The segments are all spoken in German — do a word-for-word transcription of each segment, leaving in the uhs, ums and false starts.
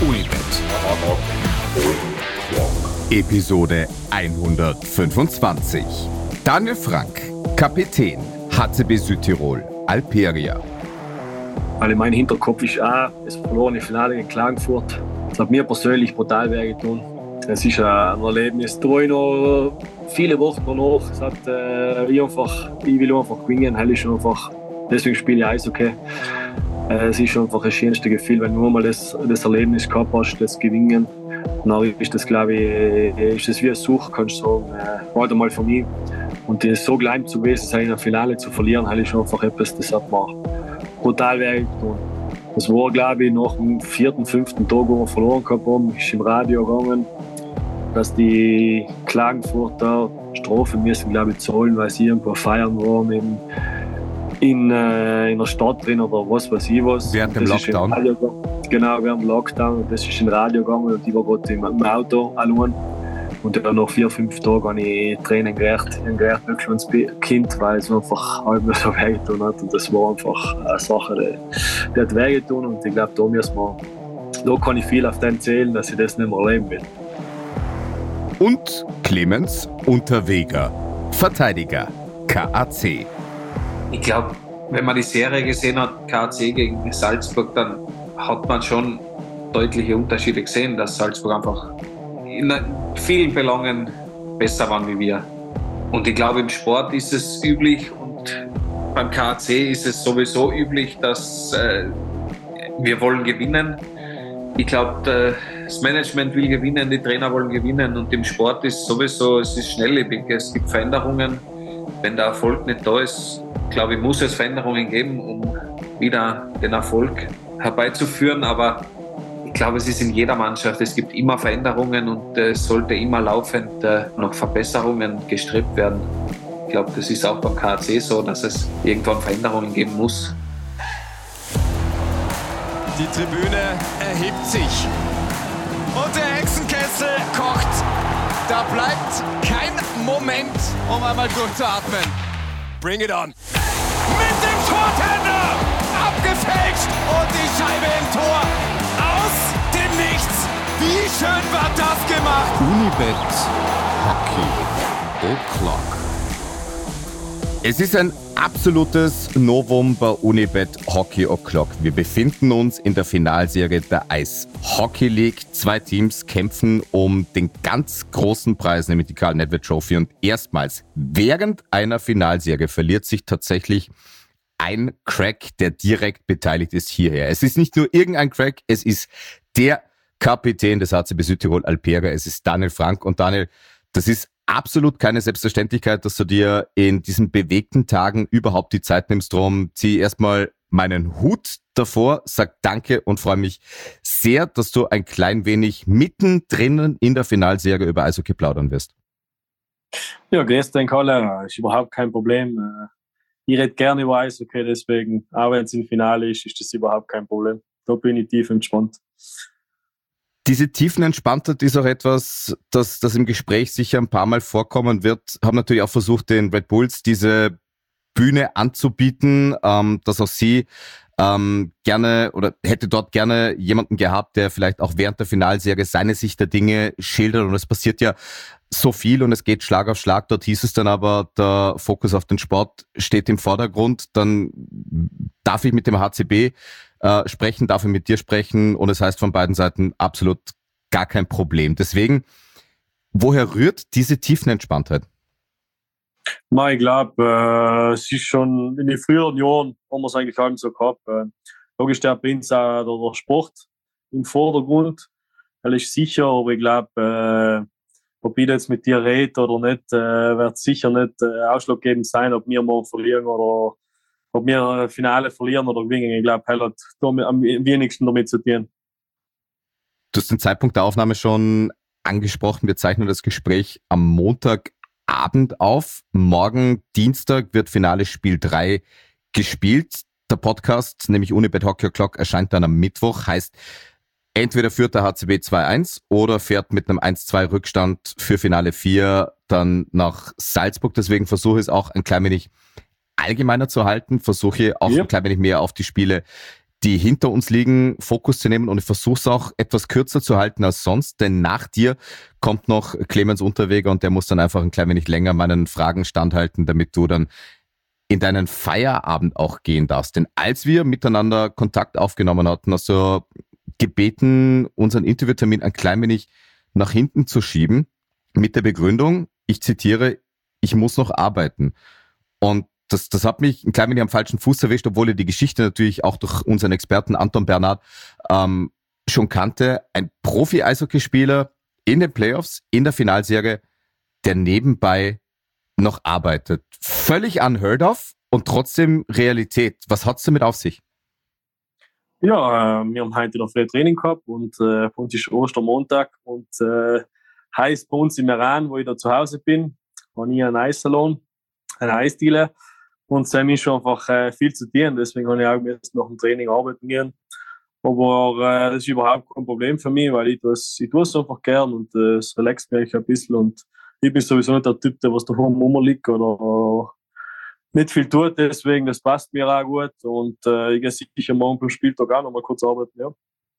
Unibet. Episode hundertfünfundzwanzig. Daniel Frank, Kapitän, H C B Südtirol, Alperia. Weil in meinem Hinterkopf ist auch das verlorene Finale gegen Klagenfurt. Das hat mir persönlich brutal wehgetan. Es ist ein Erlebnis. Da war ich noch viele Wochen danach. Es hat, äh, ich, einfach, ich will einfach gewinnen. Ist einfach, deswegen spiele ich Eishockey. Äh, es ist einfach das schönste Gefühl, wenn du nur mal das, das Erlebnis gehabt hast, das Gewinnen. Und dann ist das, glaube ich, ist das wie ein Such, kannst du sagen, äh, war einmal für mich. Und das so klein zu gewesen sein, in einem Finale zu verlieren, ist einfach etwas, das hat mir brutal wehgetan. Das war, glaube ich, nach dem vierten, fünften Tag, wo wir verloren gehabt haben, ist im Radio gegangen, dass die Klagenfurter Strafe müssen, glaube ich, zahlen, weil sie irgendwo feiern waren in, in, äh, in der Stadt drin oder was weiß ich was. Während dem Lockdown? Radio, genau, während dem Lockdown. Das ist in Radio gegangen und ich war gerade im, im Auto allein. Und dann nach vier, fünf Tagen habe ich Tränen gerecht. Ich habe gerecht, wirklich als Kind, weil es einfach halb mir so wehgetan hat. Und das war einfach eine Sache, die, die hat wehgetan. Und ich glaube, da müssen wir, da kann ich viel auf den zählen, dass ich das nicht mehr erleben will. Und Clemens Unterweger, Verteidiger, K A C. Ich glaube, wenn man die Serie gesehen hat, K A C gegen Salzburg, dann hat man schon deutliche Unterschiede gesehen, dass Salzburg einfach in vielen Belangen besser waren wie wir. Und ich glaube, im Sport ist es üblich und beim K A C ist es sowieso üblich, dass äh, wir wollen gewinnen. Ich glaube, das Management will gewinnen, die Trainer wollen gewinnen und im Sport ist sowieso, es ist schnelllebig, es gibt Veränderungen. Wenn der Erfolg nicht da ist, glaube ich, muss es Veränderungen geben, um wieder den Erfolg herbeizuführen. Aber ich glaube, es ist in jeder Mannschaft, es gibt immer Veränderungen und es äh, sollte immer laufend äh, nach Verbesserungen gestrebt werden. Ich glaube, das ist auch beim K A C so, dass es irgendwann Veränderungen geben muss. Die Tribüne erhebt sich und der Hexenkessel kocht. Da bleibt kein Moment, um einmal durchzuatmen. Bring it on. Mit dem Tortender abgefälscht und die Scheibe im Tor. Aus dem Nichts. Wie schön war das gemacht? Unibet Hockey O'Clock. Es ist ein absolutes Novum bei Unibet Hockey O'Clock. Wir befinden uns in der Finalserie der Ice Hockey League. Zwei Teams kämpfen um den ganz großen Preis, nämlich die Carl Nedved Trophy. Und erstmals während einer Finalserie verliert sich tatsächlich ein Crack, der direkt beteiligt ist, hierher. Es ist nicht nur irgendein Crack, es ist der Kapitän des H C B Südtirol Alperia. Es ist Daniel Frank. Und Daniel, das ist absolut keine Selbstverständlichkeit, dass du dir in diesen bewegten Tagen überhaupt die Zeit nimmst. Drum zieh erstmal meinen Hut davor, sag Danke und freue mich sehr, dass du ein klein wenig mittendrin in der Finalserie über Eishockey plaudern wirst. Ja, grüß dich, Kalle. Ist überhaupt kein Problem. Ich rede gerne über Eishockey, deswegen, auch wenn es im Finale ist, ist das überhaupt kein Problem. Da bin ich tief entspannt. Diese Tiefenentspanntheit ist auch etwas, das, das im Gespräch sicher ein paar Mal vorkommen wird. Haben natürlich auch versucht, den Red Bulls diese Bühne anzubieten, ähm, dass auch sie ähm, gerne oder hätte dort gerne jemanden gehabt, der vielleicht auch während der Finalserie seine Sicht der Dinge schildert. Und es passiert ja so viel und es geht Schlag auf Schlag. Dort hieß es dann aber, der Fokus auf den Sport steht im Vordergrund. Dann darf ich mit dem H C B äh, sprechen, darf ich mit dir sprechen und es heißt von beiden Seiten absolut gar kein Problem. Deswegen, woher rührt diese Tiefenentspanntheit? Ich glaube, äh, es ist schon in den früheren Jahren, haben wir es eigentlich allem so gehabt. Äh, logisch, der Prinz auch der, der Sport im Vordergrund, das ist sicher, aber ich glaube, äh, ob ich jetzt mit dir rede oder nicht, äh, wird sicher nicht äh, ausschlaggebend sein, ob wir morgen verlieren oder ob wir ein Finale verlieren oder gewinnen. Ich glaube, das hat am wenigsten damit zu tun. Du hast den Zeitpunkt der Aufnahme schon angesprochen. Wir zeichnen das Gespräch am Montagabend auf. Morgen, Dienstag, wird Finale Spiel drei gespielt. Der Podcast, nämlich Unibet Hockey O'Clock, erscheint dann am Mittwoch. Heißt, entweder führt der H C B zwei eins oder fährt mit einem eins zwei Rückstand für Finale vier dann nach Salzburg. Deswegen versuche ich es auch ein klein wenig allgemeiner zu halten. Versuche auch ja. ein klein wenig mehr auf die Spiele die hinter uns liegen, Fokus zu nehmen, und ich versuche es auch etwas kürzer zu halten als sonst, denn nach dir kommt noch Clemens Unterweger und der muss dann einfach ein klein wenig länger meinen Fragen standhalten, damit du dann in deinen Feierabend auch gehen darfst. Denn als wir miteinander Kontakt aufgenommen hatten, hast du gebeten, unseren Interviewtermin ein klein wenig nach hinten zu schieben, mit der Begründung, ich zitiere, ich muss noch arbeiten. Und Das, das hat mich ein klein wenig am falschen Fuß erwischt, obwohl ich die Geschichte natürlich auch durch unseren Experten Anton Bernhard ähm, schon kannte. Ein Profi-Eishockeyspieler in den Playoffs, in der Finalserie, der nebenbei noch arbeitet. Völlig unheard of und trotzdem Realität. Was hat's damit auf sich? Ja, äh, wir haben heute noch viel Training gehabt und äh, bei uns ist Ostermontag und äh, heißt bei uns im Iran, wo ich da zu Hause bin, habe ich einen Eissalon, eine Eisdiele. Und Sam ist schon einfach äh, viel zu tun, deswegen habe ich auch jetzt nach dem Training arbeiten gehen. Aber äh, das ist überhaupt kein Problem für mich, weil ich das, ich tue es einfach gern und äh, es relaxt mich ein bisschen. Und ich bin sowieso nicht der Typ, der was daheim rumliegt oder äh, nicht viel tut, deswegen das passt mir auch gut. Und äh, ich gehe sicher morgen beim Spieltag auch noch mal kurz arbeiten, ja.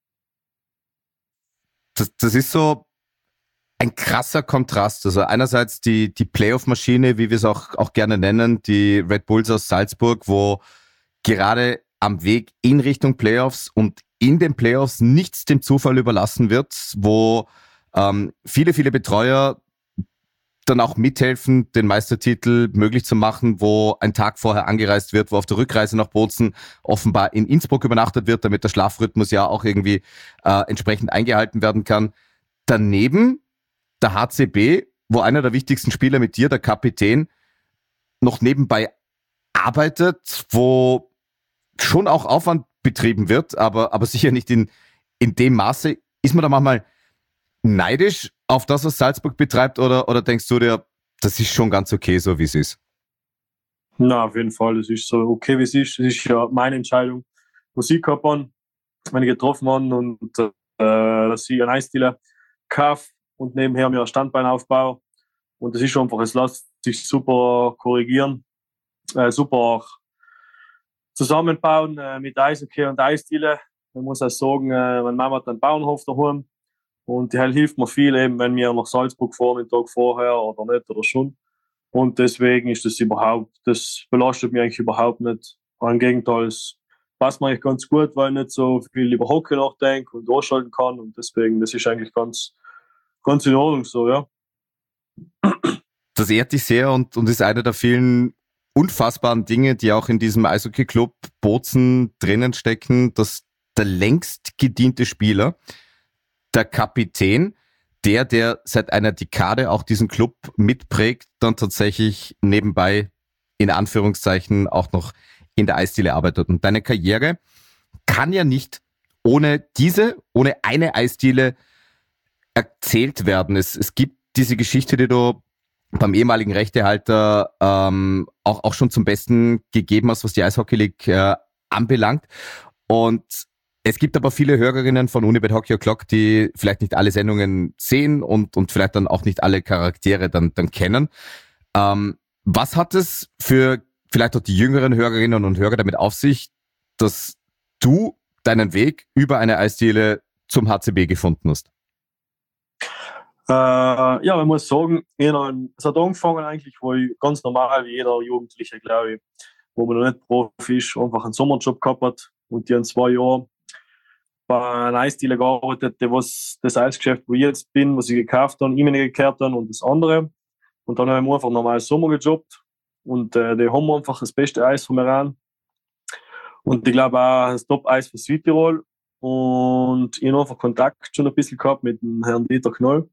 Das, das ist so ein krasser Kontrast. Also einerseits die, die Playoff-Maschine, wie wir es auch, auch gerne nennen, die Red Bulls aus Salzburg, wo gerade am Weg in Richtung Playoffs und in den Playoffs nichts dem Zufall überlassen wird, wo ähm, viele, viele Betreuer dann auch mithelfen, den Meistertitel möglich zu machen, wo ein Tag vorher angereist wird, wo auf der Rückreise nach Bozen offenbar in Innsbruck übernachtet wird, damit der Schlafrhythmus ja auch irgendwie äh, entsprechend eingehalten werden kann. Daneben der H C B, wo einer der wichtigsten Spieler mit dir, der Kapitän, noch nebenbei arbeitet, wo schon auch Aufwand betrieben wird, aber, aber sicher nicht in, in dem Maße. Ist man da manchmal neidisch auf das, was Salzburg betreibt, oder, oder denkst du dir, das ist schon ganz okay, so wie es ist? Na, auf jeden Fall, das ist so okay, wie es ist. Das ist ja meine Entscheidung. Musik gehabt an, wenn ich getroffen habe und äh, dass ich einen Eisdealer kaufe und nebenher mir ein Standbein aufbaue. Und das ist einfach, es lässt sich super korrigieren, äh, super auch zusammenbauen äh, mit Eishockey und Eisdiele. Man muss auch sagen, äh, meine Mama hat einen Bauernhof daheim und die hilft mir viel, eben wenn wir nach Salzburg fahren, den Tag vorher oder nicht oder schon. Und deswegen ist das überhaupt, das belastet mich eigentlich überhaupt nicht. Im Gegenteil, es passt mir eigentlich ganz gut, weil ich nicht so viel über Hockey nachdenke und ausschalten kann. Und deswegen, das ist eigentlich ganz, ganz in Ordnung so, ja. Das ehrt dich sehr und, und ist einer der vielen unfassbaren Dinge, die auch in diesem Eishockey-Club Bozen drinnen stecken, dass der längst gediente Spieler, der Kapitän, der, der seit einer Dekade auch diesen Club mitprägt, dann tatsächlich nebenbei in Anführungszeichen auch noch in der Eisdiele arbeitet. Und deine Karriere kann ja nicht ohne diese, ohne eine Eisdiele erzählt werden. Es, es gibt diese Geschichte, die du beim ehemaligen Rechtehalter ähm, auch, auch schon zum Besten gegeben hast, was die Eishockey League äh, anbelangt. Und es gibt aber viele Hörerinnen von Unibet Hockey O'Clock, die vielleicht nicht alle Sendungen sehen und, und vielleicht dann auch nicht alle Charaktere dann, dann kennen. Ähm, was hat es für vielleicht auch die jüngeren Hörerinnen und Hörer damit auf sich, dass du deinen Weg über eine Eisdiele zum H C B gefunden hast? Äh, ja, man muss sagen, es hat angefangen eigentlich, wo ich ganz normal wie jeder Jugendliche, glaube ich, wo man noch nicht Profi ist, einfach einen Sommerjob gehabt hat und die in zwei Jahren bei einer Eisdiele gearbeitet, was das Eisgeschäft, wo ich jetzt bin, was ich gekauft habe, ihm gekehrt habe und das andere. Und dann haben wir einfach normal Sommer gejobbt und äh, die haben einfach das beste Eis vom Iran. Und ich glaube auch das Top-Eis für Südtirol. Und ich habe einfach Kontakt schon ein bisschen gehabt mit dem Herrn Dieter Knoll.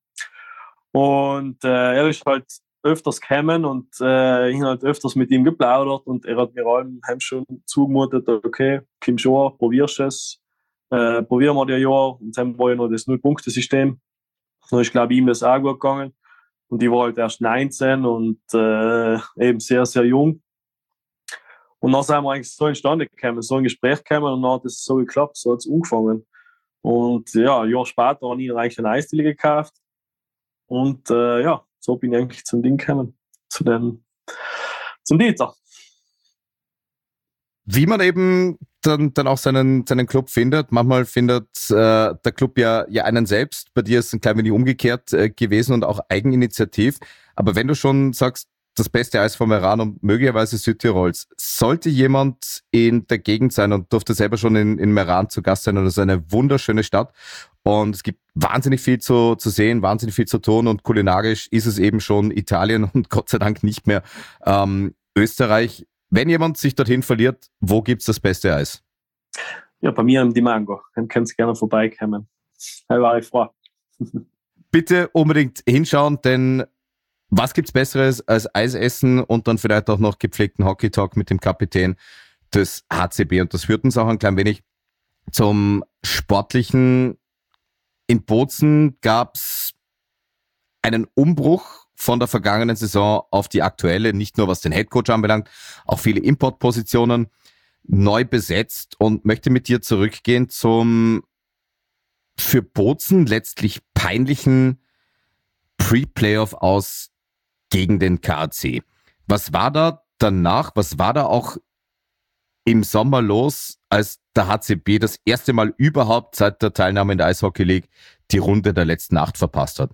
Und äh, er ist halt öfters gekommen und äh, ich habe halt öfters mit ihm geplaudert und er hat mir allem schon zugemutet, okay, komm schon, probierst es, äh, probieren wir das Jahr. Und dann war ja noch das Null-Punkte-System. Dann ist, glaube ich, ihm das auch gut gegangen. Und ich war halt erst neunzehn und äh, eben sehr, sehr jung. Und dann sind wir eigentlich so entstanden gekommen, so ein Gespräch gekommen und dann hat es so geklappt, so hat es angefangen. Und ja, ein Jahr später habe ich eigentlich eine Eisdiele gekauft. Und äh, ja, so bin ich eigentlich zum Ding gekommen, zu dem, zum Dieter. wie man eben dann, dann auch seinen, seinen Club findet. Manchmal findet äh, der Club ja, ja einen selbst. Bei dir ist es ein klein wenig umgekehrt äh, gewesen und auch eigeninitiativ. Aber wenn du schon sagst, das beste Eis vom Meran und möglicherweise Südtirols, sollte jemand in der Gegend sein und durfte selber schon in, in Meran zu Gast sein, und das ist eine wunderschöne Stadt und es gibt wahnsinnig viel zu, zu sehen, wahnsinnig viel zu tun, und kulinarisch ist es eben schon Italien und Gott sei Dank nicht mehr ähm, Österreich. Wenn jemand sich dorthin verliert, wo gibt's das beste Eis? Ja, bei mir im Dimango. Dann könnt ihr gerne vorbeikommen. Da war ich froh. Bitte unbedingt hinschauen, denn was gibt's Besseres als Eis essen und dann vielleicht auch noch gepflegten Hockey-Talk mit dem Kapitän des H C B? Und das führt uns auch ein klein wenig zum Sportlichen. In Bozen gab's einen Umbruch von der vergangenen Saison auf die aktuelle, nicht nur was den Headcoach anbelangt, auch viele Importpositionen neu besetzt, und möchte mit dir zurückgehen zum für Bozen letztlich peinlichen Pre-Playoff aus gegen den K A C. Was war da danach, was war da auch im Sommer los, als der H C B das erste Mal überhaupt seit der Teilnahme in der Eishockey League die Runde der letzten Acht verpasst hat?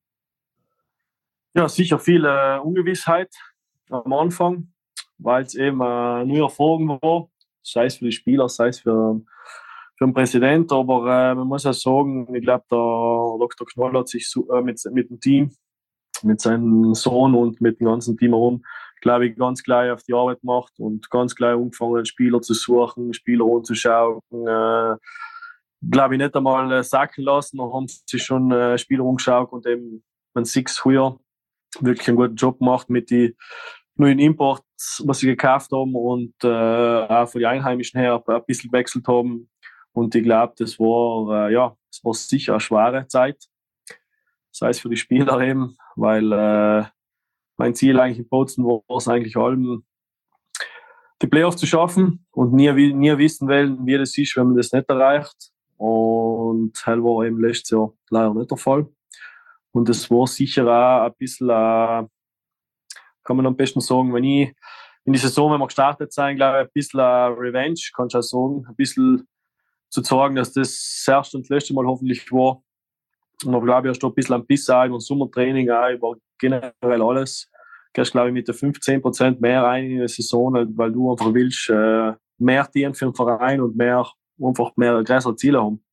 Ja, sicher viel äh, Ungewissheit am Anfang, weil es eben äh, neue Erfahrung war, sei es für die Spieler, sei es für, für den Präsident, aber äh, man muss ja sagen, ich glaube, der Doktor Knoll hat sich so, äh, mit, mit dem Team, mit seinem Sohn und mit dem ganzen Team herum, glaube ich, ganz gleich auf die Arbeit gemacht und ganz gleich angefangen, Spieler zu suchen, Spieler anzuschauen, äh, glaube ich, nicht einmal äh, sacken lassen, dann haben sie schon äh, Spieler umgeschaut und eben, man sieht es früher, wirklich einen guten Job gemacht mit den neuen Imports, was sie gekauft haben, und äh, auch von den Einheimischen her ein bisschen gewechselt haben. Und ich glaube, das war, äh, ja, das war sicher eine schwere Zeit. Sei es für die Spieler eben, weil äh, mein Ziel eigentlich in Bozen war es eigentlich allem, die Playoffs zu schaffen und nie, nie wissen wollen, wie das ist, wenn man das nicht erreicht. Und das war eben letztes Jahr leider nicht der Fall. Und es war sicher auch ein bisschen, äh, kann man am besten sagen, wenn ich in die Saison, wenn wir gestartet sind, glaube ich, ein bisschen uh, Revenge, kann ich auch sagen, ein bisschen zu zeigen, dass das das erste und das letzte Mal hoffentlich war. Und da glaube ich, hast du ein bisschen ein Biss auch über das Sommertraining, auch über generell alles. Du gehst, glaube ich, mit der fünfzehn Prozent mehr rein in die Saison, weil du einfach willst, äh, mehr dienen für den Verein und mehr, einfach mehr größere Ziele haben.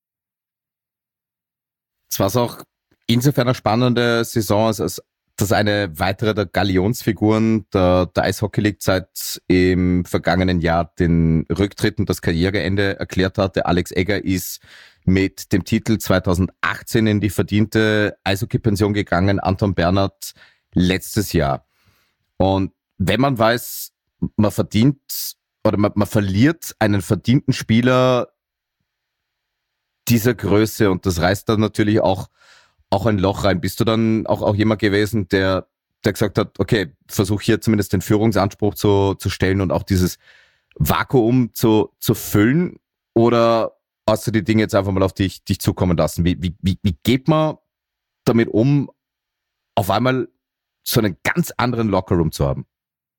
Es war auch insofern eine spannende Saison, als dass eine weitere der Galionsfiguren der, der Eishockey League seit im vergangenen Jahr den Rücktritt und das Karriereende erklärt hatte. Alex Egger ist mit dem Titel zweitausendachtzehn in die verdiente Eishockey-Pension gegangen, Anton Bernhard letztes Jahr. Und wenn man weiß, man verdient oder man, man verliert einen verdienten Spieler dieser Größe, und das reißt dann natürlich auch auch ein Loch rein. Bist du dann auch, auch jemand gewesen, der, der gesagt hat, okay, versuch hier zumindest den Führungsanspruch zu, zu stellen und auch dieses Vakuum zu, zu füllen? Oder hast du die Dinge jetzt einfach mal auf dich, dich zukommen lassen? Wie, wie, wie, wie geht man damit um, auf einmal so einen ganz anderen Lockerroom zu haben?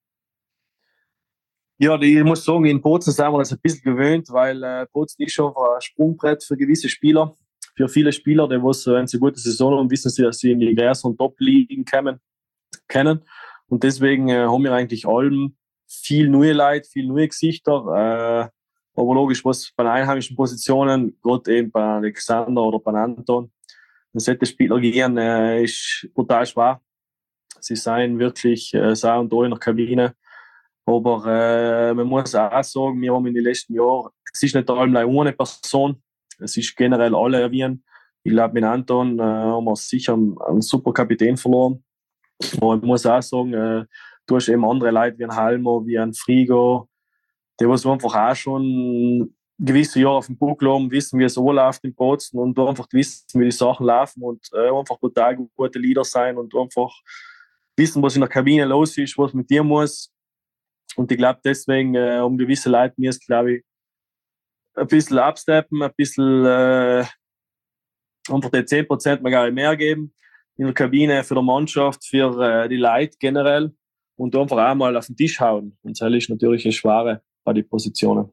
Ja, ich muss sagen, in Bozen sind wir das ein bisschen gewöhnt, weil äh, Bozen ist schon ein Sprungbrett für gewisse Spieler. Für viele Spieler, die was, wenn sie eine gute Saison haben, wissen sie, dass sie in die größeren Top-Ligen kommen können. Und deswegen äh, haben wir eigentlich allem viel neue Leute, viel neue Gesichter. Äh, aber logisch, was bei den einheimischen Positionen, gerade eben bei Alexander oder bei Anton, dann sollte Spieler gehen, äh, ist brutal schwer. Sie seien wirklich äh, sau und da in der Kabine. Aber äh, man muss auch sagen, wir haben in den letzten Jahren, es ist nicht allem eine Person, es ist generell alle erwähnt. Ich glaube, mit Anton äh, haben wir sicher einen, einen super Kapitän verloren. Aber ich muss auch sagen, äh, du hast eben andere Leute wie ein Halmer, wie ein Frigo, die was einfach auch schon gewisse Jahre auf dem Buckel haben, wissen, wie es so läuft in Bozen und einfach wissen, wie die Sachen laufen und äh, einfach total gute Leader sein und einfach wissen, was in der Kabine los ist, was mit dir muss. Und ich glaube, deswegen äh, haben gewisse Leute mir es, glaube ich, ein bisschen absteppen, ein bisschen äh, einfach die zehn Prozent mal mehr geben in der Kabine für die Mannschaft, für äh, die Leute generell und einfach auch mal auf den Tisch hauen. Und das ist natürlich eine schwere, bei den Positionen.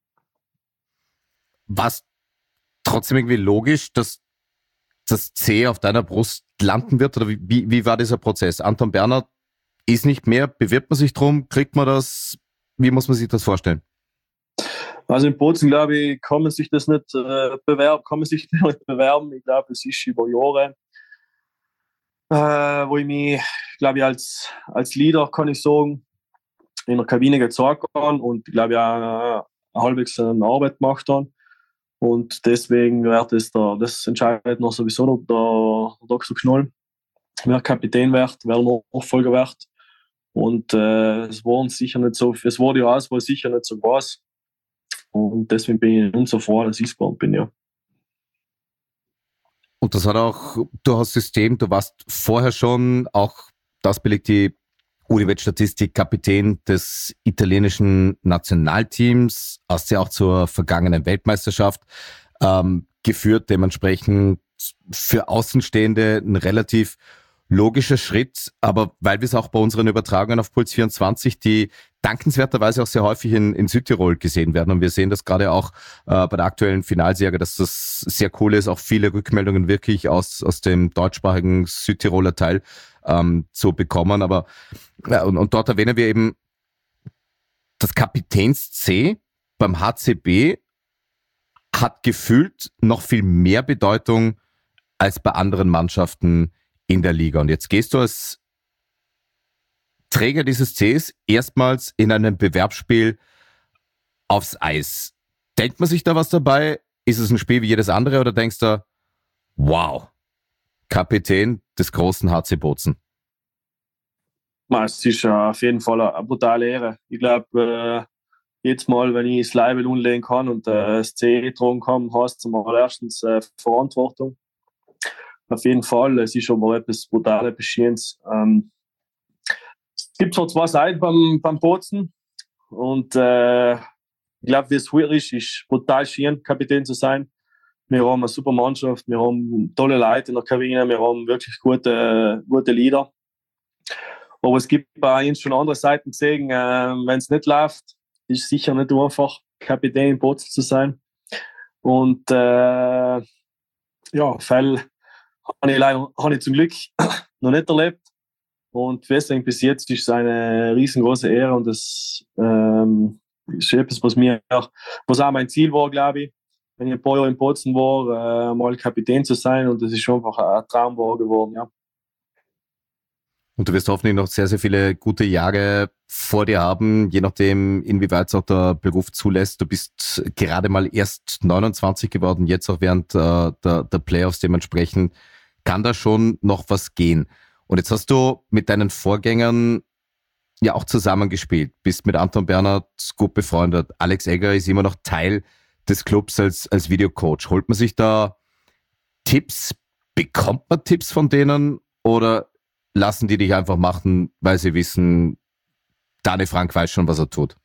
Was trotzdem irgendwie logisch, dass das C auf deiner Brust landen wird? Oder wie, wie war dieser Prozess? Anton Berner ist nicht mehr, bewirbt man sich drum, kriegt man das? Wie muss man sich das vorstellen? Also in Bozen, glaube ich, kann man sich das nicht äh, bewerben, kann man sich nicht bewerben. Ich glaube, es ist über Jahre, äh, wo ich mich, glaube ich, als, als Leader, kann ich sagen, in der Kabine gezeigt habe und, glaube ich, auch äh, halbwegs eine Arbeit gemacht habe. Und deswegen wird es da, das entscheidet noch sowieso noch der, der Doktor Knoll, wer Kapitän wird, wer Nachfolger wird. Und äh, es waren sicher nicht so, es war die Auswahl sicher nicht so groß. Und deswegen bin ich umso froh, dass ich es geworden bin, ja. Und das hat auch, du hast System, du warst vorher schon, auch das belegt die Unibet-Statistik, Kapitän des italienischen Nationalteams, hast ja auch zur vergangenen Weltmeisterschaft ähm, geführt, dementsprechend für Außenstehende ein relativ logischer Schritt, aber weil wir es auch bei unseren Übertragungen auf Puls vierundzwanzig, die dankenswerterweise auch sehr häufig in, in Südtirol gesehen werden und wir sehen das gerade auch äh, bei der aktuellen Finalserie, dass das sehr cool ist, auch viele Rückmeldungen wirklich aus, aus dem deutschsprachigen Südtiroler Teil ähm, zu bekommen, aber ja, und, und dort erwähnen wir eben das Kapitäns-C beim H C B hat gefühlt noch viel mehr Bedeutung als bei anderen Mannschaften in der Liga. Und jetzt gehst du als Träger dieses Cs erstmals in einem Bewerbsspiel aufs Eis. Denkt man sich da was dabei? Ist es ein Spiel wie jedes andere oder denkst du, wow, Kapitän des großen H C Bozen? Es ist auf jeden Fall eine brutale Ehre. Ich glaube, jedes Mal, wenn ich das Label umlegen kann und das C tragen kann, heißt es mal erstens Verantwortung. Auf jeden Fall, es ist aber etwas brutal etwas Schönes. Ähm, es gibt zwar zwei Seiten beim, beim Bozen und äh, ich glaube, wie es früher ist, ist brutal schön, Kapitän zu sein. Wir haben eine super Mannschaft, wir haben tolle Leute in der Kabine, wir haben wirklich gute, gute Leader. Aber es gibt bei uns schon andere Seiten gesehen, äh, wenn es nicht läuft, ist es sicher nicht einfach, Kapitän im Bozen zu sein. Und äh, ja, Fälle habe ich, leider, habe ich zum Glück noch nicht erlebt. Und deswegen bis jetzt ist es eine riesengroße Ehre und das ähm, ist etwas, was mir auch, was auch mein Ziel war, glaube ich, wenn ich ein paar Jahre in Bozen war, äh, mal Kapitän zu sein und das ist schon einfach ein Traum geworden, ja. Und du wirst hoffentlich noch sehr, sehr viele gute Jahre vor dir haben, je nachdem, inwieweit es auch der Beruf zulässt. Du bist gerade mal erst neunundzwanzig geworden, jetzt auch während äh, der, der Playoffs, dementsprechend kann da schon noch was gehen. Und jetzt hast du mit deinen Vorgängern ja auch zusammengespielt, bist mit Anton Berner gut befreundet. Alex Egger ist immer noch Teil des Clubs als, als Videocoach. Holt man sich da Tipps? Bekommt man Tipps von denen oder lassen die dich einfach machen, weil sie wissen, Dani Frank weiß schon, was er tut?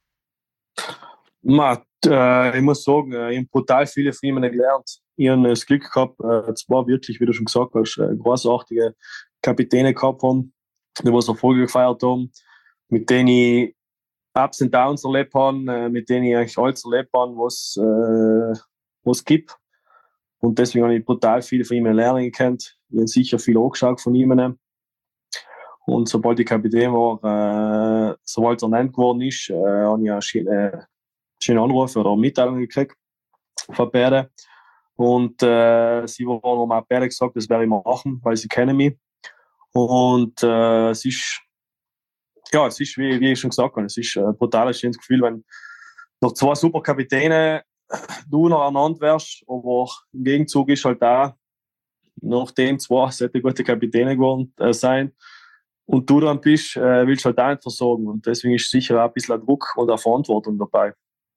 Ma, äh, ich muss sagen, ich habe brutal viele von ihnen gelernt. Ich habe das Glück gehabt, äh, zwar wirklich, wie du schon gesagt hast, äh, großartige Kapitäne gehabt haben, die was Erfolge gefeiert haben, mit denen ich Ups und Downs erlebt habe, äh, mit denen ich eigentlich alles erlebt habe, was äh, was gibt. Und deswegen habe ich brutal viele von ihnen lernen gekannt. Ich habe sicher viel angeschaut von ihnen. Und sobald ich Kapitän war, äh, sobald er ernannt geworden ist, äh, habe ich einen schönen, schönen Anruf oder Mitteilung gekriegt von beiden. Und äh, sie haben mir beide gesagt, das werde ich machen, weil sie kennen mich. Und äh, es ist, ja, es ist, wie, wie ich schon gesagt habe, es ist ein brutal schönes Gefühl, wenn noch zwei super Kapitäne du noch ernannt wirst, aber im Gegenzug ist halt da, nachdem zwei solche gute Kapitäne geworden äh, sein und du dann bist, äh, willst du halt auch nicht versorgen. Und deswegen ist sicher auch ein bisschen Druck und auch Verantwortung dabei.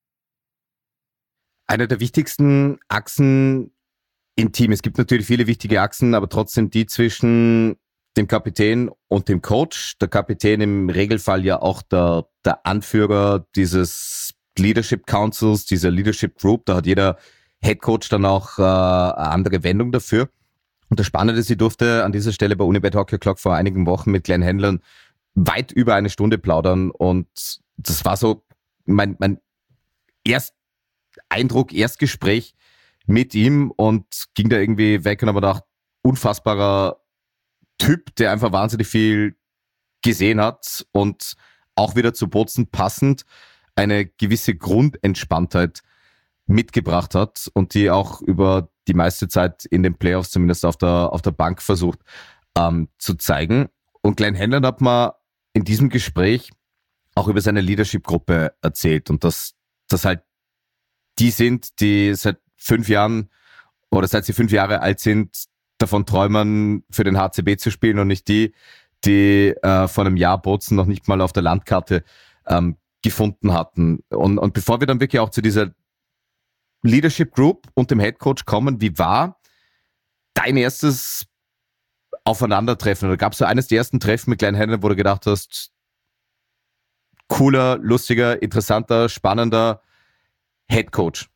Eine der wichtigsten Achsen im Team, es gibt natürlich viele wichtige Achsen, aber trotzdem die zwischen dem Kapitän und dem Coach. Der Kapitän im Regelfall ja auch der, der Anführer dieses Leadership Councils, dieser Leadership Group. Da hat jeder Head Coach dann auch äh, eine andere Wendung dafür. Und das Spannende ist, ich durfte an dieser Stelle bei Unibet Hockey Clock vor einigen Wochen mit Glenn Hanlon weit über eine Stunde plaudern und das war so mein, mein Ersteindruck, Erstgespräch mit ihm und ging da irgendwie weg und habe gedacht, unfassbarer Typ, der einfach wahnsinnig viel gesehen hat und auch wieder zu Bozen passend eine gewisse Grundentspanntheit mitgebracht hat und die auch über die meiste Zeit in den Playoffs zumindest auf der, auf der Bank versucht ähm, zu zeigen. Und Glenn Hanlon hat mir in diesem Gespräch auch über seine Leadership-Gruppe erzählt und dass das halt die sind, die seit fünf Jahren oder seit sie fünf Jahre alt sind, davon träumen, für den H C B zu spielen und nicht die, die äh, vor einem Jahr Bozen noch nicht mal auf der Landkarte ähm, gefunden hatten. Und, und bevor wir dann wirklich auch zu dieser Leadership Group und dem Head Coach kommen, wie war dein erstes Aufeinandertreffen? Oder gab es so eines der ersten Treffen mit Glenn Hanlon, wo du gedacht hast, cooler, lustiger, interessanter, spannender Head Coach?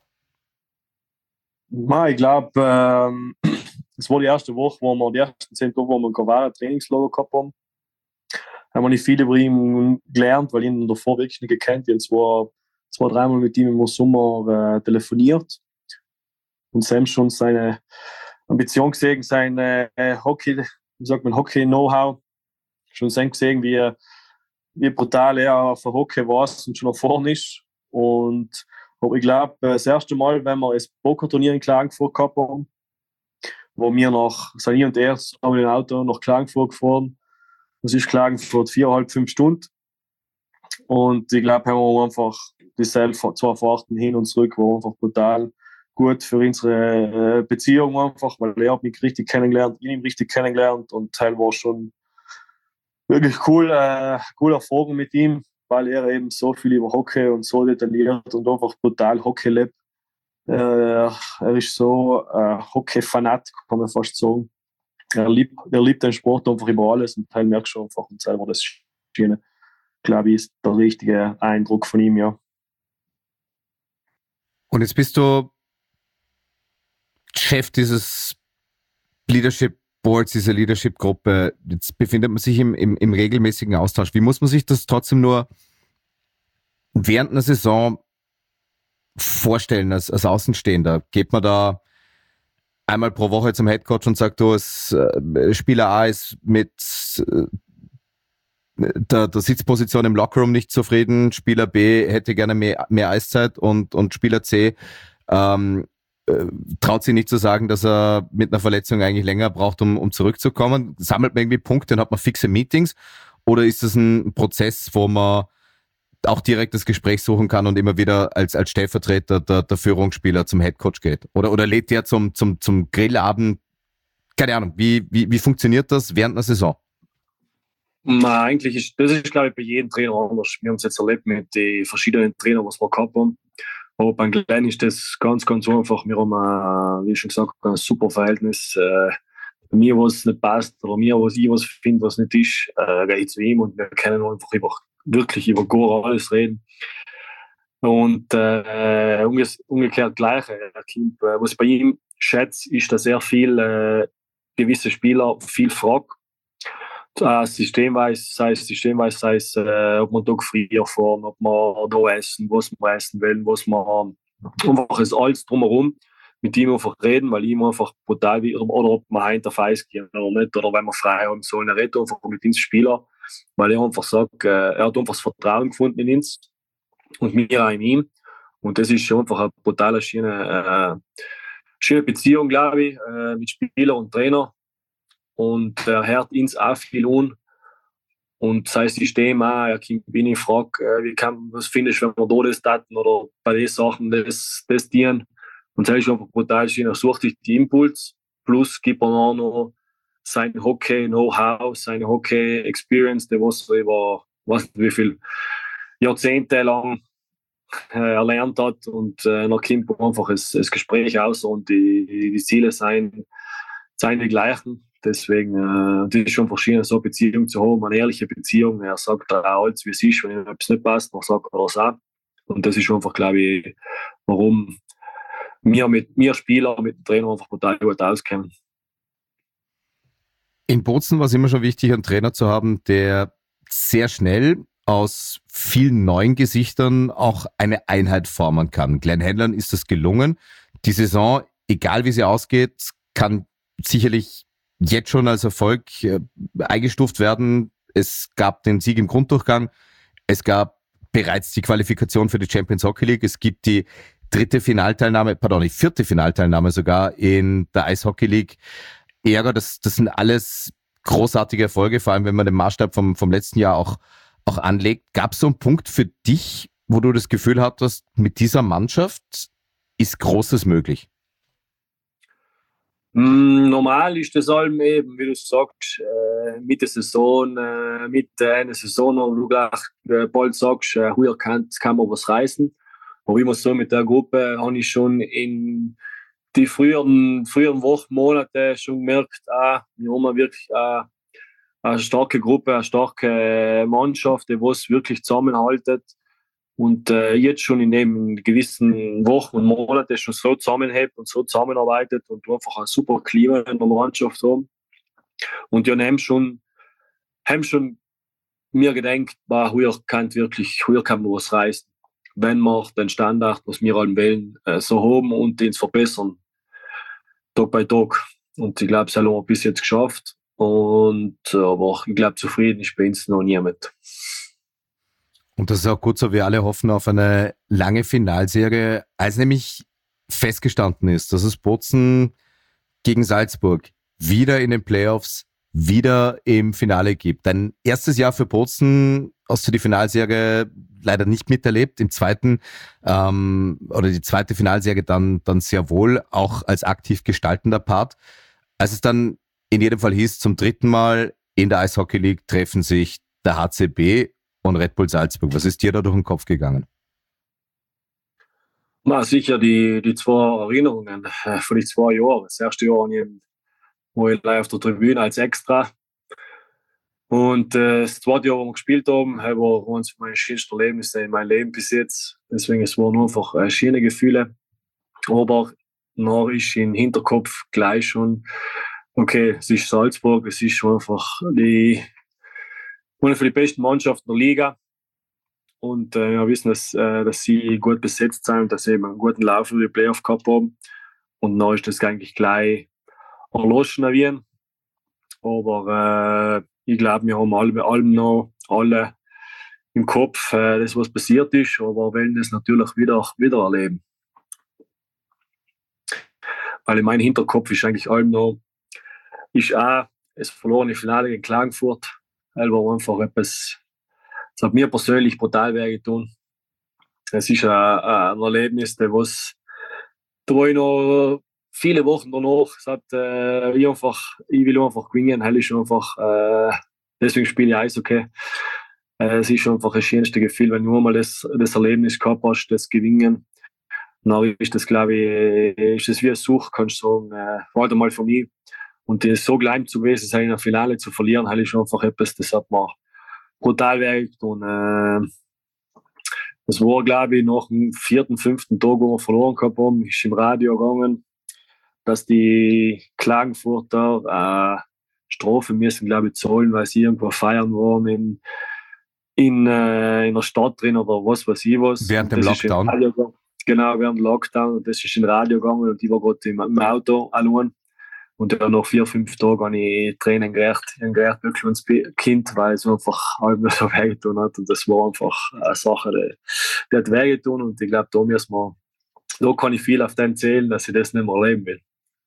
Ja, ich glaube, ähm, es war die erste Woche, wo wir die ersten zehn Tage, wo wir ein Kavara Trainingslager gehabt haben. Haben wir nicht viel über ihn gelernt, weil ich ihn davor wirklich nicht gekannt habe. Ich habe zwei, zwei, dreimal mit ihm im Sommer äh, telefoniert und Sam schon seine Ambition gesehen, sein äh, Hockey, wie sagt man, Hockey-Know-how. Schon Sam gesehen, wie, wie brutal er auf der Hockey war und schon nach vorne ist. Und aber ich glaube, das erste Mal, wenn wir das Pokerturnier in Klagenfurt gehabt haben, wo wir nach, sind ich und er zusammen im Auto nach Klagenfurt gefahren. Das ist Klagenfurt viereinhalb, fünf Stunden. Und ich glaube, haben wir einfach dieselbe zwei Fahrten hin und zurück, war einfach brutal gut für unsere Beziehung einfach, weil er hat mich richtig kennengelernt, ich ihn richtig kennengelernt und Teil war schon wirklich cool, äh, coole Erfahrung mit ihm, weil er eben so viel über Hockey und so detailliert und einfach brutal Hockey lebt. Äh, er ist so äh, Hockey-Fanat, kann man fast sagen. Er liebt, er liebt den Sport einfach über alles und Teil merkt schon einfach und selber das Schöne. Glaube ich, ist der richtige Eindruck von ihm, ja. Und jetzt bist du Chef dieses Leadership Boards, dieser Leadership-Gruppe. Jetzt befindet man sich im, im, im regelmäßigen Austausch. Wie muss man sich das trotzdem nur während einer Saison vorstellen als, als Außenstehender? Geht man da einmal pro Woche zum Headcoach und sagt, du, es, äh, Spieler A ist mit äh, der, der Sitzposition im Lockerroom nicht zufrieden, Spieler B hätte gerne mehr, mehr Eiszeit und, und Spieler C ähm, äh, traut sich nicht zu sagen, dass er mit einer Verletzung eigentlich länger braucht, um, um zurückzukommen? Sammelt man irgendwie Punkte und hat man fixe Meetings? Oder ist das ein Prozess, wo man auch direkt das Gespräch suchen kann und immer wieder als, als Stellvertreter der, der Führungsspieler zum Headcoach geht? Oder, oder lädt der zum, zum, zum Grillabend? Keine Ahnung, wie, wie, wie funktioniert das während einer Saison? Na, eigentlich ist das ist, glaube ich, bei jedem Trainer anders. Wir haben es jetzt erlebt mit den verschiedenen Trainern, was wir gehabt haben. Aber beim Glenn ist das ganz, ganz einfach. Wir haben, ein, wie schon gesagt, ein super Verhältnis. Äh, mir, was nicht passt, oder mir, was ich was finde, was nicht ist, äh, gehe ich zu ihm und wir können einfach über, wirklich über gar alles reden. Und äh, umgekehrt gleiche. Was ich bei ihm schätze, ist, dass er viel äh, gewisse Spieler viel fragt. Äh, systemweise, sei es systemweise, sei es, äh, ob man da früher fahren, ob man da essen, was wir essen wollen, was man einfach ist alles drumherum mit ihm einfach reden, weil ich ihm einfach brutal wie, oder ob wir hinter Feis gehen oder nicht, oder wenn wir frei haben sollen, er redet einfach mit uns Spieler, weil er einfach sagt, äh, er hat einfach das Vertrauen gefunden in uns und wir auch in ihm. Und das ist schon einfach eine brutale, schöne, äh, schöne Beziehung, glaube ich, äh, mit Spieler und Trainer. Und er hört uns auch viel an. Und sein System auch, er kommt bin ich fragt, äh, wie kann, was findest du, wenn wir da das taten oder bei den Sachen das, das dienen. Und das ist einfach brutal schön. Er sucht sich die Impuls, plus gibt er auch noch sein Hockey-Know-how, seine Hockey-Experience, der was er über, weiß nicht wie viel Jahrzehnte lang äh, erlernt hat. Und äh, dann kommt einfach das, das Gespräch aus und die, die Ziele sind, sind die gleichen. Deswegen, äh, das ist schon verschieden, so eine Beziehung zu haben, eine ehrliche Beziehung. Er sagt auch alles, wie es ist, wenn ihm etwas nicht passt, dann sagt er das auch. Und das ist einfach, glaube ich, warum wir mit mir Spieler, mit dem Trainer einfach total gut auskennen. In Bozen war es immer schon wichtig, einen Trainer zu haben, der sehr schnell aus vielen neuen Gesichtern auch eine Einheit formen kann. Glenn Hanlon ist das gelungen. Die Saison, egal wie sie ausgeht, kann sicherlich jetzt schon als Erfolg äh, eingestuft werden. Es gab den Sieg im Grunddurchgang. Es gab bereits die Qualifikation für die Champions Hockey League. Es gibt die dritte Finalteilnahme, pardon, die vierte Finalteilnahme sogar in der Eishockey League. Ärger, das, das sind alles großartige Erfolge, vor allem wenn man den Maßstab vom, vom letzten Jahr auch, auch anlegt. Gab es so einen Punkt für dich, wo du das Gefühl hattest, mit dieser Mannschaft ist Großes möglich? Normal ist das allem eben, wie du sagst, äh, mit der Saison, äh, mit äh, einer Saison, wo du gleich äh, bald sagst, äh, hier kann, kann man was reißen. Aber ich muss sagen, mit der Gruppe habe ich schon in die früheren, früheren Wochen, Monate schon gemerkt, ah, wir haben wirklich äh, eine starke Gruppe, eine starke Mannschaft, die was wirklich zusammenhaltet. Und äh, jetzt schon in den gewissen Wochen und Monaten schon so zusammenhält und so zusammenarbeitet und einfach ein super Klima in der Mannschaft haben. Und die haben schon, haben schon mir gedacht, bah, hier kann wirklich, hier kann man was reißen, wenn wir den Standard, was wir allen wählen, äh, so haben und den verbessern, Tag bei Tag. Und ich glaube, das haben wir bis jetzt geschafft. Und aber ich glaube, zufrieden ist bei uns noch niemand. Und das ist auch gut so, wir alle hoffen auf eine lange Finalserie, als nämlich festgestanden ist, dass es Bozen gegen Salzburg wieder in den Playoffs, wieder im Finale gibt. Dein erstes Jahr für Bozen hast du die Finalserie leider nicht miterlebt, im zweiten ähm, oder die zweite Finalserie dann, dann sehr wohl, auch als aktiv gestaltender Part. Als es dann in jedem Fall hieß, zum dritten Mal in der Eishockey League treffen sich der H C B und Red Bull Salzburg. Was ist dir da durch den Kopf gegangen? Na, sicher die, die zwei Erinnerungen äh, von den zwei Jahren. Das erste Jahr war ich live auf der Tribüne als Extra. Und äh, das zweite Jahr, wo wir gespielt haben, war eines meiner schönsten Erlebnisse in meinem Leben bis jetzt. Deswegen, es waren einfach äh, schöne Gefühle. Aber noch ist im Hinterkopf gleich schon, okay, es ist Salzburg, es ist einfach die eine von den besten Mannschaften der Liga. Und äh, wir wissen, dass, äh, dass sie gut besetzt sind und dass sie eben einen guten Lauf über die Playoff gehabt haben. Und dann ist das eigentlich gleich erloschen wie. Aber äh, ich glaube, wir haben alle, alle noch alle im Kopf, äh, das, was passiert ist, aber wollen das natürlich wieder, wieder erleben. Weil in meinem Hinterkopf ist eigentlich allem noch, ist auch das verlorene Finale gegen Klagenfurt. Weil war einfach etwas, das hat mir persönlich brutal wehgetan. Es ist ein, ein Erlebnis, das was, da war ich noch viele Wochen danach, es hat, äh, ich, einfach, ich will einfach gewinnen, hell ist einfach, äh, deswegen spiele ich Eishockey. Äh, es ist einfach das schönste Gefühl, wenn du mal das, das Erlebnis gehabt hast, das Gewinnen. Dann ist das, glaube ich, ist das wie ein Such, kannst du sagen, äh, vor allem mal für mich. Und das so gleich zu gewesen sein, in der Finale zu verlieren, halt ist einfach etwas, das hat mir brutal wehgetan. Und, äh, das war, glaube ich, nach dem vierten, fünften Tag, wo wir verloren gehabt haben, ist im Radio gegangen, dass die Klagenfurter äh, Strafe müssen, glaube ich, zahlen, weil sie irgendwo feiern waren in, in, äh, in der Stadt drin oder was weiß ich was. Während dem Lockdown? Genau, während dem Lockdown. Und das ist in Radio gegangen und ich war gerade im, im Auto allein. Und dann nach vier, fünf Tagen habe ich Tränen gerecht, ein gerecht wirklich ans Kind, weil es einfach halb so wehgetan hat. Und das war einfach eine Sache, die, die hat wehgetan. Und ich glaube, da müssen wir, da kann ich viel auf den zählen, dass ich das nicht mehr erleben will.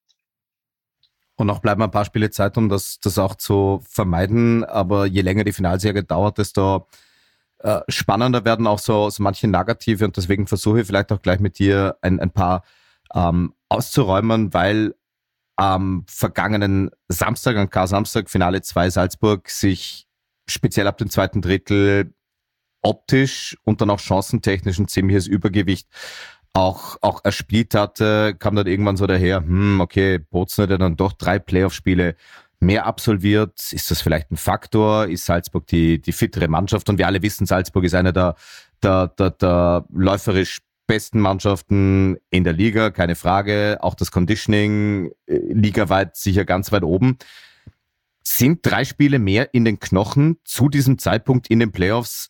Und noch bleiben ein paar Spiele Zeit, um das, das auch zu vermeiden. Aber je länger die Finalserie dauert, desto äh, spannender werden auch so, so manche Negative. Und deswegen versuche ich vielleicht auch gleich mit dir ein, ein paar ähm, auszuräumen, weil am vergangenen Samstag, am Kar-Samstag, Finale zwei Salzburg, sich speziell ab dem zweiten Drittel optisch und dann auch chancentechnisch ein ziemliches Übergewicht auch, auch erspielt hatte, kam dann irgendwann so daher, hm, okay, Bozen hat ja dann doch drei Playoff-Spiele mehr absolviert. Ist das vielleicht ein Faktor? Ist Salzburg die, die fittere Mannschaft? Und wir alle wissen, Salzburg ist eine der, der, der, der läuferisch besten Mannschaften in der Liga, keine Frage. Auch das Conditioning äh, ligaweit sicher ganz weit oben. Sind drei Spiele mehr in den Knochen zu diesem Zeitpunkt in den Playoffs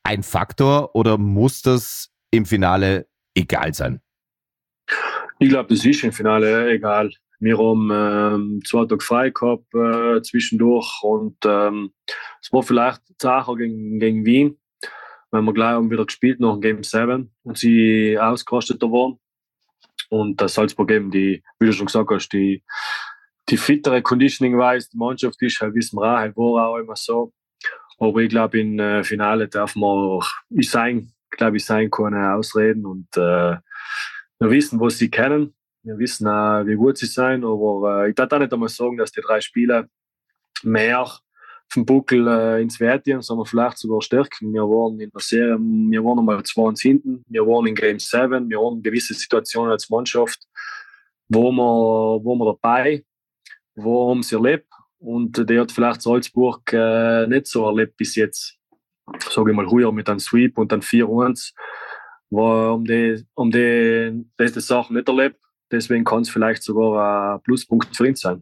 ein Faktor oder muss das im Finale egal sein? Ich glaube, das ist im Finale egal. Wir haben ähm, zwei Tage frei gehabt äh, zwischendurch und ähm, es war vielleicht Sache gegen, gegen Wien, weil wir gleich haben wieder gespielt nach dem Game sieben und sie ausgerasteter waren. Und das Salzburg eben, die, wie du schon gesagt hast, die, die fittere Conditioning-wise, die Mannschaft ist, halt wissen wir auch, halt war auch immer so. Aber ich glaube, im äh, Finale darf man, ich sein, glaube ich, sein keine Ausreden und äh, wir wissen, was sie kennen. Wir wissen auch, wie gut sie sind, aber äh, ich darf auch nicht einmal sagen, dass die drei Spiele mehr vom Buckel äh, ins Wert gehen, sondern vielleicht sogar stärken. Wir waren in der Serie, wir waren einmal zwei uns hinten, wir waren in Game sieben, wir haben gewisse Situationen als Mannschaft, wo wir, wo wir dabei, wo haben sie erlebt und die hat vielleicht Salzburg äh, nicht so erlebt bis jetzt. Sage ich mal, früher mit einem Sweep und dann vier eins, wo um die, um die, diese Sachen nicht erlebt. Deswegen kann es vielleicht sogar ein Pluspunkt für ihn sein.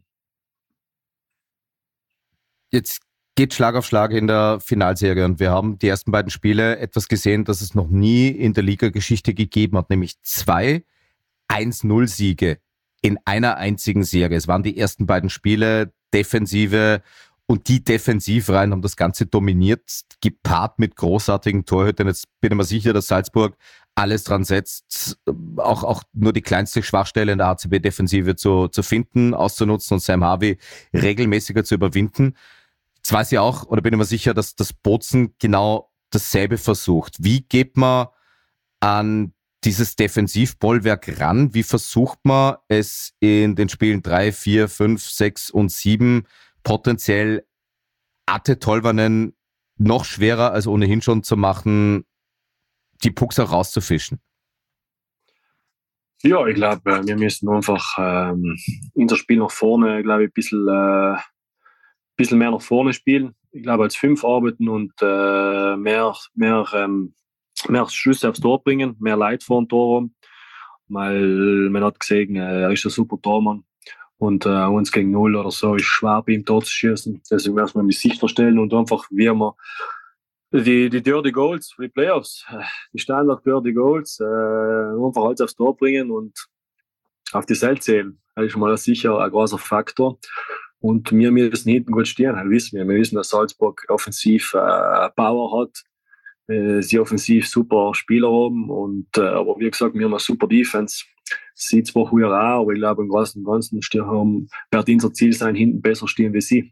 Jetzt geht Schlag auf Schlag in der Finalserie und wir haben die ersten beiden Spiele etwas gesehen, das es noch nie in der Liga-Geschichte gegeben hat, nämlich zwei eins null Siege in einer einzigen Serie. Es waren die ersten beiden Spiele, Defensive und die Defensivreihen haben das Ganze dominiert, gepaart mit großartigen Torhütern. Jetzt bin ich mir sicher, dass Salzburg alles dran setzt, auch, auch nur die kleinste Schwachstelle in der A C B-Defensive zu, zu finden, auszunutzen und Sam Harvey regelmäßiger zu überwinden. Jetzt weiß ich auch, oder bin ich mir sicher, dass das Bozen genau dasselbe versucht. Wie geht man an dieses Defensivbollwerk ran? Wie versucht man es in den Spielen drei, vier, fünf, sechs und sieben potenziell Atte Tolvanen noch schwerer als ohnehin schon zu machen, die Pucks auch rauszufischen? Ja, ich glaube, wir müssen einfach ähm, in das Spiel nach vorne, glaube ich, ein bisschen, äh, bisschen mehr nach vorne spielen. Ich glaube, als fünf arbeiten und äh, mehr, mehr, ähm, mehr Schüsse aufs Tor bringen, mehr Leute vor dem Tor haben. Weil man hat gesehen, äh, er ist ein super Tormann. Und äh, uns gegen Null oder so ist schwer, bei ihm Tor zu schießen. Deswegen müssen wir ihm sicher stellen und einfach, wie wir die, die Dirty Goals für die Playoffs, die Standard Dirty Goals, äh, einfach alles aufs Tor bringen und auf die Seite zählen. Das ist schon mal sicher ein großer Faktor. Und wir müssen hinten gut stehen, das wissen wir. Wir wissen, dass Salzburg offensiv äh, Power hat, äh, sie offensiv super Spieler haben. Und, äh, aber wie gesagt, wir haben eine super Defense. Sie zwar früher auch, aber ich glaube, im Großen und Ganzen haben, wird unser Ziel sein, hinten besser stehen wie sie.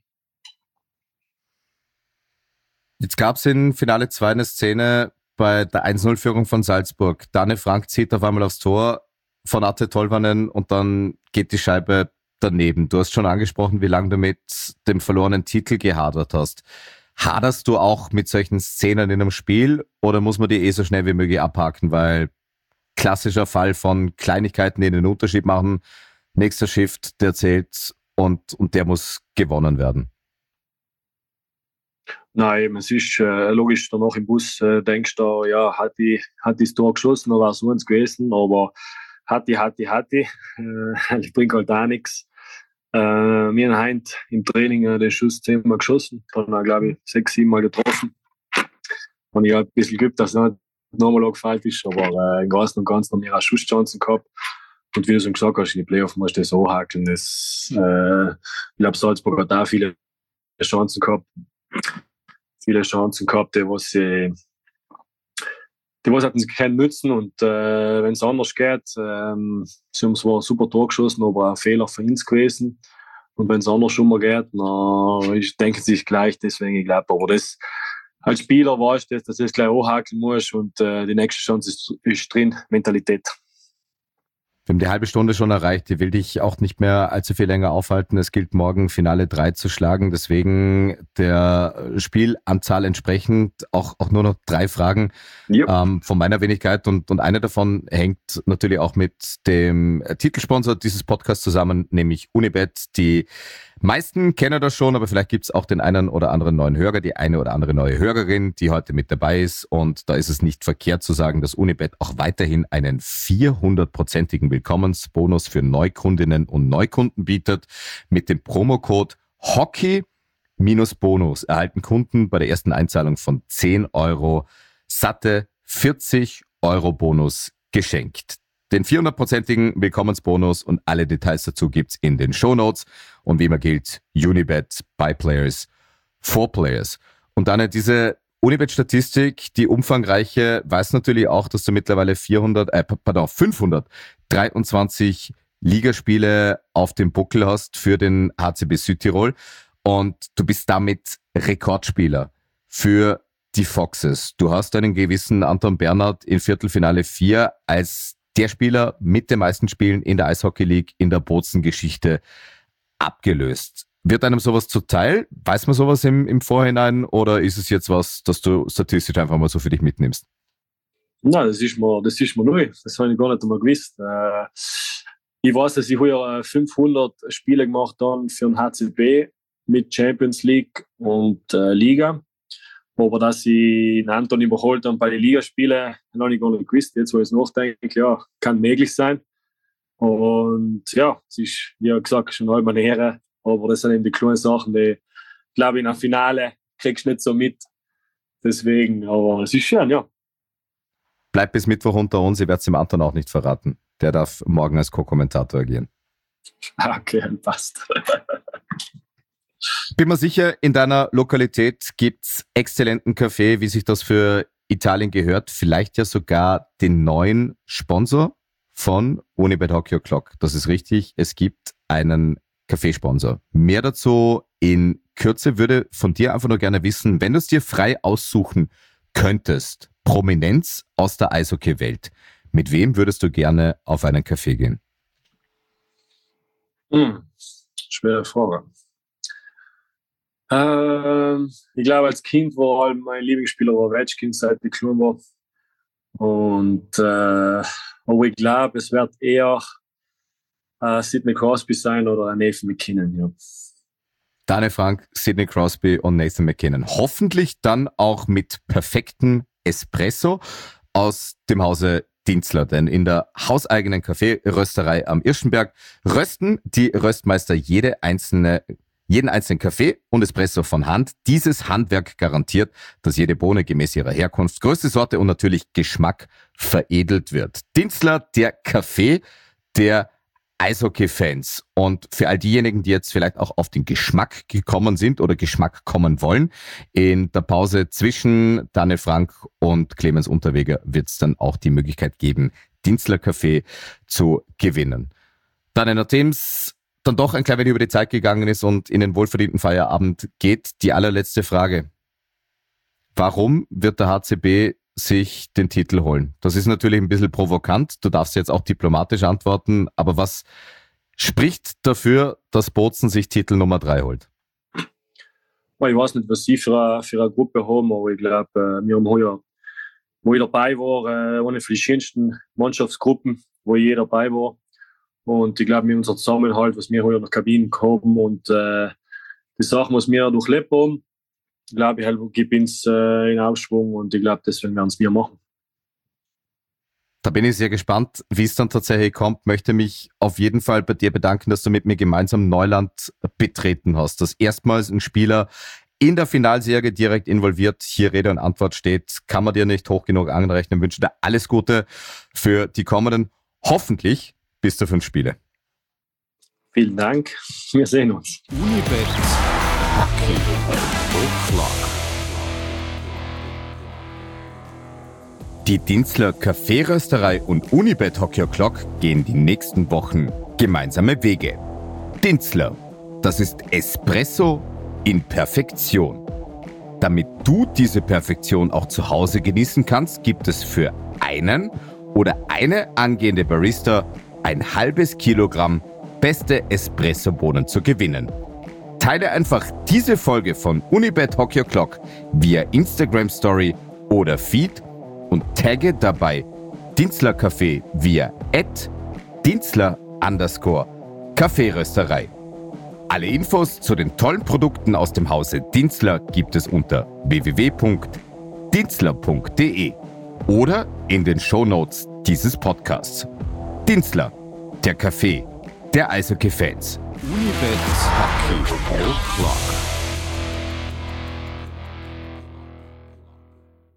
Jetzt gab es in Finale zwei eine Szene bei der eins null Führung von Salzburg. Dane Frank zieht auf einmal aufs Tor von Atte Tolvanen und dann geht die Scheibe daneben. Du hast schon angesprochen, wie lange du mit dem verlorenen Titel gehadert hast. Haderst du auch mit solchen Szenen in einem Spiel oder muss man die eh so schnell wie möglich abhaken, weil klassischer Fall von Kleinigkeiten, die den Unterschied machen, nächster Shift, der zählt und, und der muss gewonnen werden? Nein, es ist äh, logisch, danach im Bus äh, denkst du, ja, hat die, hat die das Tor geschossen, dann war es uns gewesen, aber hat die, hat die, hat die, äh, ich bringe halt auch nichts. Äh, wir haben heute im Training äh, den Schuss zehnmal geschossen, dann auch, glaube ich, sechs, sieben Mal getroffen. Und ich habe ein bisschen Glück, dass es nicht nochmal angefallen ist, aber äh, im Großen und Ganzen haben wir auch Schusschancen gehabt. Und wie du schon gesagt hast, in die Playoff musst du das anhakeln. Das, äh, ich glaube, Salzburg hat auch viele Chancen gehabt. Viele Chancen gehabt, die was sie, die was hatten sie keinen Nutzen und äh, wenn es anders geht, ähm, sie haben zwar ein super Tor geschossen, aber ein Fehler für uns gewesen und wenn es anders schon mal geht, na, ich denke sich gleich, deswegen ich glaube, aber das als Spieler weißt du, dass du das gleich anhakeln musst und äh, die nächste Chance ist, ist drin, Mentalität. Wir haben die halbe Stunde schon erreicht. Ich will dich auch nicht mehr allzu viel länger aufhalten. Es gilt morgen Finale drei zu schlagen. Deswegen der Spielanzahl entsprechend auch, auch nur noch drei Fragen yep. ähm, von meiner Wenigkeit. Und, und eine davon hängt natürlich auch mit dem Titelsponsor dieses Podcasts zusammen, nämlich Unibet. Die meisten kennen das schon, aber vielleicht gibt es auch den einen oder anderen neuen Hörer, die eine oder andere neue Hörerin, die heute mit dabei ist. Und da ist es nicht verkehrt zu sagen, dass Unibet auch weiterhin einen vierhundertprozentigen Willkommensbonus für Neukundinnen und Neukunden bietet. Mit dem Promocode Hockey-Bonus erhalten Kunden bei der ersten Einzahlung von zehn Euro satte vierzig Euro Bonus geschenkt. Den vierhundertprozentigen Willkommensbonus und alle Details dazu gibt's in den Shownotes. Und wie immer gilt, Unibet by Players for Players. Und dann diese Unibet-Statistik, die umfangreiche, weiß natürlich auch, dass du mittlerweile vierhundert, äh, pardon, fünfhundertdreiundzwanzig Ligaspiele auf dem Buckel hast für den H C B Südtirol. Und du bist damit Rekordspieler für die Foxes. Du hast einen gewissen Anton Bernhard in Viertelfinale vier als der Spieler mit den meisten Spielen in der Eishockey League in der Bozen-Geschichte abgelöst. Wird einem sowas zuteil? Weiß man sowas im, im Vorhinein oder ist es jetzt was, das du statistisch einfach mal so für dich mitnimmst? Nein, das ist mir, das ist mir neu. Das habe ich gar nicht einmal gewusst. Äh, ich weiß, dass ich früher fünfhundert Spiele gemacht habe für den H C B mit Champions League und äh, Liga. Aber dass ich den Anton überholt habe bei den Ligaspielen, habe ich gar nicht gewusst. Jetzt, wo ich es nachdenke, ja, kann möglich sein. Und ja, es ist, wie gesagt, schon halb eine Ehre. Aber das sind eben die kleinen Sachen, die, glaube ich, in einem Finale kriegst du nicht so mit. Deswegen, aber es ist schön, ja. Bleibt bis Mittwoch unter uns, ich werde es dem Anton auch nicht verraten. Der darf morgen als Co-Kommentator agieren. Okay, passt. Bin mir sicher, in deiner Lokalität gibt's exzellenten Kaffee, wie sich das für Italien gehört. Vielleicht ja sogar den neuen Sponsor von Unibet Hockey O'Clock. Das ist richtig, es gibt einen Kaffeesponsor. Mehr dazu in Kürze. Würde von dir einfach nur gerne wissen, wenn du es dir frei aussuchen könntest, Prominenz aus der Eishockey-Welt, mit wem würdest du gerne auf einen Kaffee gehen? Hm, schwere Frage. Ähm, ich glaube, als Kind war halt mein Lieblingsspieler war Ovechkin, seit ich klein war. Und äh, aber ich glaube, es wird eher äh, Sidney Crosby sein oder Nathan MacKinnon. Ja. Daniel Frank, Sidney Crosby und Nathan MacKinnon. Hoffentlich dann auch mit perfektem Espresso aus dem Hause Dinzler, denn in der hauseigenen Kaffeerösterei am Irschenberg rösten die Röstmeister jede einzelne, jeden einzelnen Kaffee und Espresso von Hand. Dieses Handwerk garantiert, dass jede Bohne gemäß ihrer Herkunft, Größe, Sorte und natürlich Geschmack veredelt wird. Dinzler, der Kaffee der Eishockey-Fans. Und für all diejenigen, die jetzt vielleicht auch auf den Geschmack gekommen sind oder Geschmack kommen wollen, in der Pause zwischen Daniel Frank und Clemens Unterweger wird es dann auch die Möglichkeit geben, Dinzler Kaffee zu gewinnen. Daniel, nachdem es dann doch ein klein wenig über die Zeit gegangen ist und in den wohlverdienten Feierabend geht, die allerletzte Frage. Warum wird der H C B sich den Titel holen? Das ist natürlich ein bisschen provokant. Du darfst jetzt auch diplomatisch antworten. Aber was spricht dafür, dass Bozen sich Titel Nummer drei holt? Ich weiß nicht, was sie für eine, für eine Gruppe haben, aber ich glaube, wir haben heuer, wo ich dabei war, eine von den schönsten Mannschaftsgruppen, wo ich dabei war. Und ich glaube, mit unserem Zusammenhalt, was wir heuer in der Kabine haben und äh, die Sachen, was wir durchlebt haben, ich glaube, ich gebe uns äh, in Aufschwung und ich glaube, deswegen werden es wir machen. Da bin ich sehr gespannt, wie es dann tatsächlich kommt. Möchte mich auf jeden Fall bei dir bedanken, dass du mit mir gemeinsam Neuland betreten hast. Dass erstmals ein Spieler in der Finalserie direkt involviert hier Rede und Antwort steht, kann man dir nicht hoch genug anrechnen. Ich wünsche dir alles Gute für die kommenden, hoffentlich bis zu fünf Spiele. Vielen Dank. Wir sehen uns. Unibet Hockey O'Clock. Die Dinzler Kaffeerösterei und Unibet Hockey O'Clock gehen die nächsten Wochen gemeinsame Wege. Dinzler, das ist Espresso in Perfektion. Damit du diese Perfektion auch zu Hause genießen kannst, gibt es für einen oder eine angehende Barista ein halbes Kilogramm beste Espresso-Bohnen zu gewinnen. Teile einfach diese Folge von Unibet Hockey O'Clock via Instagram Story oder Feed und tagge dabei Dinzler Kaffee via at Dinzler underscore Kaffeerösterei. Alle Infos zu den tollen Produkten aus dem Hause Dinzler gibt es unter w w w punkt dinzler punkt d e oder in den Shownotes dieses Podcasts. Dinzler, der Kaffee der Eishockey-Fans. Unibet Hockey O'Clock.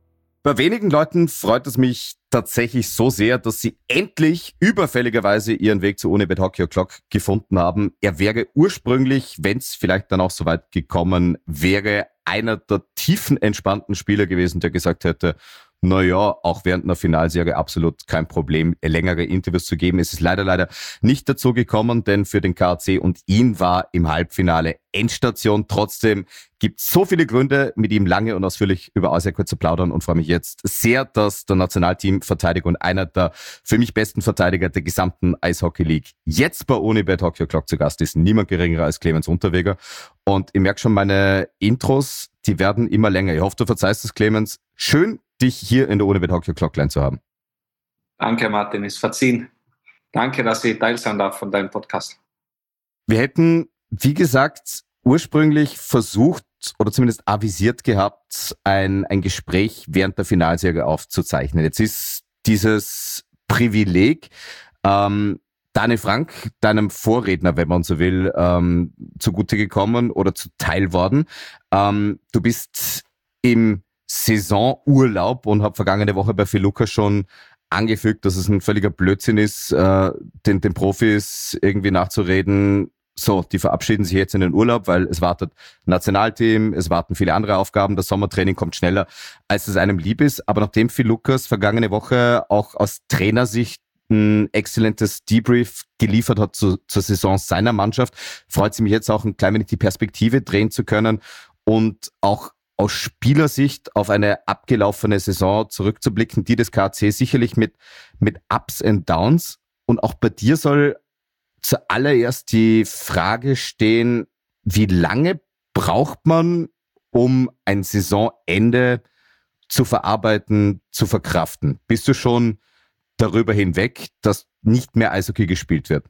Bei wenigen Leuten freut es mich tatsächlich so sehr, dass sie endlich überfälligerweise ihren Weg zu Unibet Hockey O'Clock gefunden haben. Er wäre ursprünglich, wenn es vielleicht dann auch so weit gekommen wäre, einer der tiefen entspannten Spieler gewesen, der gesagt hätte, na ja, auch während einer Finalserie absolut kein Problem, längere Interviews zu geben. Es ist leider, leider nicht dazu gekommen, denn für den K A C und ihn war im Halbfinale Endstation. Trotzdem gibt es so viele Gründe, mit ihm lange und ausführlich über Eishockey zu plaudern und freue mich jetzt sehr, dass der Nationalteamverteidiger und einer der für mich besten Verteidiger der gesamten Eishockey League jetzt bei Unibet Hockey O'Clock zu Gast ist. Niemand geringerer als Clemens Unterweger. Und ich merke schon, meine Intros, die werden immer länger. Ich hoffe, du verzeihst es, Clemens. Schön, dich hier in der Unibet Hockey O'Clock zu haben. Danke, Martin, ist verziehen. Danke, dass ich Teil sein darf von deinem Podcast. Wir hätten, wie gesagt, ursprünglich versucht oder zumindest avisiert gehabt, ein, ein Gespräch während der Finalserie aufzuzeichnen. Jetzt ist dieses Privileg, ähm, Daniel Frank, deinem Vorredner, wenn man so will, ähm, zugute gekommen oder zuteil worden. Ähm, du bist im Saisonurlaub und habe vergangene Woche bei Phil Lucas schon angefügt, dass es ein völliger Blödsinn ist, äh, den, den Profis irgendwie nachzureden, so, die verabschieden sich jetzt in den Urlaub, weil es wartet Nationalteam, es warten viele andere Aufgaben, das Sommertraining kommt schneller, als es einem lieb ist. Aber nachdem Phil Lucas vergangene Woche auch aus Trainersicht ein exzellentes Debrief geliefert hat zu, zur Saison seiner Mannschaft, freut es mich jetzt auch ein klein wenig die Perspektive drehen zu können und auch aus Spielersicht auf eine abgelaufene Saison zurückzublicken, die des K A C sicherlich mit, mit Ups and Downs. Und auch bei dir soll zuallererst die Frage stehen, wie lange braucht man, um ein Saisonende zu verarbeiten, zu verkraften? Bist du schon darüber hinweg, dass nicht mehr Eishockey gespielt wird?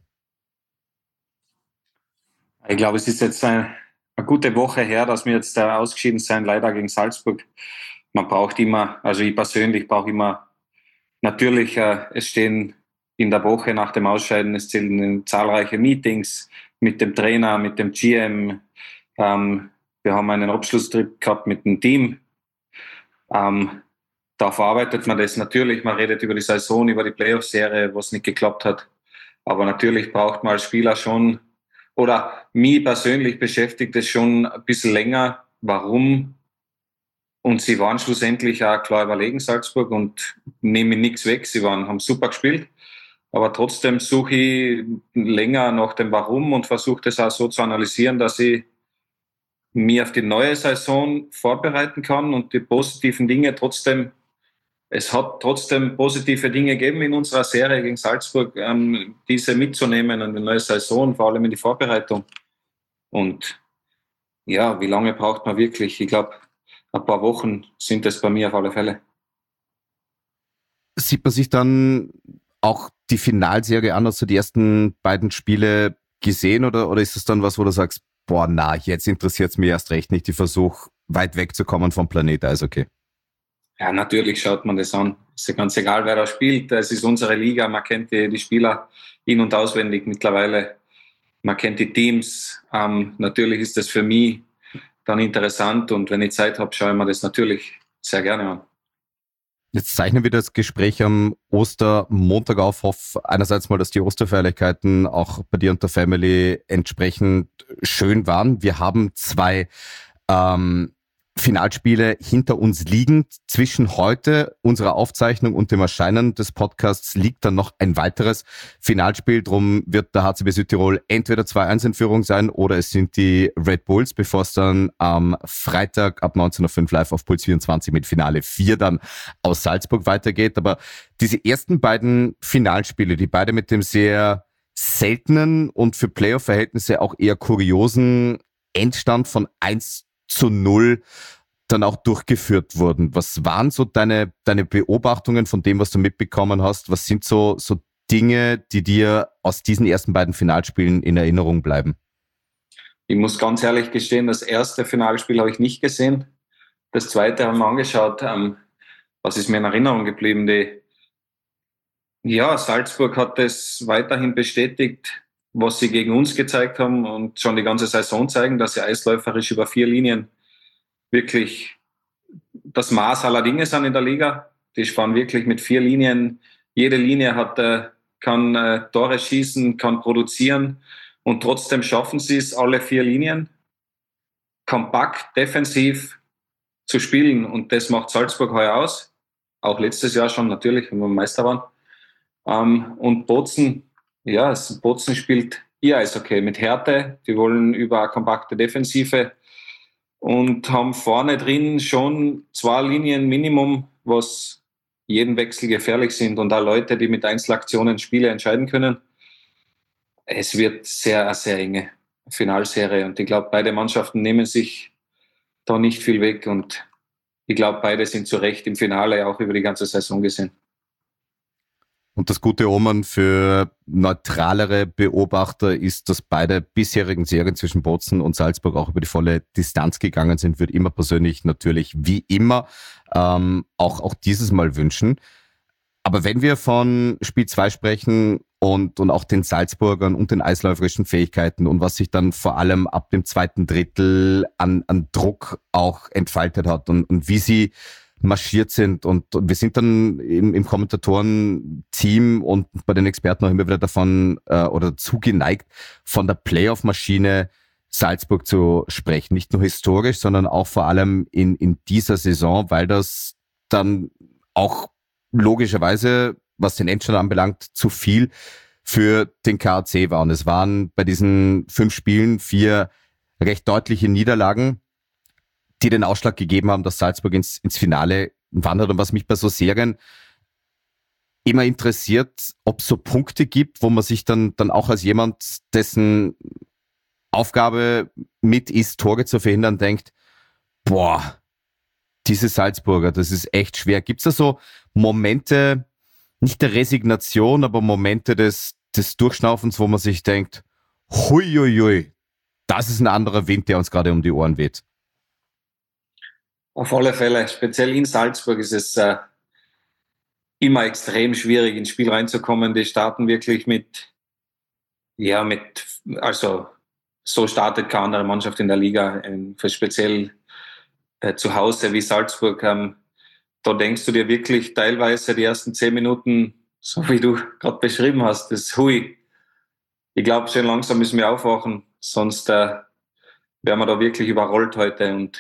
Ich glaube, es ist jetzt ein eine gute Woche her, dass wir jetzt da ausgeschieden sind, leider gegen Salzburg. Man braucht immer, also ich persönlich brauche immer, natürlich, äh, es stehen in der Woche nach dem Ausscheiden, es zählen zahlreiche Meetings mit dem Trainer, mit dem G M. Ähm, wir haben einen Abschlusstrip gehabt mit dem Team. Ähm, da verarbeitet man das natürlich. Man redet über die Saison, über die Playoff-Serie, was nicht geklappt hat. Aber natürlich braucht man als Spieler schon, oder mich persönlich beschäftigt es schon ein bisschen länger, warum. Und sie waren schlussendlich auch klar überlegen, Salzburg, und nehmen nichts weg. Sie waren, haben super gespielt. Aber trotzdem suche ich länger nach dem Warum und versuche das auch so zu analysieren, dass ich mich auf die neue Saison vorbereiten kann und die positiven Dinge trotzdem, es hat trotzdem positive Dinge gegeben in unserer Serie gegen Salzburg, ähm, diese mitzunehmen in die neue Saison, vor allem in die Vorbereitung. Und ja, wie lange braucht man wirklich? Ich glaube, ein paar Wochen sind es bei mir auf alle Fälle. Sieht man sich dann auch die Finalserie an, hast du die ersten beiden Spiele gesehen, oder, oder ist es dann was, wo du sagst, boah, na, jetzt interessiert es mich erst recht nicht, ich versuche weit wegzukommen vom Planet Eishockey? Ja, natürlich schaut man das an. Ist ja ganz egal, wer da spielt. Es ist unsere Liga, man kennt die, die Spieler in- und auswendig mittlerweile. Man kennt die Teams. Ähm, natürlich ist das für mich dann interessant und wenn ich Zeit habe, schaue ich mir das natürlich sehr gerne an. Jetzt zeichnen wir das Gespräch am Ostermontag auf. Hoffe einerseits mal, dass die Osterfeierlichkeiten auch bei dir und der Family entsprechend schön waren. Wir haben zwei ähm, Finalspiele hinter uns liegen. Zwischen heute, unserer Aufzeichnung und dem Erscheinen des Podcasts liegt dann noch ein weiteres Finalspiel. Drum wird der H C B Südtirol entweder zwei eins in Führung sein oder es sind die Red Bulls, bevor es dann am Freitag ab neunzehn Uhr fünf live auf Puls vierundzwanzig mit Finale vier dann aus Salzburg weitergeht. Aber diese ersten beiden Finalspiele, die beide mit dem sehr seltenen und für Playoff-Verhältnisse auch eher kuriosen Endstand von eins zu null dann auch durchgeführt wurden. Was waren so deine, deine Beobachtungen von dem, was du mitbekommen hast? Was sind so, so Dinge, die dir aus diesen ersten beiden Finalspielen in Erinnerung bleiben? Ich muss ganz ehrlich gestehen, das erste Finalspiel habe ich nicht gesehen. Das zweite haben wir angeschaut. Ähm, was ist mir in Erinnerung geblieben? Die, ja, Salzburg hat das weiterhin bestätigt, was sie gegen uns gezeigt haben und schon die ganze Saison zeigen, dass sie eisläuferisch über vier Linien wirklich das Maß aller Dinge sind in der Liga. Die fahren wirklich mit vier Linien. Jede Linie hat, äh, kann äh, Tore schießen, kann produzieren und trotzdem schaffen sie es, alle vier Linien kompakt, defensiv zu spielen. Und das macht Salzburg heuer aus. Auch letztes Jahr schon natürlich, wenn wir Meister waren. Ähm, und Bozen, ja, Bozen spielt ihr Eishockey mit Härte. Die wollen über eine kompakte Defensive und haben vorne drin schon zwei Linien Minimum, was jeden Wechsel gefährlich sind und auch Leute, die mit Einzelaktionen Spiele entscheiden können. Es wird sehr, sehr enge Finalserie und ich glaube, beide Mannschaften nehmen sich da nicht viel weg und ich glaube, beide sind zu Recht im Finale, auch über die ganze Saison gesehen. Und das gute Omen für neutralere Beobachter ist, dass beide bisherigen Serien zwischen Bozen und Salzburg auch über die volle Distanz gegangen sind. Würde immer persönlich natürlich wie immer ähm, auch, auch dieses Mal wünschen. Aber wenn wir von Spiel zwei sprechen und, und auch den Salzburgern und den eisläuferischen Fähigkeiten und was sich dann vor allem ab dem zweiten Drittel an, an Druck auch entfaltet hat und, und wie sie marschiert sind und wir sind dann im, im Kommentatoren-Team und bei den Experten auch immer wieder davon äh, oder zugeneigt, von der Playoff-Maschine Salzburg zu sprechen. Nicht nur historisch, sondern auch vor allem in, in dieser Saison, weil das dann auch logischerweise, was den Endstand anbelangt, zu viel für den K A C war. Und es waren bei diesen fünf Spielen vier recht deutliche Niederlagen, die den Ausschlag gegeben haben, dass Salzburg ins, ins Finale wandert. Und was mich bei so Serien immer interessiert, ob es so Punkte gibt, wo man sich dann, dann auch als jemand, dessen Aufgabe mit ist, Tore zu verhindern, denkt, boah, diese Salzburger, das ist echt schwer. Gibt es da so Momente, nicht der Resignation, aber Momente des, des Durchschnaufens, wo man sich denkt, huiuiui, das ist ein anderer Wind, der uns gerade um die Ohren weht? Auf alle Fälle, speziell in Salzburg ist es äh, immer extrem schwierig, ins Spiel reinzukommen. Die starten wirklich mit, ja, mit, also so startet keine andere Mannschaft in der Liga, ähm, für speziell äh, zu Hause wie Salzburg. Ähm, da denkst du dir wirklich teilweise die ersten zehn Minuten, so wie du gerade beschrieben hast, das Hui. Ich glaube, schon langsam müssen wir aufwachen, sonst äh, werden wir da wirklich überrollt heute. Und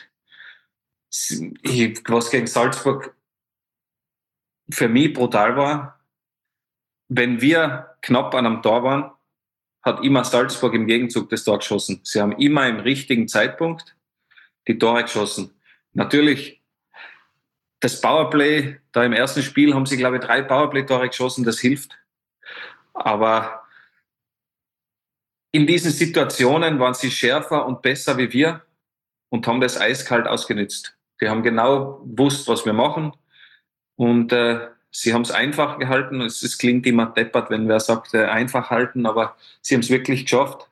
was gegen Salzburg für mich brutal war, wenn wir knapp an einem Tor waren, hat immer Salzburg im Gegenzug das Tor geschossen. Sie haben immer im richtigen Zeitpunkt die Tore geschossen. Natürlich, das Powerplay, da im ersten Spiel haben sie, glaube ich, drei Powerplay-Tore geschossen, das hilft. Aber in diesen Situationen waren sie schärfer und besser wie wir und haben das eiskalt ausgenutzt. Die haben genau gewusst, was wir machen und äh, sie haben es einfach gehalten. Es, es klingt immer deppert, wenn wer sagt, äh, einfach halten, aber sie haben es wirklich geschafft,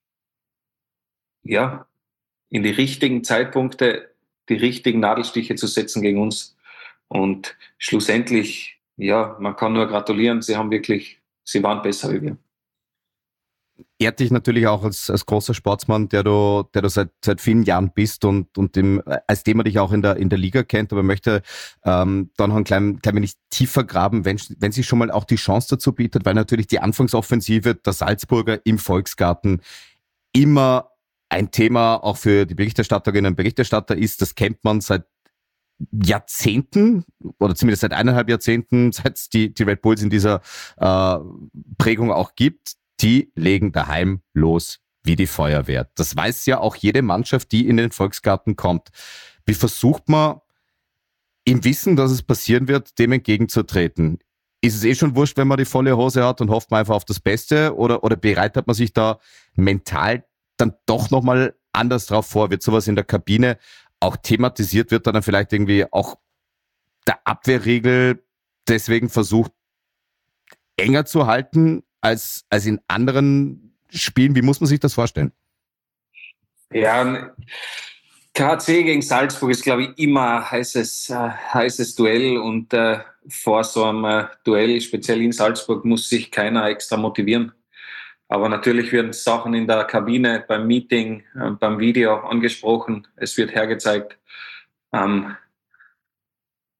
ja, in die richtigen Zeitpunkte die richtigen Nadelstiche zu setzen gegen uns. Und schlussendlich, ja, man kann nur gratulieren. Sie haben wirklich, sie waren besser wie wir. Ehrt dich natürlich auch als, als großer Sportsmann, der du, der du seit, seit vielen Jahren bist und, und dem, als dem man dich auch in der, in der Liga kennt, aber möchte ähm, da noch ein klein, klein wenig tiefer graben, wenn, wenn sich schon mal auch die Chance dazu bietet, weil natürlich die Anfangsoffensive der Salzburger im Volksgarten immer ein Thema auch für die Berichterstatterinnen und Berichterstatter ist. Das kennt man seit Jahrzehnten oder zumindest seit eineinhalb Jahrzehnten, seit es die, die Red Bulls in dieser äh, Prägung auch gibt. Die legen daheim los wie die Feuerwehr. Das weiß ja auch jede Mannschaft, die in den Volksgarten kommt. Wie versucht man im Wissen, dass es passieren wird, dem entgegenzutreten? Ist es eh schon wurscht, wenn man die volle Hose hat und hofft man einfach auf das Beste oder, oder bereitet man sich da mental dann doch nochmal anders drauf vor? Wird sowas in der Kabine auch thematisiert? Wird dann vielleicht irgendwie auch der Abwehrregel deswegen versucht, enger zu halten als, als in anderen Spielen? Wie muss man sich das vorstellen? Ja, K A C gegen Salzburg ist, glaube ich, immer ein heißes, äh, heißes Duell und äh, vor so einem äh, Duell, speziell in Salzburg, muss sich keiner extra motivieren. Aber natürlich werden Sachen in der Kabine, beim Meeting, äh, beim Video angesprochen. Es wird hergezeigt. Ähm,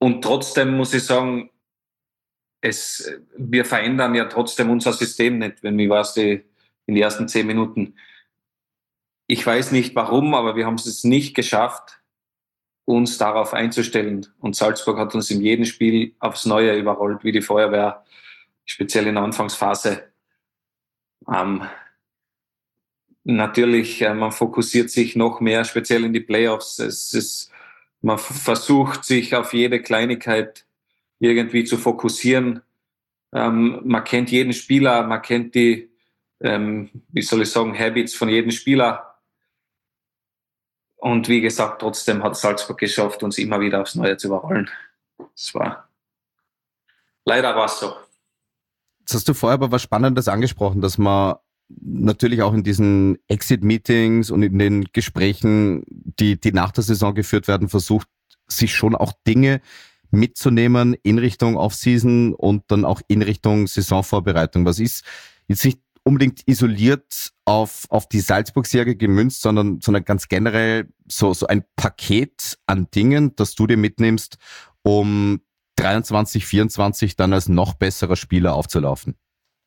Und trotzdem muss ich sagen, es, wir verändern ja trotzdem unser System nicht, wenn wir was die in den ersten zehn Minuten. Ich weiß nicht warum, aber wir haben es nicht geschafft, uns darauf einzustellen. Und Salzburg hat uns in jedem Spiel aufs Neue überrollt, wie die Feuerwehr, speziell in der Anfangsphase. Ähm, natürlich, äh, man fokussiert sich noch mehr, speziell in die Playoffs. Es ist, man f- versucht, sich auf jede Kleinigkeit irgendwie zu fokussieren. Ähm, man kennt jeden Spieler, man kennt die, ähm, wie soll ich sagen, Habits von jedem Spieler. Und wie gesagt, trotzdem hat Salzburg geschafft, uns immer wieder aufs Neue zu überrollen. Das war, leider war es so. Jetzt hast du vorher aber was Spannendes angesprochen, dass man natürlich auch in diesen Exit-Meetings und in den Gesprächen, die, die nach der Saison geführt werden, versucht, sich schon auch Dinge mitzunehmen in Richtung Off-Season und dann auch in Richtung Saisonvorbereitung. Was ist jetzt nicht unbedingt isoliert auf, auf die Salzburg-Serie gemünzt, sondern, sondern ganz generell so, so ein Paket an Dingen, das du dir mitnimmst, um dreiundzwanzig, vierundzwanzig dann als noch besserer Spieler aufzulaufen?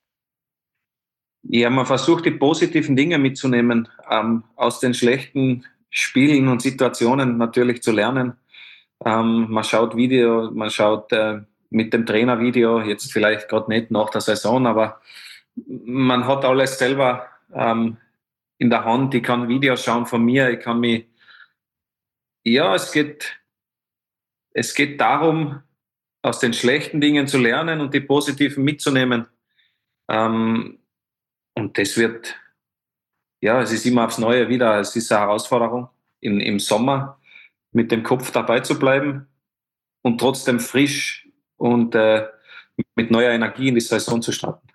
Ja, man versucht die positiven Dinge mitzunehmen, ähm, aus den schlechten Spielen und Situationen natürlich zu lernen. Ähm, man schaut Video, man schaut äh, mit dem Trainer Video, jetzt vielleicht gerade nicht nach der Saison, aber man hat alles selber ähm, in der Hand. Ich kann Videos schauen von mir, ich kann mich, ja, es geht, es geht darum, aus den schlechten Dingen zu lernen und die positiven mitzunehmen. Ähm, und das wird, ja, es ist immer aufs Neue wieder, es ist eine Herausforderung, in, im Sommer mit dem Kopf dabei zu bleiben und trotzdem frisch und äh, mit neuer Energie in die Saison zu starten.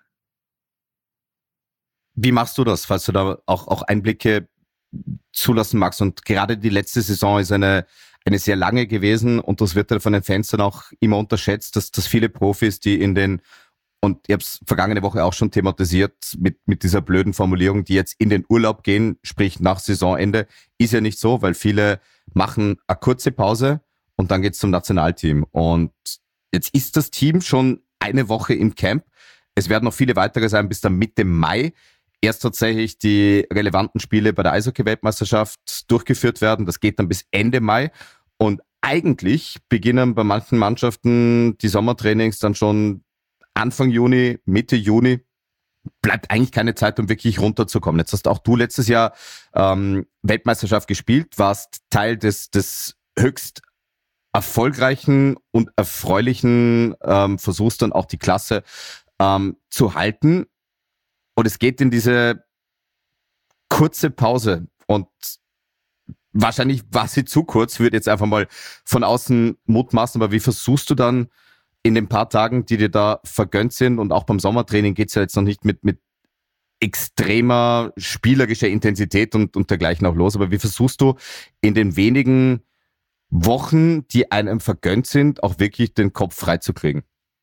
Wie machst du das, falls du da auch, auch Einblicke zulassen magst? Und gerade die letzte Saison ist eine, eine sehr lange gewesen und das wird dann von den Fans dann auch immer unterschätzt, dass, dass viele Profis, die in den, und ich habe es vergangene Woche auch schon thematisiert mit, mit dieser blöden Formulierung, die jetzt in den Urlaub gehen, sprich nach Saisonende, ist ja nicht so, weil viele machen eine kurze Pause und dann geht's zum Nationalteam. Und jetzt ist das Team schon eine Woche im Camp. Es werden noch viele weitere sein bis dann Mitte Mai. Erst tatsächlich die relevanten Spiele bei der Eishockey-Weltmeisterschaft durchgeführt werden. Das geht dann bis Ende Mai. Und eigentlich beginnen bei manchen Mannschaften die Sommertrainings dann schon Anfang Juni, Mitte Juni. Bleibt eigentlich keine Zeit, um wirklich runterzukommen. Jetzt hast auch du letztes Jahr ähm, Weltmeisterschaft gespielt, warst Teil des, des höchst erfolgreichen und erfreulichen ähm, Versuchs, dann auch die Klasse ähm, zu halten. Und es geht in diese kurze Pause und wahrscheinlich war sie zu kurz, würde jetzt einfach mal von außen mutmaßen, aber wie versuchst du dann in den paar Tagen, die dir da vergönnt sind, und auch beim Sommertraining geht's ja jetzt noch nicht mit, mit extremer spielerischer Intensität und, und dergleichen auch los, aber wie versuchst du in den wenigen Wochen, die einem vergönnt sind, auch wirklich den Kopf frei zu kriegen?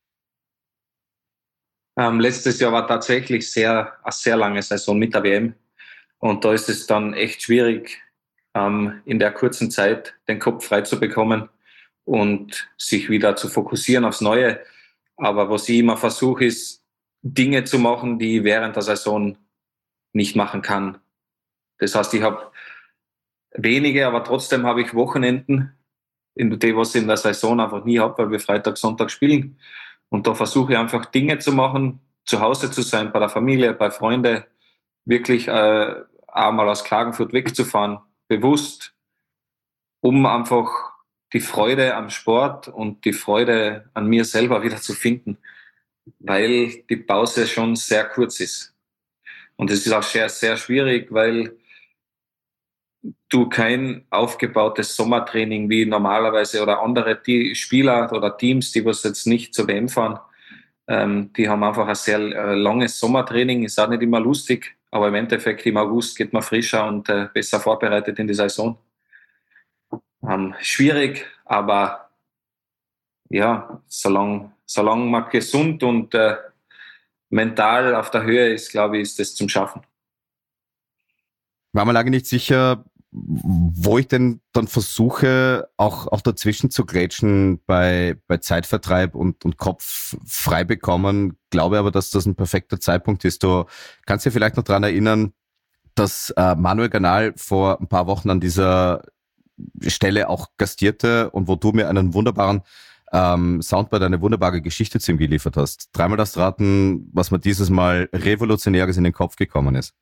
Ähm, letztes Jahr war tatsächlich sehr, eine sehr lange Saison mit der W M. Und da ist es dann echt schwierig, ähm, in der kurzen Zeit den Kopf frei zu bekommen und sich wieder zu fokussieren aufs Neue. Aber was ich immer versuche, ist, Dinge zu machen, die ich während der Saison nicht machen kann. Das heißt, ich habe wenige, aber trotzdem habe ich Wochenenden, in die, was ich in der Saison einfach nie habe, weil wir Freitag, Sonntag spielen. Und da versuche ich einfach Dinge zu machen, zu Hause zu sein, bei der Familie, bei Freunden, wirklich äh, einmal aus Klagenfurt wegzufahren, bewusst, um einfach die Freude am Sport und die Freude an mir selber wieder zu finden, weil die Pause schon sehr kurz ist. Und es ist auch sehr, sehr schwierig, weil du kein aufgebautes Sommertraining wie normalerweise oder andere die Spieler oder Teams, die was jetzt nicht zur W M fahren, ähm, die haben einfach ein sehr äh, langes Sommertraining, ist auch nicht immer lustig, aber im Endeffekt im August geht man frischer und äh, besser vorbereitet in die Saison. Ähm, schwierig, aber ja, solange, solange man gesund und äh, mental auf der Höhe ist, glaube ich, ist das zum Schaffen. War mir lange nicht sicher, wo ich denn dann versuche, auch, auch dazwischen zu grätschen bei, bei Zeitvertreib und, und Kopf frei bekommen, glaube aber, dass das ein perfekter Zeitpunkt ist. Du kannst dir vielleicht noch dran erinnern, dass äh, Manuel Ganahl vor ein paar Wochen an dieser Stelle auch gastierte und wo du mir einen wunderbaren ähm, Soundbite, eine wunderbare Geschichte zu ihm geliefert hast. Dreimal das raten, was mir dieses Mal Revolutionäres in den Kopf gekommen ist.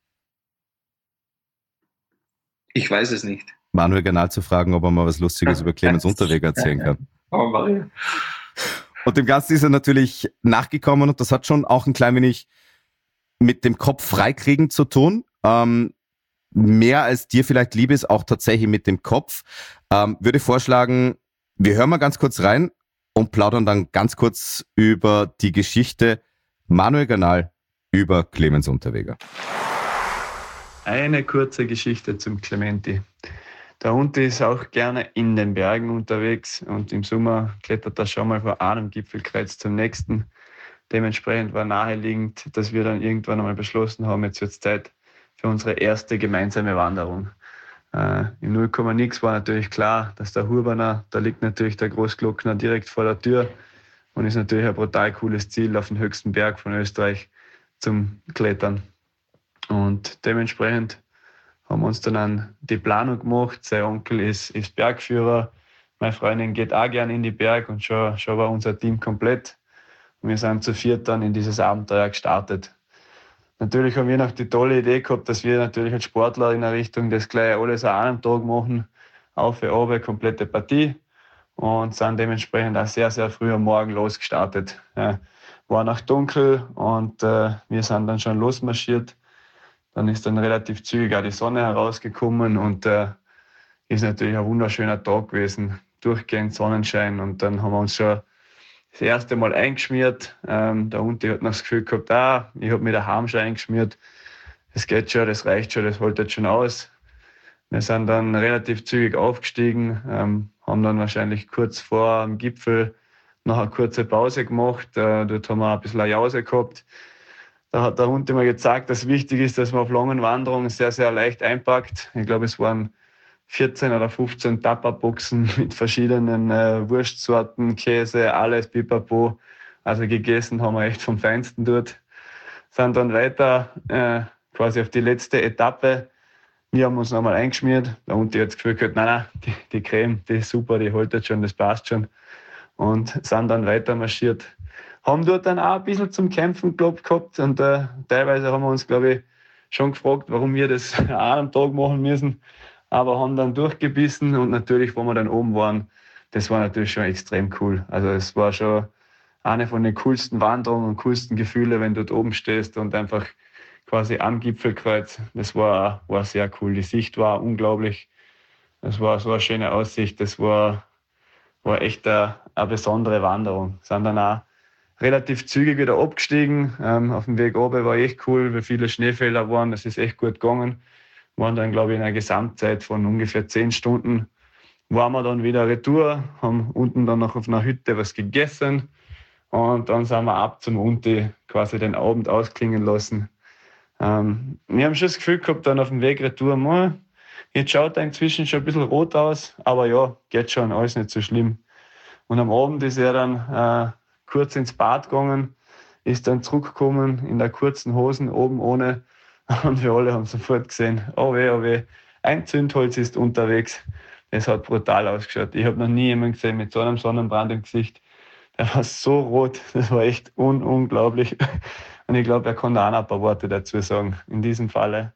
Ich weiß es nicht. Manuel Ganahl zu fragen, ob er mal was Lustiges über Clemens Unterweger erzählen kann. Oh, Maria. Und dem Ganzen ist er natürlich nachgekommen und das hat schon auch ein klein wenig mit dem Kopf freikriegen zu tun. Ähm, mehr als dir vielleicht lieb ist, auch tatsächlich mit dem Kopf. Ähm, würde vorschlagen, wir hören mal ganz kurz rein und plaudern dann ganz kurz über die Geschichte Manuel Ganahl über Clemens Unterweger. Eine kurze Geschichte zum Clementi. Der Unti ist auch gerne in den Bergen unterwegs und im Sommer klettert er schon mal von einem Gipfelkreuz zum nächsten. Dementsprechend war naheliegend, dass wir dann irgendwann einmal beschlossen haben, jetzt wird es Zeit für unsere erste gemeinsame Wanderung. Äh, Im null Komma nix war natürlich klar, dass der Hurbaner, da liegt natürlich der Großglockner direkt vor der Tür und ist natürlich ein brutal cooles Ziel auf den höchsten Berg von Österreich zum Klettern. Und dementsprechend haben wir uns dann an die Planung gemacht. Sein Onkel ist, ist Bergführer, meine Freundin geht auch gerne in die Berg und schon, schon war unser Team komplett. Und wir sind zu viert dann in dieses Abenteuer gestartet. Natürlich haben wir noch die tolle Idee gehabt, dass wir natürlich als Sportler in der Richtung das gleich alles an einem Tag machen, auf und runter, komplette Partie und sind dementsprechend auch sehr, sehr früh am Morgen losgestartet. Ja, war noch dunkel und äh, wir sind dann schon losmarschiert. Dann ist dann relativ zügig auch die Sonne herausgekommen und äh, ist natürlich ein wunderschöner Tag gewesen, durchgehend Sonnenschein und dann haben wir uns schon das erste Mal eingeschmiert. Ähm, der Unti hat noch das Gefühl gehabt, ah, ich habe mir daheim schon eingeschmiert. Das geht schon, das reicht schon, das hält jetzt schon aus. Wir sind dann relativ zügig aufgestiegen, ähm, haben dann wahrscheinlich kurz vor dem Gipfel noch eine kurze Pause gemacht. Äh, dort haben wir ein bisschen eine Jause gehabt. Da hat der Hund immer gezeigt, dass wichtig ist, dass man auf langen Wanderungen sehr, sehr leicht einpackt. Ich glaube, es waren vierzehn oder fünfzehn Tupperboxen mit verschiedenen äh, Wurstsorten, Käse, alles pipapo. Also gegessen haben wir echt vom Feinsten dort. Sind dann weiter äh, quasi auf die letzte Etappe. Wir haben uns nochmal eingeschmiert. Der Hund hat das Gefühl gehabt, nein, nein, die, die Creme, die ist super, die hält jetzt schon, das passt schon. Und sind dann weiter marschiert. Haben dort dann auch ein bisschen zum Kämpfen gehabt und äh, teilweise haben wir uns, glaube ich, schon gefragt, warum wir das an einem Tag machen müssen, aber haben dann durchgebissen und natürlich, wo wir dann oben waren, das war natürlich schon extrem cool. Also es war schon eine von den coolsten Wanderungen und coolsten Gefühle, wenn du dort oben stehst und einfach quasi am Gipfelkreuz, das war, war sehr cool. Die Sicht war unglaublich, das war so eine schöne Aussicht, das war, war echt eine, eine besondere Wanderung. Sind dann auch relativ zügig wieder abgestiegen. Ähm, auf dem Weg oben war echt cool, wie viele Schneefelder waren. Das ist echt gut gegangen. Waren dann, glaube ich, in einer Gesamtzeit von ungefähr zehn Stunden. Waren wir dann wieder retour, haben unten dann noch auf einer Hütte was gegessen. Und dann sind wir ab zum Unti quasi den Abend ausklingen lassen. Ähm, wir haben schon das Gefühl gehabt, dann auf dem Weg retour, mal, jetzt schaut er inzwischen schon ein bisschen rot aus. Aber ja, geht schon, alles nicht so schlimm. Und am Abend ist er dann äh, kurz ins Bad gegangen, ist dann zurückgekommen in der kurzen Hosen, oben ohne. Und wir alle haben sofort gesehen, oh weh, oh weh, ein Zündholz ist unterwegs. Es hat brutal ausgeschaut. Ich habe noch nie jemanden gesehen mit so einem Sonnenbrand im Gesicht. Der war so rot, das war echt un- unglaublich. Und ich glaube, er kann da auch noch ein paar Worte dazu sagen, in diesem Falle.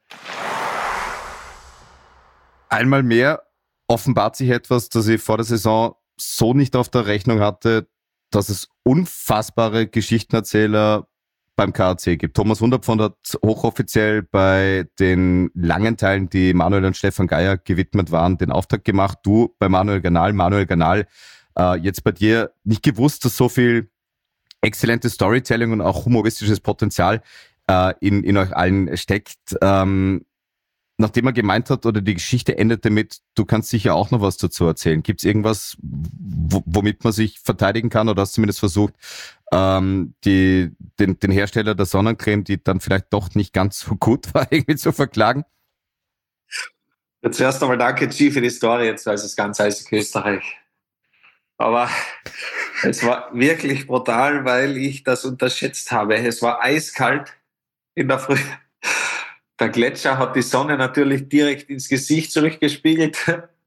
Einmal mehr offenbart sich etwas, das ich vor der Saison so nicht auf der Rechnung hatte, dass es unfassbare Geschichtenerzähler beim K A C gibt. Thomas Hundertpfund hat hochoffiziell bei den langen Teilen, die Manuel und Stefan Geier gewidmet waren, den Auftakt gemacht. Du bei Manuel Ganahl, Manuel Ganahl, äh, jetzt bei dir nicht gewusst, dass so viel exzellentes Storytelling und auch humoristisches Potenzial äh, in, in euch allen steckt. Ähm, Nachdem er gemeint hat, oder die Geschichte endete mit, du kannst sicher auch noch was dazu erzählen. Gibt es irgendwas, w- womit man sich verteidigen kann, oder hast du zumindest versucht, ähm, die, den, den Hersteller der Sonnencreme, die dann vielleicht doch nicht ganz so gut war, irgendwie zu verklagen? Zuerst einmal danke, G, für die Story. Jetzt weiß es ganz Eishockey Österreich. Aber es war wirklich brutal, weil ich das unterschätzt habe. Es war eiskalt in der Früh. Der Gletscher hat die Sonne natürlich direkt ins Gesicht zurückgespiegelt.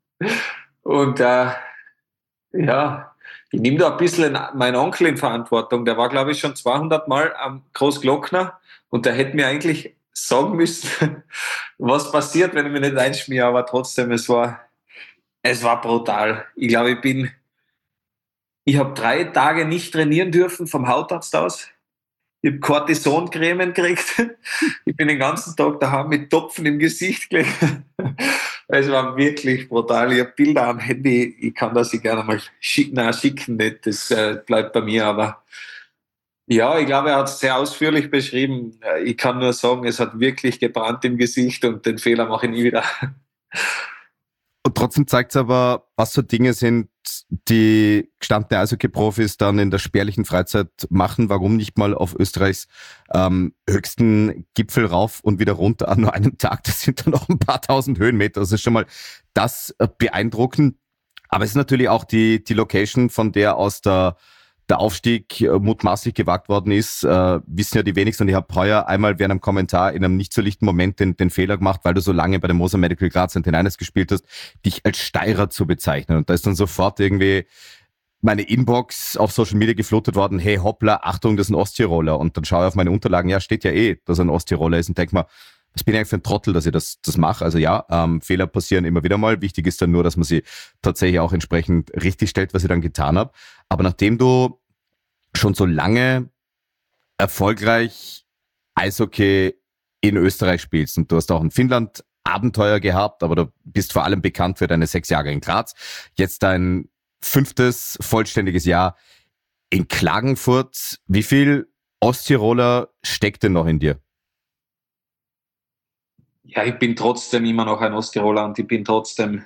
Und äh, ja, ich nehme da ein bisschen meinen Onkel in Verantwortung. Der war, glaube ich, schon zweihundert Mal am Großglockner und der hätte mir eigentlich sagen müssen, was passiert, wenn ich mich nicht einschmiere. Aber trotzdem, es war, es war brutal. Ich glaube, ich bin, ich habe drei Tage nicht trainieren dürfen vom Hautarzt aus. Ich habe Cortison-Cremen gekriegt. Ich bin den ganzen Tag daheim mit Topfen im Gesicht gelegt. Es war wirklich brutal. Ich habe Bilder am Handy. Ich kann das ich gerne mal schicken. Nein, schicken nicht. Das äh, bleibt bei mir. Aber ja, ich glaube, er hat es sehr ausführlich beschrieben. Ich kann nur sagen, es hat wirklich gebrannt im Gesicht und den Fehler mache ich nie wieder. Und trotzdem zeigt es aber, was so Dinge sind, die gestandene Eishockey-Profis dann in der spärlichen Freizeit machen. Warum nicht mal auf Österreichs ähm, höchsten Gipfel rauf und wieder runter an nur einem Tag? Das sind dann noch ein paar tausend Höhenmeter. Das ist schon mal das äh, beeindruckend. Aber es ist natürlich auch die, die Location, von der aus der der Aufstieg äh, mutmaßlich gewagt worden ist, äh, wissen ja die wenigsten. Und ich habe heuer einmal während einem Kommentar in einem nicht so lichten Moment den, den Fehler gemacht, weil du so lange bei dem Moser Medical Graz Centennials gespielt hast, dich als Steirer zu bezeichnen. Und da ist dann sofort irgendwie meine Inbox auf Social Media geflutet worden, hey hoppla, Achtung, das ist ein Osttiroler. Und dann schaue ich auf meine Unterlagen, ja, steht ja eh, dass er ein Osttiroler ist und denk mal, was bin ich eigentlich für ein Trottel, dass ich das, das mache? Also ja, ähm, Fehler passieren immer wieder mal. Wichtig ist dann nur, dass man sie tatsächlich auch entsprechend richtig stellt, was ich dann getan habe. Aber nachdem du schon so lange erfolgreich Eishockey in Österreich spielst und du hast auch in Finnland Abenteuer gehabt, aber du bist vor allem bekannt für deine sechs Jahre in Graz. Jetzt dein fünftes vollständiges Jahr in Klagenfurt. Wie viel Osttiroler steckt denn noch in dir? Ja, ich bin trotzdem immer noch ein Osttiroler und ich bin trotzdem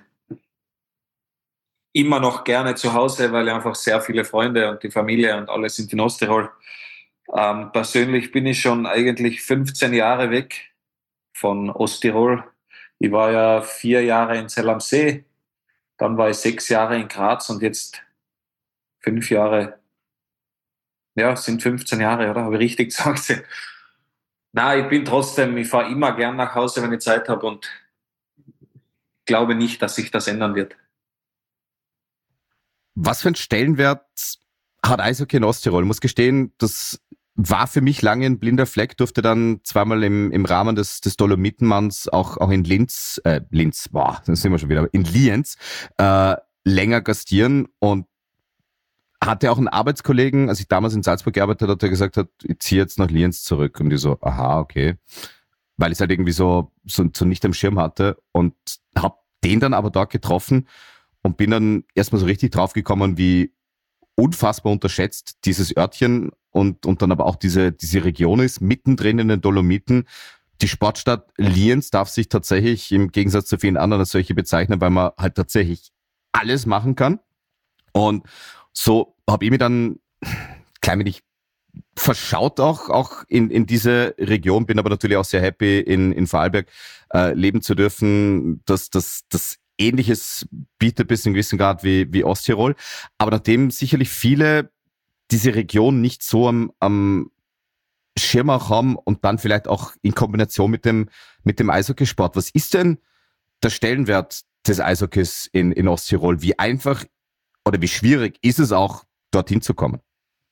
immer noch gerne zu Hause, weil ich einfach sehr viele Freunde und die Familie und alle sind in Osttirol. Ähm, persönlich bin ich schon eigentlich fünfzehn Jahre weg von Osttirol. Ich war ja vier Jahre in Zell am See, dann war ich sechs Jahre in Graz und jetzt fünf Jahre. Ja, es sind fünfzehn Jahre, oder? Habe ich richtig gesagt? Nein, ich bin trotzdem, ich fahre immer gern nach Hause, wenn ich Zeit habe und glaube nicht, dass sich das ändern wird. Was für einen Stellenwert hat Eishockey in Osttirol? Ich muss gestehen, das war für mich lange ein blinder Fleck, durfte dann zweimal im, im Rahmen des, des Dolomitenmanns auch, auch in Linz, äh, Linz, boah, das sind wir schon wieder, in Lienz, äh, länger gastieren und hatte auch einen Arbeitskollegen, als ich damals in Salzburg gearbeitet habe, der gesagt hat, ich ziehe jetzt nach Lienz zurück. Und ich so, aha, okay. Weil ich es halt irgendwie so, so, so nicht am Schirm hatte und habe den dann aber dort getroffen und bin dann erstmal so richtig draufgekommen, wie unfassbar unterschätzt dieses Örtchen und, und dann aber auch diese, diese Region ist, mittendrin in den Dolomiten. Die Sportstadt Lienz darf sich tatsächlich im Gegensatz zu vielen anderen als solche bezeichnen, weil man halt tatsächlich alles machen kann. Und so habe ich mich dann klein wenig verschaut auch, auch in, in diese Region, bin aber natürlich auch sehr happy, in, in Vorarlberg äh, leben zu dürfen, dass das, das Ähnliches bietet bis in gewissen Grad wie, wie Osttirol. Aber nachdem sicherlich viele diese Region nicht so am, am Schirm auch haben und dann vielleicht auch in Kombination mit dem, mit dem Eishockeysport. Was ist denn der Stellenwert des Eishockeys in, in Osttirol? Wie einfach oder wie schwierig ist es auch, dorthin zu kommen?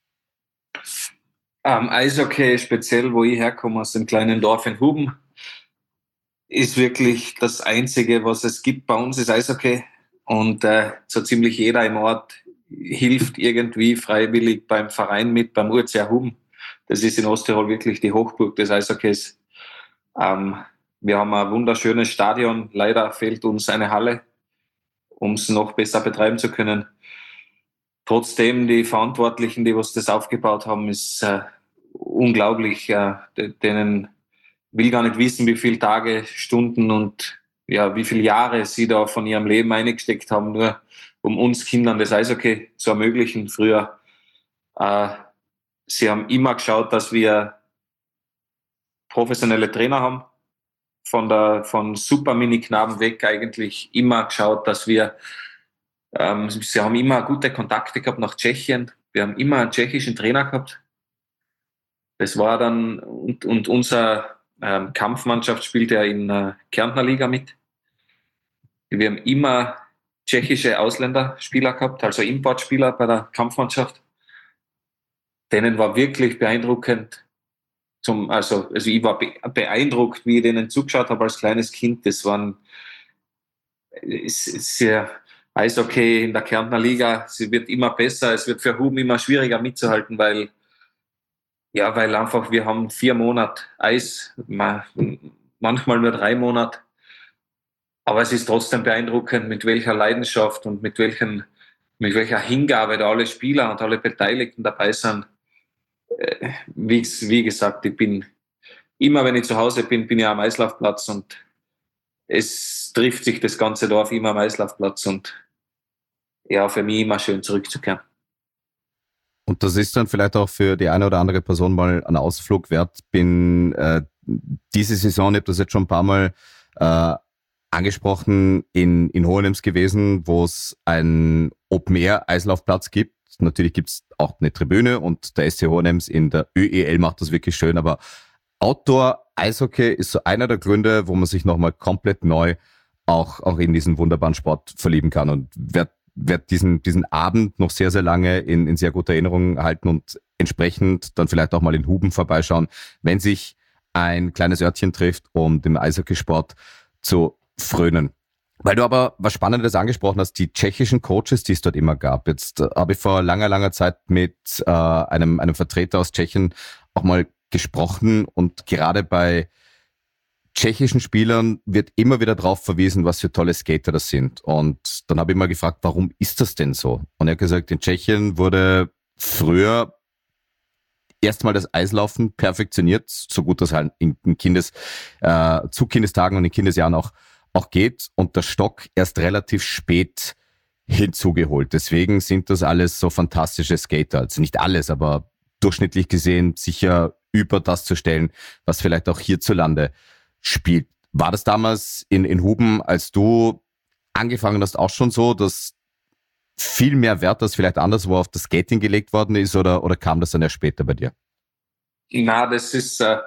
Ähm, Eishockey, speziell wo ich herkomme, aus dem kleinen Dorf in Huben, ist wirklich das Einzige, was es gibt bei uns, ist Eishockey. Und äh, so ziemlich jeder im Ort hilft irgendwie freiwillig beim Verein mit, beim U C A Huben. Das ist in Osttirol wirklich die Hochburg des Eishockeys. Ähm, wir haben ein wunderschönes Stadion. Leider fehlt uns eine Halle, um es noch besser betreiben zu können. Trotzdem, die Verantwortlichen, die was das aufgebaut haben, ist äh, unglaublich. Äh, denen will gar nicht wissen, wie viele Tage, Stunden und ja, wie viele Jahre sie da von ihrem Leben eingesteckt haben, nur um uns Kindern das Eishockey zu ermöglichen. Früher, äh, sie haben immer geschaut, dass wir professionelle Trainer haben, von der von Super Mini-Knaben weg eigentlich immer geschaut, dass wir, ähm, sie haben immer gute Kontakte gehabt nach Tschechien. Wir haben immer einen tschechischen Trainer gehabt. Das war dann, und, und unsere ähm, Kampfmannschaft spielt ja in der Kärntner Liga mit. Wir haben immer tschechische Ausländerspieler gehabt, also Importspieler bei der Kampfmannschaft. Denen war wirklich beeindruckend. Zum, also, also ich war be- beeindruckt, wie ich denen zugeschaut habe als kleines Kind. Das waren sehr Eishockey in der Kärntner Liga. Sie wird immer besser. Es wird für Huben immer schwieriger mitzuhalten, weil ja, weil einfach wir haben vier Monate Eis, manchmal nur drei Monate. Aber es ist trotzdem beeindruckend, mit welcher Leidenschaft und mit welchen, mit welcher Hingabe da alle Spieler und alle Beteiligten dabei sind. Wie, wie gesagt, ich bin immer, wenn ich zu Hause bin, bin ich am Eislaufplatz und es trifft sich das ganze Dorf immer am Eislaufplatz und ja, für mich immer schön zurückzukehren. Und das ist dann vielleicht auch für die eine oder andere Person mal ein Ausflug wert. Bin äh, diese Saison, ich habe das jetzt schon ein paar Mal äh, angesprochen, in, in Hohenems gewesen, wo es einen Open-Air-Eislaufplatz gibt. Natürlich gibt es auch eine Tribüne und der S C Hohenems in der Ö E L macht das wirklich schön, aber Outdoor-Eishockey ist so einer der Gründe, wo man sich nochmal komplett neu auch, auch in diesen wunderbaren Sport verlieben kann und wird werde diesen, diesen Abend noch sehr, sehr lange in, in sehr guter Erinnerung halten und entsprechend dann vielleicht auch mal in Huben vorbeischauen, wenn sich ein kleines Örtchen trifft, um dem Eishockeysport zu frönen. Weil du aber was Spannendes angesprochen hast, die tschechischen Coaches, die es dort immer gab. Jetzt äh, habe ich vor langer, langer Zeit mit äh, einem, einem Vertreter aus Tschechien auch mal gesprochen und gerade bei tschechischen Spielern wird immer wieder darauf verwiesen, was für tolle Skater das sind. Und dann habe ich mal gefragt, warum ist das denn so? Und er hat gesagt, in Tschechien wurde früher erstmal das Eislaufen perfektioniert, so gut das halt in, in Kindes, äh, zu Kindestagen und in Kindesjahren auch, auch geht. Und der Stock erst relativ spät hinzugeholt. Deswegen sind das alles so fantastische Skater. Also nicht alles, aber durchschnittlich gesehen sicher über das zu stellen, was vielleicht auch hierzulande spielt. War das damals in, in Huben, als du angefangen hast, auch schon so, dass viel mehr Wert als vielleicht anderswo auf das Skating gelegt worden ist oder, oder kam das dann erst später bei dir? Na, das ist, äh,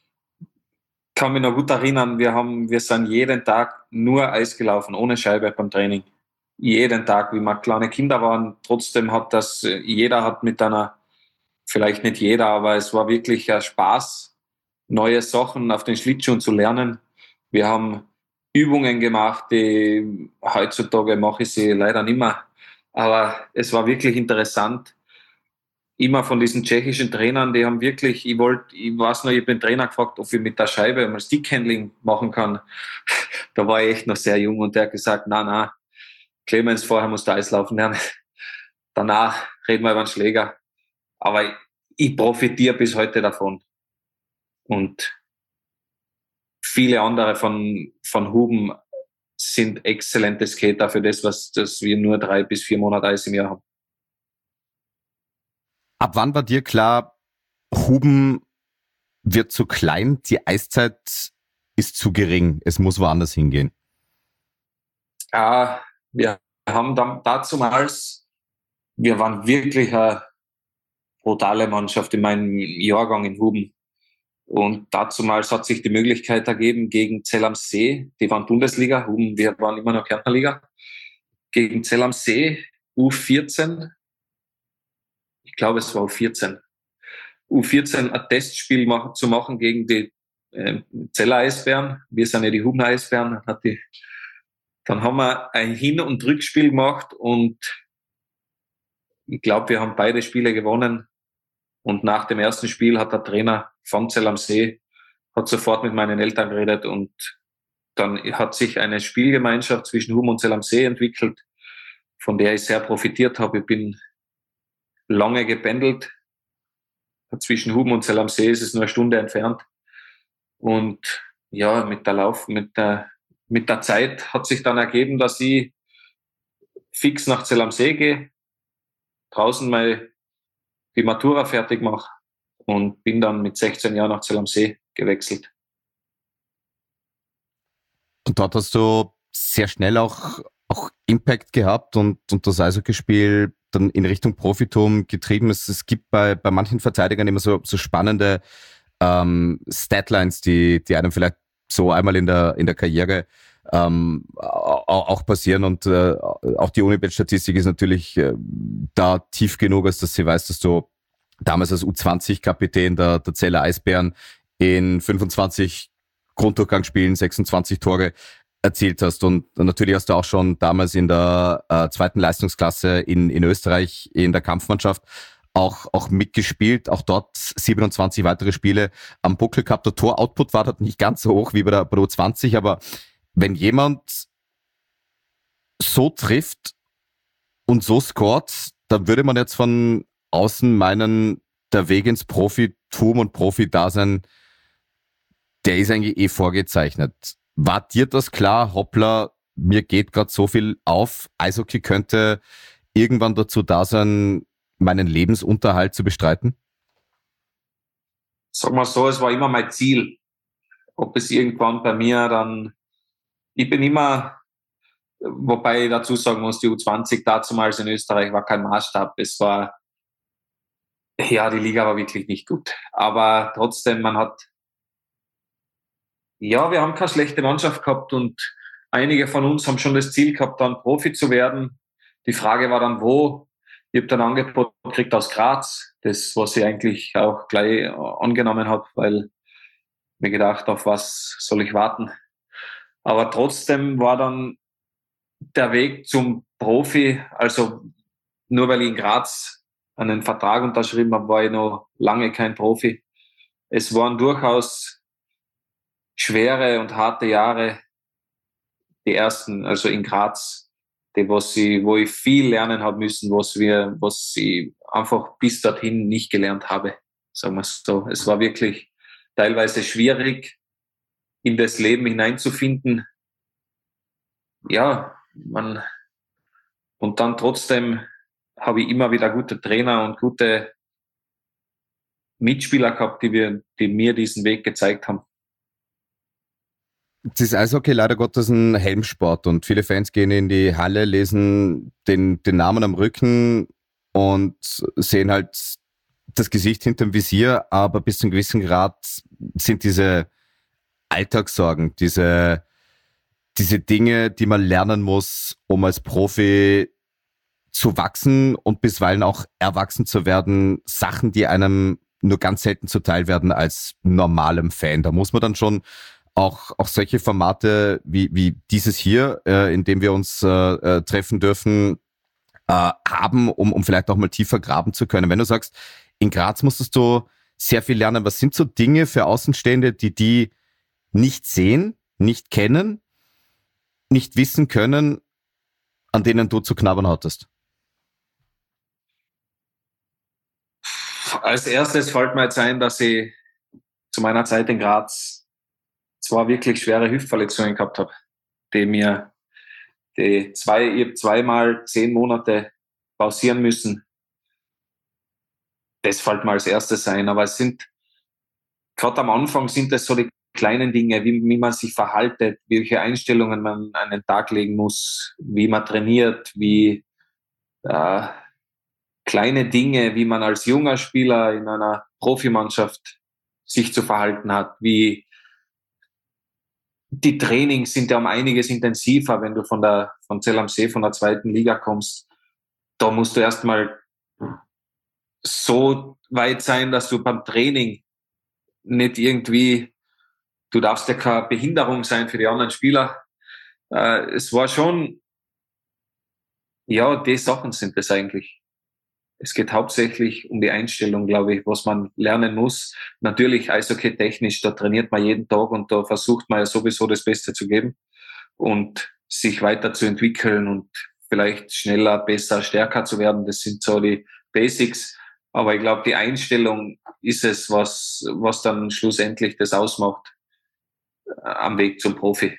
kann mich noch gut erinnern, wir haben, wir sind jeden Tag nur Eis gelaufen, ohne Scheibe beim Training. Jeden Tag, wie wir kleine Kinder waren. Trotzdem hat das, jeder hat mit einer, vielleicht nicht jeder, aber es war wirklich ein Spaß, neue Sachen auf den Schlittschuhen zu lernen. Wir haben Übungen gemacht, die heutzutage mache ich sie leider nicht mehr. Aber es war wirklich interessant. Immer von diesen tschechischen Trainern, die haben wirklich, ich wollte, ich weiß noch, ich habe den Trainer gefragt, ob ich mit der Scheibe mal Stickhandling machen kann. Da war ich echt noch sehr jung und der hat gesagt, na, na, Clemens, vorher musst du Eislaufen lernen. Danach reden wir über den Schläger. Aber ich, ich profitiere bis heute davon. Und viele andere von, von Huben sind exzellente Skater für das, was das wir nur drei bis vier Monate Eis im Jahr haben. Ab wann war dir klar, Huben wird zu klein, die Eiszeit ist zu gering, es muss woanders hingehen? Ja, wir haben dann dazumals, wir waren wirklich eine brutale Mannschaft in meinem Jahrgang in Huben. Und dazumals hat sich die Möglichkeit ergeben, gegen Zell am See, die waren Bundesliga, wir waren immer noch Kärntner Liga, gegen Zell am See, U vierzehn, ich glaube es war U vierzehn, U vierzehn ein Testspiel mach, zu machen gegen die äh, Zeller Eisbären. Wir sind ja die Hubener Eisbären. Hat die, dann haben wir ein Hin- und Rückspiel gemacht und ich glaube, wir haben beide Spiele gewonnen. Und nach dem ersten Spiel hat der Trainer von Zell am See hat sofort mit meinen Eltern geredet und dann hat sich eine Spielgemeinschaft zwischen Huben und Zell am See entwickelt, von der ich sehr profitiert habe. Ich bin lange gependelt. Zwischen Huben und Zell am See ist es nur eine Stunde entfernt. Und ja, mit der Lauf, mit der, mit der Zeit hat sich dann ergeben, dass ich fix nach Zell am See gehe, draußen mal die Matura fertig mache und bin dann mit sechzehn Jahren nach Zell am See gewechselt. Und dort hast du sehr schnell auch, auch Impact gehabt und, und das Eishockeyspiel dann in Richtung Profitum getrieben. Es, es gibt bei, bei manchen Verteidigern immer so, so spannende ähm, Statlines, die, die einem vielleicht so einmal in der, in der Karriere ähm, auch, auch passieren. Und äh, auch die Unibet-Statistik ist natürlich äh, da tief genug, als dass sie weiß, dass du damals als U zwanzig Kapitän der, der Zeller Eisbären in fünfundzwanzig Grunddurchgangsspielen sechsundzwanzig Tore erzielt hast. Und natürlich hast du auch schon damals in der äh, zweiten Leistungsklasse in, in Österreich in der Kampfmannschaft auch, auch mitgespielt. Auch dort siebenundzwanzig weitere Spiele am Buckel gehabt. Der Tor-Output war dort nicht ganz so hoch wie bei der, bei der U zwanzig, aber wenn jemand so trifft und so scoret, dann würde man jetzt von außen meinen, der Weg ins Profitum und Profi-Dasein, der ist eigentlich eh vorgezeichnet. War dir das klar, hoppla, mir geht gerade so viel auf, Eishockey könnte irgendwann dazu da sein, meinen Lebensunterhalt zu bestreiten? Sag mal so, es war immer mein Ziel. Ob es irgendwann bei mir dann, ich bin immer, wobei ich dazu sagen muss, die U zwanzig damals in Österreich war kein Maßstab. Es war, ja, die Liga war wirklich nicht gut. Aber trotzdem, man hat, ja, wir haben keine schlechte Mannschaft gehabt und einige von uns haben schon das Ziel gehabt, dann Profi zu werden. Die Frage war dann, wo? Ich habe dann ein Angebot gekriegt aus Graz, das, was ich eigentlich auch gleich angenommen habe, weil mir gedacht, auf was soll ich warten? Aber trotzdem war dann der Weg zum Profi, also nur weil ich in Graz einen Vertrag unterschrieben habe, war ich noch lange kein Profi. Es waren durchaus schwere und harte Jahre, die ersten, also in Graz, die, was ich, wo ich viel lernen habe müssen, was wir, was ich einfach bis dorthin nicht gelernt habe, sagen wir es so. Es war wirklich teilweise schwierig, in das Leben hineinzufinden. Ja, man, und dann trotzdem habe ich immer wieder gute Trainer und gute Mitspieler gehabt, die, wir, die mir diesen Weg gezeigt haben. Das ist Eishockey leider Gottes ein Helmsport und viele Fans gehen in die Halle, lesen den, den Namen am Rücken und sehen halt das Gesicht hinterm Visier, aber bis zu einem gewissen Grad sind diese Alltagssorgen, diese, diese Dinge, die man lernen muss, um als Profi zu wachsen und bisweilen auch erwachsen zu werden, Sachen, die einem nur ganz selten zuteil werden als normalem Fan. Da muss man dann schon auch, auch solche Formate wie, wie dieses hier, äh, in dem wir uns äh, äh, treffen dürfen, äh, haben, um, um vielleicht auch mal tiefer graben zu können. Wenn du sagst, in Graz musstest du sehr viel lernen, was sind so Dinge für Außenstehende, die die nicht sehen, nicht kennen, nicht wissen können, an denen du zu knabbern hattest? Als erstes fällt mir jetzt ein, dass ich zu meiner Zeit in Graz zwei wirklich schwere Hüftverletzungen gehabt habe, die mir die zwei, ich habe zweimal zehn Monate pausieren müssen. Das fällt mir als erstes ein. Aber es sind, gerade am Anfang sind das so die kleinen Dinge, wie, wie man sich verhaltet, welche Einstellungen man an den Tag legen muss, wie man trainiert, wie äh, kleine Dinge, wie man als junger Spieler in einer Profimannschaft sich zu verhalten hat, wie die Trainings sind ja um einiges intensiver, wenn du von der von Zell am See, von der zweiten Liga kommst. Da musst du erstmal so weit sein, dass du beim Training nicht irgendwie, du darfst ja keine Behinderung sein für die anderen Spieler. Äh, es war schon, ja, die Sachen sind es eigentlich. Es geht hauptsächlich um die Einstellung, glaube ich, was man lernen muss. Natürlich Eishockey-technisch, da trainiert man jeden Tag und da versucht man ja sowieso das Beste zu geben und sich weiterzuentwickeln und vielleicht schneller, besser, stärker zu werden. Das sind so die Basics. Aber ich glaube, die Einstellung ist es, was, was dann schlussendlich das ausmacht äh, am Weg zum Profi.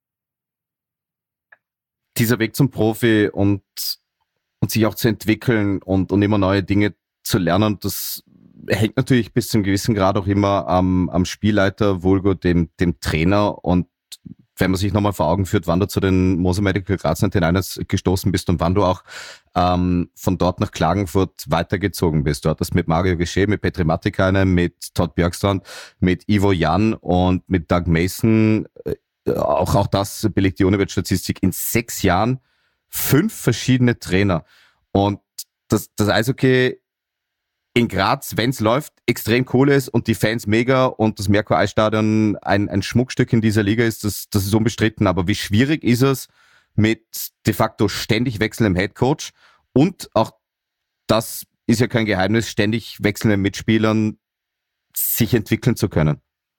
Dieser Weg zum Profi und und sich auch zu entwickeln und, und immer neue Dinge zu lernen, das hängt natürlich bis zu einem gewissen Grad auch immer am, am Spielleiter, vulgo dem, dem Trainer. Und wenn man sich nochmal vor Augen führt, wann du zu den Moser Medical Graz neunundneunzig gestoßen bist und wann du auch ähm, von dort nach Klagenfurt weitergezogen bist. Du hattest mit Mario Geschä, mit Petri Matikainen, mit Todd Björkstrand, mit Ivo Jan und mit Doug Mason, äh, auch, auch das belegt die Unibet-Statistik, in sechs Jahren fünf verschiedene Trainer. Und das, das Eishockey in Graz, wenn's läuft, extrem cool ist und die Fans mega und das Merkur-Eisstadion ein, ein Schmuckstück in dieser Liga ist, das, das ist unbestritten. Aber wie schwierig ist es mit de facto ständig wechselndem Headcoach und auch, das ist ja kein Geheimnis, ständig wechselnden Mitspielern sich entwickeln zu können?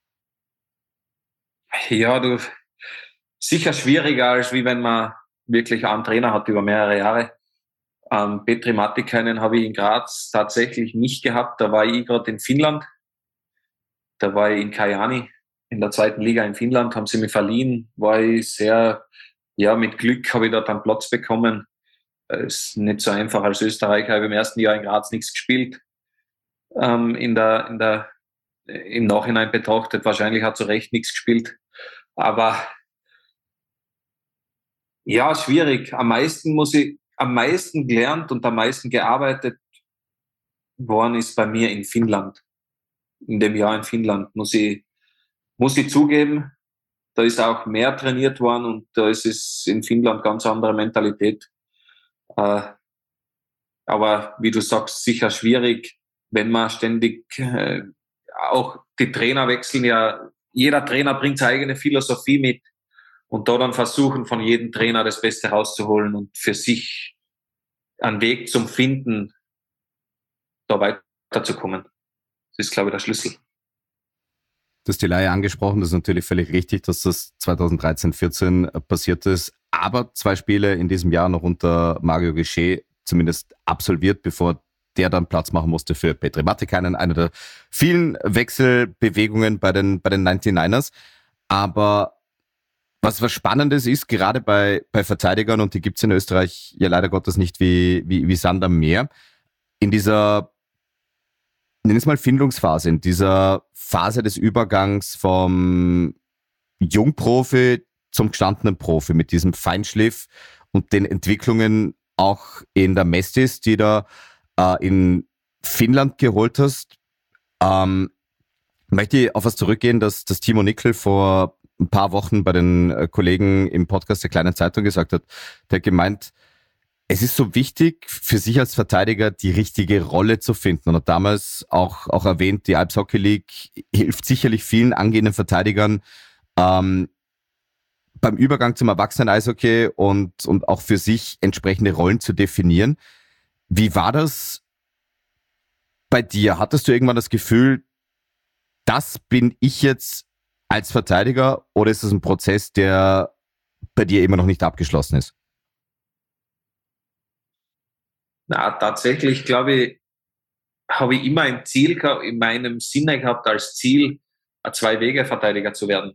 Ja, du, sicher schwieriger, als wie wenn man wirklich einen Trainer hat über mehrere Jahre. Ähm, Petri Matikainen habe ich in Graz tatsächlich nicht gehabt. Da war ich gerade in Finnland. Da war ich in Kajaani, in der zweiten Liga in Finnland, haben sie mich verliehen. War ich sehr, ja, mit Glück habe ich dort einen Platz bekommen. Ist nicht so einfach als Österreicher. Ich habe im ersten Jahr in Graz nichts gespielt. Ähm, in der, in der, im Nachhinein betrachtet, wahrscheinlich hat zu Recht nichts gespielt. Aber ja, schwierig. Am meisten muss ich Am meisten gelernt und am meisten gearbeitet worden ist bei mir in Finnland. In dem Jahr in Finnland, muss ich, muss ich zugeben. Da ist auch mehr trainiert worden und da ist es in Finnland ganz andere Mentalität. Äh, aber wie du sagst, sicher schwierig, wenn man ständig, äh, auch die Trainer wechseln ja, jeder Trainer bringt seine eigene Philosophie mit. Und da dann versuchen, von jedem Trainer das Beste rauszuholen und für sich einen Weg zum Finden, da weiterzukommen. Das ist, glaube ich, der Schlüssel. Du hast die Leihe angesprochen, das ist natürlich völlig richtig, dass das zweitausenddreizehn vierzehn passiert ist. Aber zwei Spiele in diesem Jahr noch unter Mario Geschä zumindest absolviert, bevor der dann Platz machen musste für Petri Matikainen, eine der vielen Wechselbewegungen bei den, bei den neunundneunzigers. Aber Was was Spannendes ist, gerade bei bei Verteidigern, und die gibt's in Österreich ja leider Gottes nicht wie wie wie Sand am Meer, in dieser, nenn es mal Findungsphase, in dieser Phase des Übergangs vom Jungprofi zum gestandenen Profi, mit diesem Feinschliff und den Entwicklungen auch in der Mestis, die da äh, in Finnland geholt hast. Ähm, möchte ich auf was zurückgehen, dass das Timo Nickel vor ein paar Wochen bei den Kollegen im Podcast der Kleinen Zeitung gesagt hat. Der hat gemeint, es ist so wichtig für sich als Verteidiger die richtige Rolle zu finden. Und hat damals auch, auch erwähnt, die Alps Hockey League hilft sicherlich vielen angehenden Verteidigern ähm, beim Übergang zum Erwachsenen-Eishockey und, und auch für sich entsprechende Rollen zu definieren. Wie war das bei dir? Hattest du irgendwann das Gefühl, das bin ich jetzt als Verteidiger, oder ist es ein Prozess, der bei dir immer noch nicht abgeschlossen ist? Na, tatsächlich, glaube ich, habe ich immer ein Ziel gehabt, in meinem Sinne gehabt, als Ziel, ein Zwei-Wege-Verteidiger zu werden.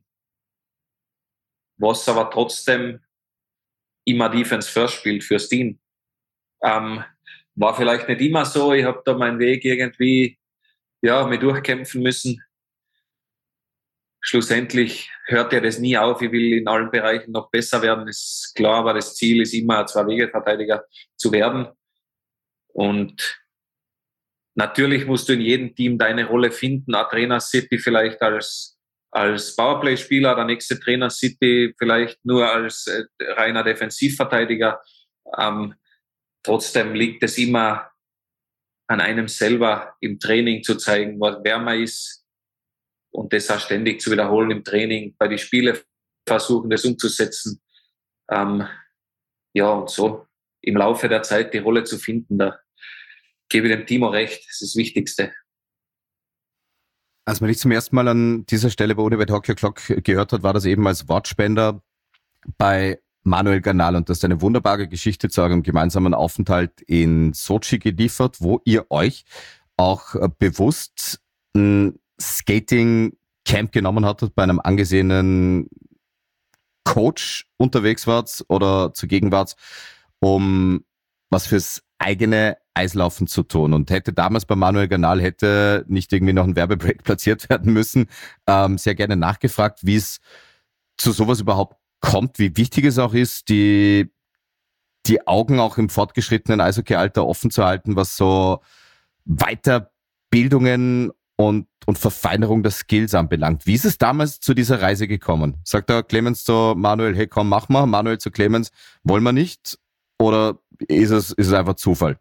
Was aber trotzdem immer Defense First spielt fürs Team. Ähm, war vielleicht nicht immer so. Ich habe da meinen Weg irgendwie, ja, mir durchkämpfen müssen. Schlussendlich hört ja das nie auf. Ich will in allen Bereichen noch besser werden, ist klar, aber das Ziel ist immer, ein Zwei-Wege-Verteidiger zu werden. Und natürlich musst du in jedem Team deine Rolle finden. Ein Trainer sieht dich vielleicht als, als Powerplay-Spieler, der nächste Trainer sieht dich vielleicht nur als äh, reiner Defensivverteidiger. Ähm, trotzdem liegt es immer an einem selber, im Training zu zeigen, wer man ist. Und das auch ständig zu wiederholen im Training, bei den Spielen versuchen, das umzusetzen. Ähm, ja, und so im Laufe der Zeit die Rolle zu finden, da gebe ich dem Timo recht, das ist das Wichtigste. Als man dich zum ersten Mal an dieser Stelle bei Unibet Hockey O'Clock gehört hat, war das eben als Wortspender bei Manuel Gernal, und das ist eine wunderbare Geschichte zu eurem gemeinsamen Aufenthalt in Sochi geliefert, wo ihr euch auch bewusst ein Skating-Camp genommen hattet, bei einem angesehenen Coach unterwegs wart oder zugegen wart, um was fürs eigene Eislaufen zu tun. Und hätte damals bei Manuel Gernal hätte nicht irgendwie noch ein Werbebreak platziert werden müssen, ähm, sehr gerne nachgefragt, wie es zu sowas überhaupt kommt, wie wichtig es auch ist, die, die Augen auch im fortgeschrittenen Eishockey-Alter offen zu halten, was so Weiterbildungen und, und Verfeinerung der Skills anbelangt. Wie ist es damals zu dieser Reise gekommen? Sagt der Clemens zu Manuel, hey komm, mach mal. Manuel zu Clemens, wollen wir nicht? Oder ist es, ist es einfach Zufall?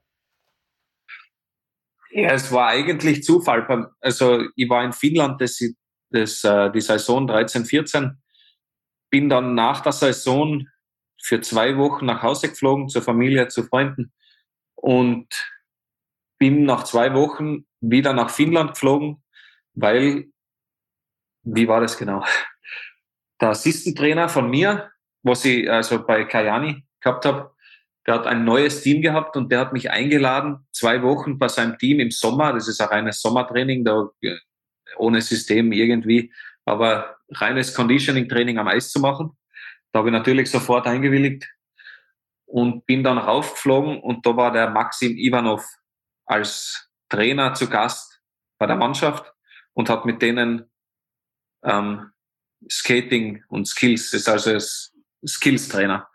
Ja, es war eigentlich Zufall. Also ich war in Finnland das, das, die Saison dreizehn vierzehn, bin dann nach der Saison für zwei Wochen nach Hause geflogen, zur Familie, zu Freunden, und bin nach zwei Wochen wieder nach Finnland geflogen, weil, wie war das genau? Der Assistentrainer von mir, was ich also bei Kajani gehabt habe, der hat ein neues Team gehabt und der hat mich eingeladen, zwei Wochen bei seinem Team im Sommer, das ist ein reines Sommertraining, da ohne System irgendwie, aber reines Conditioning-Training am Eis zu machen. Da habe ich natürlich sofort eingewilligt und bin dann raufgeflogen, und da war der Maxim Ivanov als Trainer zu Gast bei der Mannschaft und hat mit denen ähm, Skating und Skills, das ist also Skills-Trainer.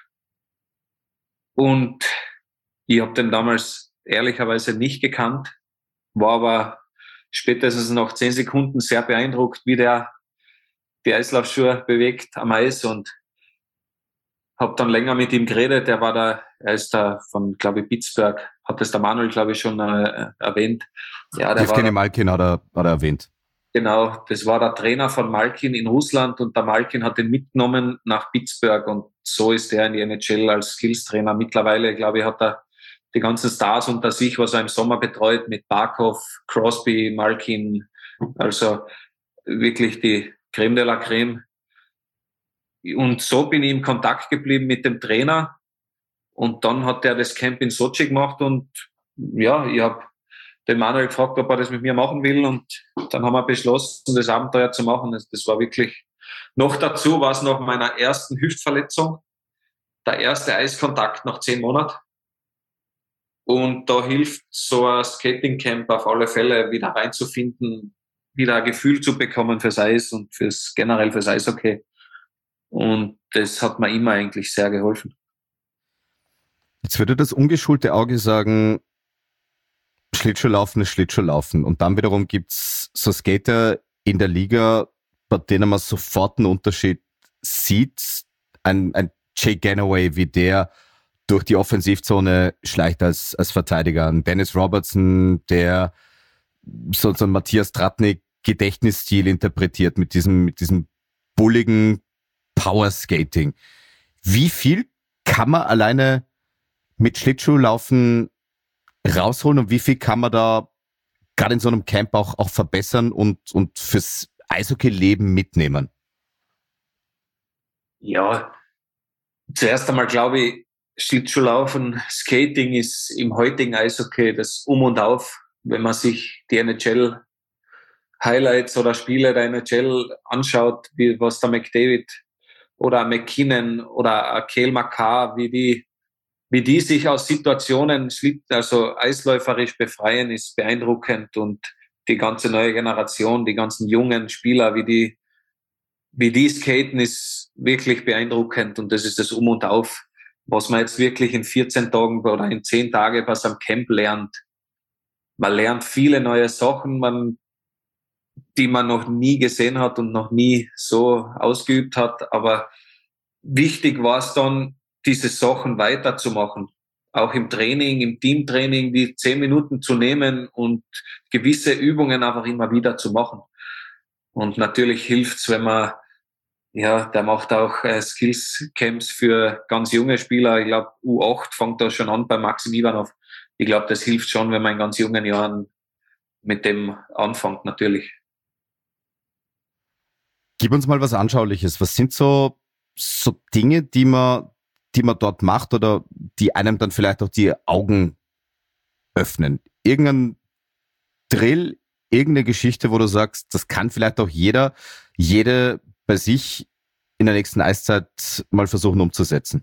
Und ich habe den damals ehrlicherweise nicht gekannt, war aber spätestens nach zehn Sekunden sehr beeindruckt, wie der die Eislaufschuhe bewegt am Eis, und habe dann länger mit ihm geredet. Er war da, er ist da von, glaube ich, Pittsburgh, hat das der Manuel, glaube ich, schon äh, erwähnt. Ja, der Evgeny Malkin hat er, hat er erwähnt. Genau, das war der Trainer von Malkin in Russland, und der Malkin hat ihn mitgenommen nach Pittsburgh, und so ist er in die N H L als Skills-Trainer. Mittlerweile, glaube ich, hat er die ganzen Stars unter sich, was er im Sommer betreut, mit Barkov, Crosby, Malkin, also wirklich die Creme de la Creme. Und so bin ich in Kontakt geblieben mit dem Trainer, und dann hat er das Camp in Sochi gemacht, und ja, ich habe den Manuel gefragt, ob er das mit mir machen will, und dann haben wir beschlossen, das Abenteuer zu machen. Das, das war wirklich, noch dazu war es nach meiner ersten Hüftverletzung, der erste Eiskontakt nach zehn Monaten, und da hilft so ein Skating-Camp auf alle Fälle, wieder reinzufinden, wieder ein Gefühl zu bekommen fürs Eis und fürs generell fürs Eishockey. Und das hat mir immer eigentlich sehr geholfen. Jetzt würde das ungeschulte Auge sagen, Schlittschuhlaufen ist Schlittschuhlaufen. Und dann wiederum gibt's so Skater in der Liga, bei denen man sofort einen Unterschied sieht. Ein, ein Jay Ganaway, wie der durch die Offensivzone schleicht als, als Verteidiger. Ein Dennis Robertson, der so, so ein Matthias Tratnik Gedächtnisstil interpretiert mit diesem, mit diesem bulligen Powerskating. Wie viel kann man alleine mit Schlittschuhlaufen rausholen und wie viel kann man da gerade in so einem Camp auch, auch verbessern und, und fürs Eishockey-Leben mitnehmen? Ja, zuerst einmal glaube ich, Schlittschuhlaufen, Skating ist im heutigen Eishockey das Um und Auf. Wenn man sich die N H L Highlights oder Spiele der N H L anschaut, wie was der McDavid oder McKinnon oder Cale Makar, wie die, wie die sich aus Situationen, also eisläuferisch befreien, ist beeindruckend. Und die ganze neue Generation, die ganzen jungen Spieler, wie die, wie die skaten, ist wirklich beeindruckend. Und das ist das Um und Auf, was man jetzt wirklich in vierzehn Tagen oder in zehn Tagen bei seinem Camp lernt. Man lernt viele neue Sachen, man, die man noch nie gesehen hat und noch nie so ausgeübt hat. Aber wichtig war es dann, diese Sachen weiterzumachen. Auch im Training, im Teamtraining, die zehn Minuten zu nehmen und gewisse Übungen einfach immer wieder zu machen. Und natürlich hilft's, wenn man, ja, der macht auch äh, Skills-Camps für ganz junge Spieler. Ich glaube, U acht fängt da schon an bei Maxim Ivanov. Ich glaube, das hilft schon, wenn man in ganz jungen Jahren mit dem anfängt, natürlich. Gib uns mal was Anschauliches. Was sind so, so Dinge, die man, die man dort macht oder die einem dann vielleicht auch die Augen öffnen? Irgendein Drill, irgendeine Geschichte, wo du sagst, das kann vielleicht auch jeder, jede bei sich in der nächsten Eiszeit mal versuchen umzusetzen?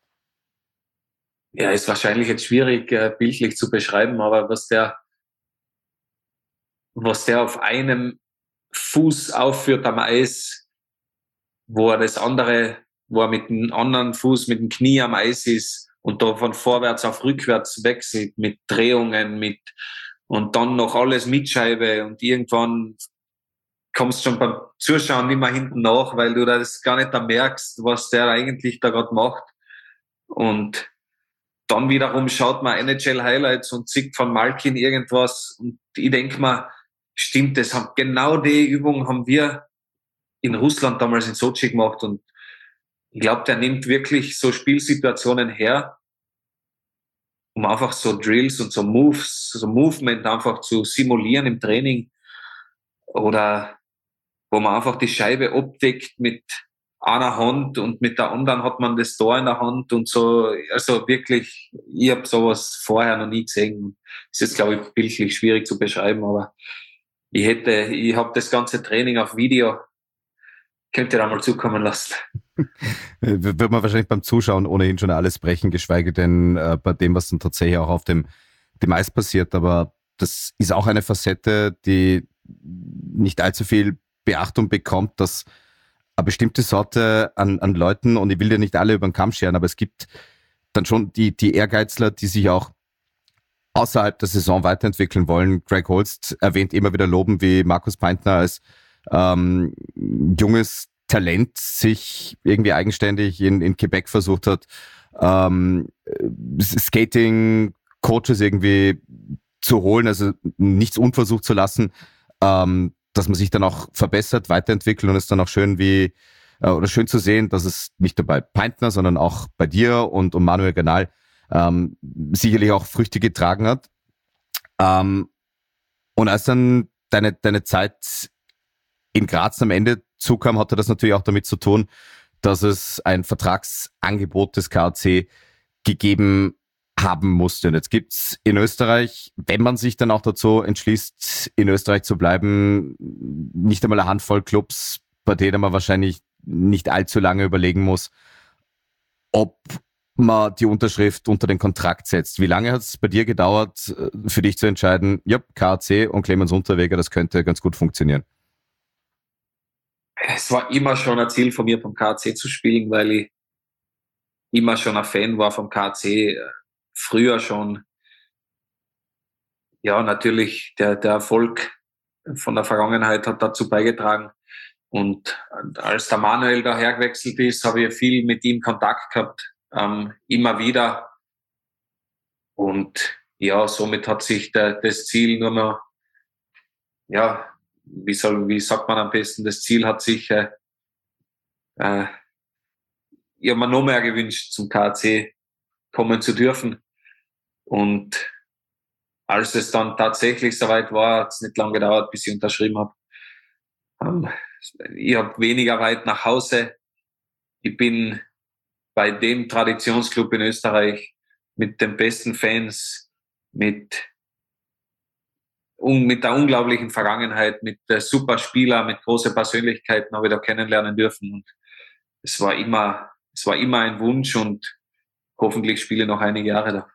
Ja, ist wahrscheinlich jetzt schwierig, äh, bildlich zu beschreiben, aber was der, was der auf einem Fuß aufführt am Eis, wo er das andere, wo er mit dem anderen Fuß, mit dem Knie am Eis ist und da von vorwärts auf rückwärts wechselt mit Drehungen, mit und dann noch alles mit Scheibe und irgendwann kommst schon beim Zuschauen nicht mehr hinten nach, weil du das gar nicht da merkst, was der eigentlich da gerade macht. Und dann wiederum schaut man N H L-Highlights und sieht von Malkin irgendwas und ich denke mir, stimmt, das haben, genau die Übung haben wir in Russland damals in Sochi gemacht und ich glaube, der nimmt wirklich so Spielsituationen her, um einfach so Drills und so Moves, so Movement einfach zu simulieren im Training oder wo man einfach die Scheibe abdeckt mit einer Hand und mit der anderen hat man das Tor in der Hand und so. Also wirklich, ich habe sowas vorher noch nie gesehen. Ist jetzt, glaube ich, bildlich schwierig zu beschreiben, aber ich hätte, ich habe das ganze Training auf Video, könnt ihr da mal zukommen lassen. Wird man wahrscheinlich beim Zuschauen ohnehin schon alles brechen, geschweige denn äh, bei dem, was dann tatsächlich auch auf dem, dem Eis passiert. Aber das ist auch eine Facette, die nicht allzu viel Beachtung bekommt, dass eine bestimmte Sorte an, an Leuten, und ich will dir nicht alle über den Kamm scheren, aber es gibt dann schon die, die Ehrgeizler, die sich auch außerhalb der Saison weiterentwickeln wollen. Greg Holst erwähnt immer wieder Loben, wie Markus Peintner als ähm, junges Talent sich irgendwie eigenständig in, in Quebec versucht hat, ähm, Skating, Coaches irgendwie zu holen, also nichts unversucht zu lassen, ähm, dass man sich dann auch verbessert, weiterentwickelt und es ist dann auch schön wie, äh, oder schön zu sehen, dass es nicht nur bei Peintner, sondern auch bei dir und, und Manuel Granal ähm, sicherlich auch Früchte getragen hat. Ähm, und als dann deine, deine Zeit in Graz am Ende zukam, hatte das natürlich auch damit zu tun, dass es ein Vertragsangebot des K A C gegeben haben musste. Und jetzt gibt's in Österreich, wenn man sich dann auch dazu entschließt, in Österreich zu bleiben, nicht einmal eine Handvoll Clubs, bei denen man wahrscheinlich nicht allzu lange überlegen muss, ob man die Unterschrift unter den Kontrakt setzt. Wie lange hat es bei dir gedauert, für dich zu entscheiden, ja, K A C und Clemens Unterweger, das könnte ganz gut funktionieren? Es war immer schon ein Ziel von mir, vom K A C zu spielen, weil ich immer schon ein Fan war vom K A C. Früher schon, ja, natürlich der, der Erfolg von der Vergangenheit hat dazu beigetragen. Und als der Manuel daher gewechselt ist, habe ich viel mit ihm Kontakt gehabt, ähm, immer wieder. Und ja, somit hat sich der, das Ziel nur noch, ja, wie soll, wie sagt man am besten, das Ziel hat sich, äh, äh, ich habe mir noch mehr gewünscht, zum K A C kommen zu dürfen. Und als es dann tatsächlich soweit war, hat es nicht lange gedauert, bis ich unterschrieben habe. Ähm, ich habe weniger weit nach Hause. Ich bin bei dem Traditionsclub in Österreich mit den besten Fans, mit, mit der unglaublichen Vergangenheit, mit der super Spieler, mit großen Persönlichkeiten habe ich da kennenlernen dürfen. Und es war immer, es war immer ein Wunsch und hoffentlich spiele ich noch einige Jahre da.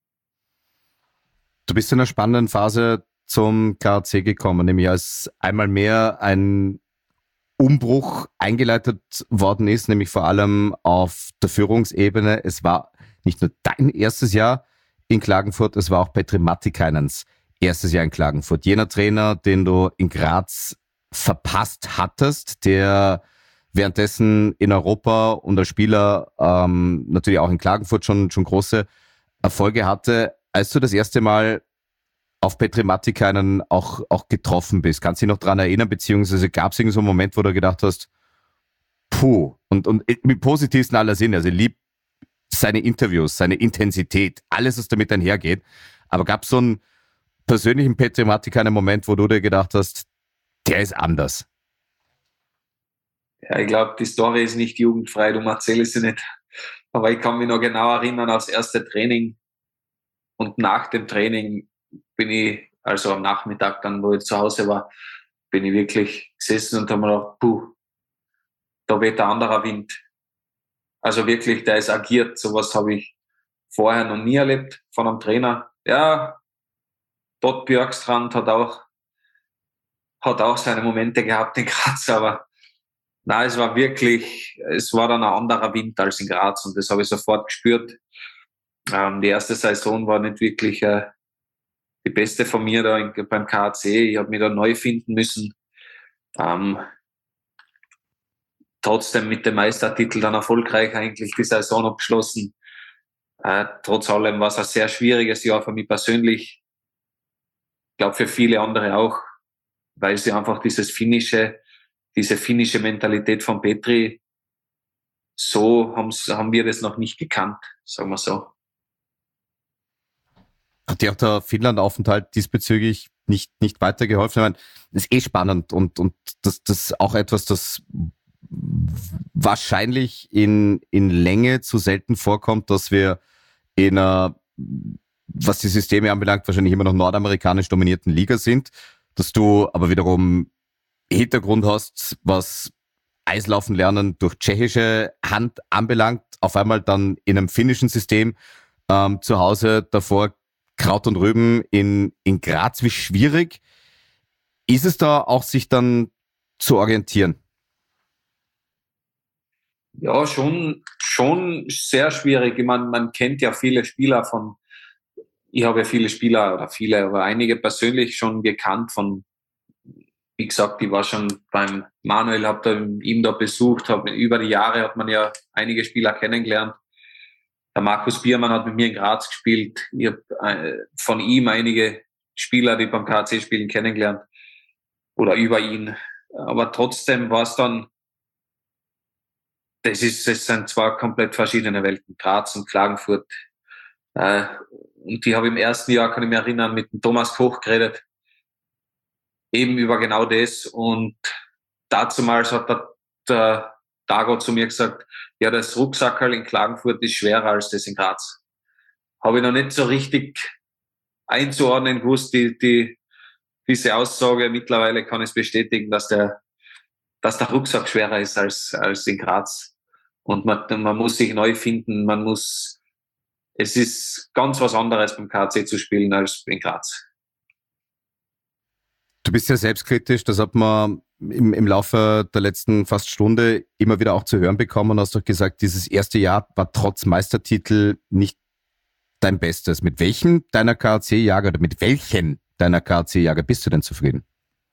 Du bist in einer spannenden Phase zum K A C gekommen, nämlich als einmal mehr ein Umbruch eingeleitet worden ist, nämlich vor allem auf der Führungsebene. Es war nicht nur dein erstes Jahr in Klagenfurt, es war auch Petri Mattikainens erstes Jahr in Klagenfurt. Jener Trainer, den du in Graz verpasst hattest, der währenddessen in Europa und als Spieler ähm, natürlich auch in Klagenfurt schon, schon große Erfolge hatte. Als du das erste Mal auf Petri Mattikainen auch, auch getroffen bist, kannst du dich noch daran erinnern, beziehungsweise gab es irgendeinen so einen Moment, wo du gedacht hast, puh, und, und mit positivsten aller Sinne, also ich lieb seine Interviews, seine Intensität, alles, was damit einhergeht, aber gab es so einen persönlichen Petri Mattikainen Moment, wo du dir gedacht hast, der ist anders? Ja, ich glaube, die Story ist nicht jugendfrei, du erzählst sie nicht, aber ich kann mich noch genau erinnern, als erste Training. Und nach dem Training bin ich, also am Nachmittag dann, wo ich zu Hause war, bin ich wirklich gesessen und habe mir gedacht, puh, da weht ein anderer Wind. Also wirklich, der ist agiert. Sowas habe ich vorher noch nie erlebt von einem Trainer. Ja, Todd Björkstrand hat auch, hat auch seine Momente gehabt in Graz, aber Nein, es war wirklich, es war dann ein anderer Wind als in Graz und das habe ich sofort gespürt. Ähm, die erste Saison war nicht wirklich äh, die beste von mir da in, beim K A C. Ich habe mich da neu finden müssen. Ähm, trotzdem mit dem Meistertitel dann erfolgreich eigentlich die Saison abgeschlossen. Äh, trotz allem war es ein sehr schwieriges Jahr für mich persönlich. Ich glaube für viele andere auch, weil sie einfach dieses finnische, diese finnische Mentalität von Petri, so haben wir das noch nicht gekannt, sagen wir so. Hat dir auch der Finnland-Aufenthalt diesbezüglich nicht, nicht weitergeholfen? Ich meine, das ist eh spannend und, und das, das ist auch etwas, das wahrscheinlich in, in Länge zu selten vorkommt, dass wir in einer, was die Systeme anbelangt, wahrscheinlich immer noch nordamerikanisch dominierten Liga sind, dass du aber wiederum Hintergrund hast, was Eislaufen lernen durch tschechische Hand anbelangt, auf einmal dann in einem finnischen System ähm, zu Hause davor Kraut und Rüben in, in Graz. Wie schwierig ist es da auch, sich dann zu orientieren? Ja, schon, schon sehr schwierig. Ich meine, man kennt ja viele Spieler von, ich habe ja viele Spieler oder viele, aber einige persönlich schon gekannt von, wie gesagt, ich war schon beim Manuel, habe ihn da besucht, hab, über die Jahre hat man ja einige Spieler kennengelernt. Der Markus Biermann hat mit mir in Graz gespielt. Ich habe äh, von ihm einige Spieler, die beim K A C spielen, kennengelernt. Oder über ihn. Aber trotzdem war es dann, das ist, das sind zwei komplett verschiedene Welten. Graz und Klagenfurt. Äh, und ich habe im ersten Jahr, kann ich mich erinnern, mit dem Thomas Koch geredet. Eben über genau das. Und dazumals hat der, der Dago zu mir gesagt, ja, das Rucksackerl in Klagenfurt ist schwerer als das in Graz. Habe ich noch nicht so richtig einzuordnen gewusst, die, die, diese Aussage. Mittlerweile kann ich es bestätigen, dass der, dass der Rucksack schwerer ist als, als in Graz. Und man, man muss sich neu finden, man muss, es ist ganz was anderes beim K A C zu spielen als in Graz. Du bist ja selbstkritisch, das hat man im, im Laufe der letzten fast Stunde immer wieder auch zu hören bekommen und hast doch gesagt, dieses erste Jahr war trotz Meistertitel nicht dein Bestes. Mit welchem deiner K A C-Jager oder mit welchen deiner K A C-Jager bist du denn zufrieden?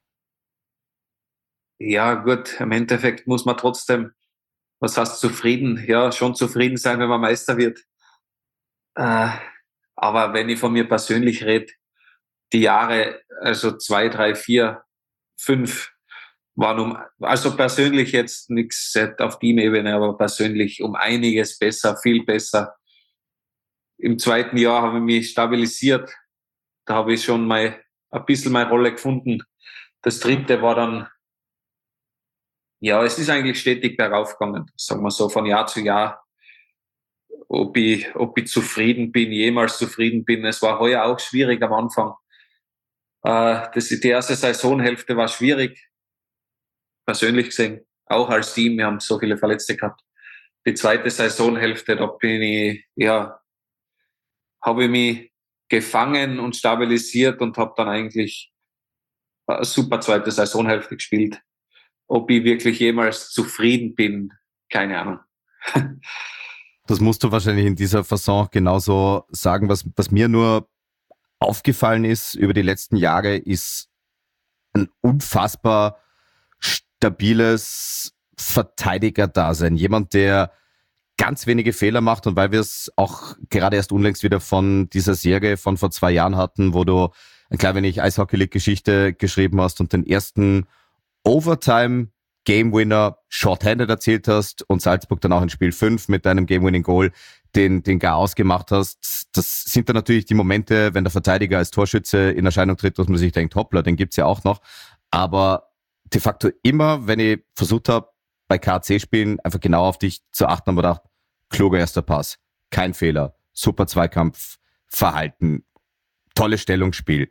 Ja gut, im Endeffekt muss man trotzdem, was heißt zufrieden? Ja, schon zufrieden sein, wenn man Meister wird. Äh, aber wenn ich von mir persönlich rede, die Jahre, also zwei, drei, vier, fünf, waren um, also persönlich jetzt nichts auf Teamebene, aber persönlich um einiges besser, viel besser. Im zweiten Jahr habe ich mich stabilisiert. Da habe ich schon mal ein bisschen meine Rolle gefunden. Das dritte war dann, ja, es ist eigentlich stetig bergauf gegangen, sagen wir so, von Jahr zu Jahr. Ob ich, ob ich zufrieden bin, jemals zufrieden bin. Es war heuer auch schwierig am Anfang. Äh, das, die erste Saisonhälfte war schwierig. Persönlich gesehen, auch als Team, wir haben so viele Verletzte gehabt. Die zweite Saisonhälfte, da bin ich, ja, habe ich mich gefangen und stabilisiert und habe dann eigentlich eine super zweite Saisonhälfte gespielt. Ob ich wirklich jemals zufrieden bin, keine Ahnung. Das musst du wahrscheinlich in dieser Fasson genauso sagen. Was, was mir nur aufgefallen ist über die letzten Jahre, ist ein unfassbar stabiles Verteidiger-Dasein. Jemand, der ganz wenige Fehler macht, und weil wir es auch gerade erst unlängst wieder von dieser Serie von vor zwei Jahren hatten, wo du ein klein wenig Eishockey-League-Geschichte geschrieben hast und den ersten Overtime Game-Winner shorthanded erzielt hast und Salzburg dann auch in Spiel fünf mit deinem Game-Winning-Goal den, den gar ausgemacht hast. Das sind dann natürlich die Momente, wenn der Verteidiger als Torschütze in Erscheinung tritt, dass man sich denkt, hoppla, den gibt's ja auch noch. Aber de facto immer, wenn ich versucht habe, bei K A C-Spielen einfach genau auf dich zu achten, habe ich gedacht, kluger erster Pass, kein Fehler, super Zweikampfverhalten, tolles Stellungsspiel.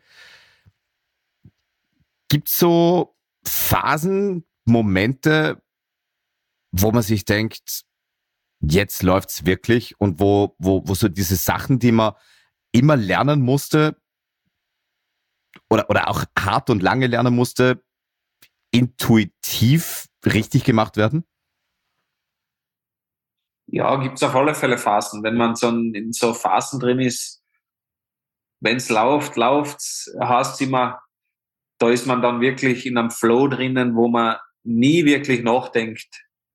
Gibt's so Phasen, Momente, wo man sich denkt, jetzt läuft's wirklich, und wo, wo, wo so diese Sachen, die man immer lernen musste oder, oder auch hart und lange lernen musste, intuitiv richtig gemacht werden? Ja, gibt es auf alle Fälle Phasen. Wenn man so in so Phasen drin ist, wenn es läuft, läuft es, heißt es immer, da ist man dann wirklich in einem Flow drinnen, wo man nie wirklich nachdenkt.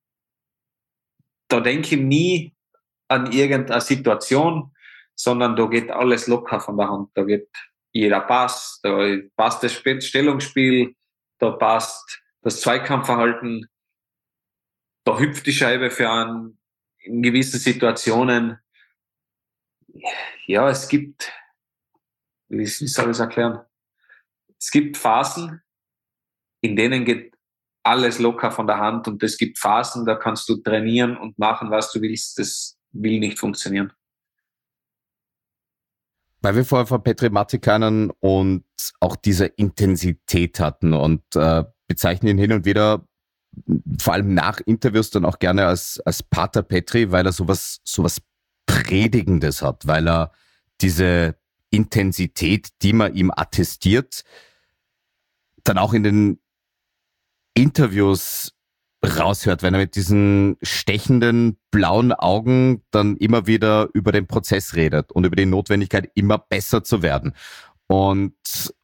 Da denke ich nie an irgendeine Situation, sondern da geht alles locker von der Hand. Da geht jeder Pass, da passt das Stellungsspiel, da passt das Zweikampfverhalten, da hüpft die Scheibe für einen in gewissen Situationen. Ja, es gibt, wie soll ich es erklären? Es gibt Phasen, in denen geht alles locker von der Hand, und es gibt Phasen, da kannst du trainieren und machen, was du willst. Das will nicht funktionieren. Weil wir vorher von Petri Matikainen und auch diese Intensität hatten und äh, bezeichnen ihn hin und wieder, vor allem nach Interviews, dann auch gerne als, als Pater Petri, weil er sowas, sowas Predigendes hat, weil er diese Intensität, die man ihm attestiert, dann auch in den Interviews raushört, wenn er mit diesen stechenden blauen Augen dann immer wieder über den Prozess redet und über die Notwendigkeit, immer besser zu werden. Und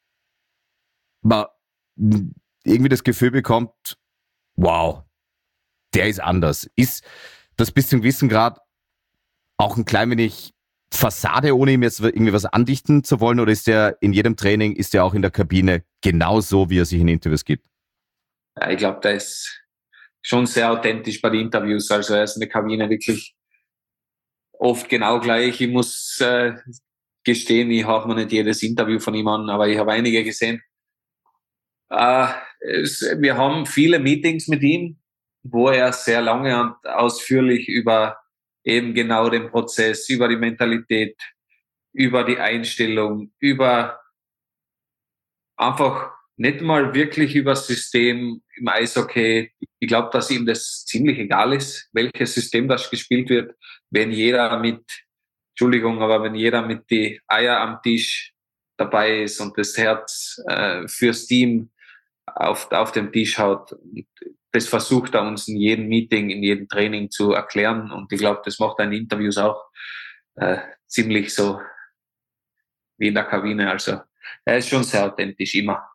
man irgendwie das Gefühl bekommt, wow, der ist anders. Ist das bis zum gewissen Grad auch ein klein wenig Fassade, ohne ihm jetzt irgendwie was andichten zu wollen, oder ist der in jedem Training, ist der auch in der Kabine genauso, wie er sich in Interviews gibt? Ja, ich glaube, der ist schon sehr authentisch bei den Interviews. Also er ist in der Kabine wirklich oft genau gleich. Ich muss äh, gestehen, ich habe mir nicht jedes Interview von ihm an, aber ich habe einige gesehen. Äh, es, wir haben viele Meetings mit ihm, wo er sehr lange und ausführlich über eben genau den Prozess, über die Mentalität, über die Einstellung, über einfach nicht mal wirklich über das System im Eishockey. Ich glaube, dass ihm das ziemlich egal ist, welches System das gespielt wird, wenn jeder mit, Entschuldigung, aber wenn jeder mit die Eier am Tisch dabei ist und das Herz äh, fürs Team auf, auf dem Tisch haut. Das versucht er uns in jedem Meeting, in jedem Training zu erklären, und ich glaube, das macht er in Interviews auch äh, ziemlich so wie in der Kabine. Also er ist schon sehr authentisch, immer.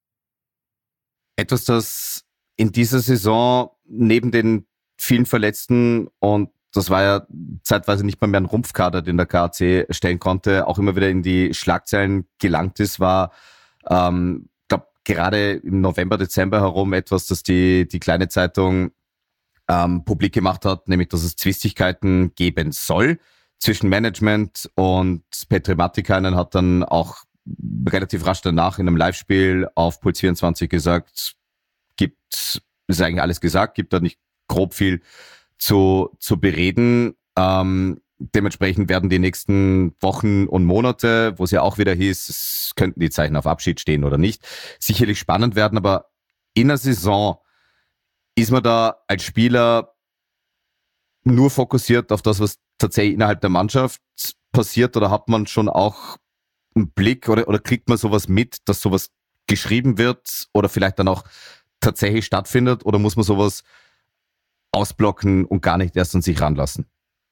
Etwas, das in dieser Saison neben den vielen Verletzten, und das war ja zeitweise nicht mal mehr ein Rumpfkader, den der K A C stellen konnte, auch immer wieder in die Schlagzeilen gelangt ist, war ähm, glaube gerade im November, Dezember herum etwas, das die die kleine Zeitung ähm, publik gemacht hat, nämlich dass es Zwistigkeiten geben soll zwischen Management und Petri Matikainen. Hat dann auch relativ rasch danach in einem Live-Spiel auf Puls vierundzwanzig gesagt, gibt, ist eigentlich alles gesagt, gibt da nicht grob viel zu, zu bereden. Ähm, dementsprechend werden die nächsten Wochen und Monate, wo es ja auch wieder hieß, es könnten die Zeichen auf Abschied stehen oder nicht, sicherlich spannend werden, aber in der Saison ist man da als Spieler nur fokussiert auf das, was tatsächlich innerhalb der Mannschaft passiert, oder hat man schon auch einen Blick, oder, oder kriegt man sowas mit, dass sowas geschrieben wird oder vielleicht dann auch tatsächlich stattfindet, oder muss man sowas ausblocken und gar nicht erst an sich ranlassen?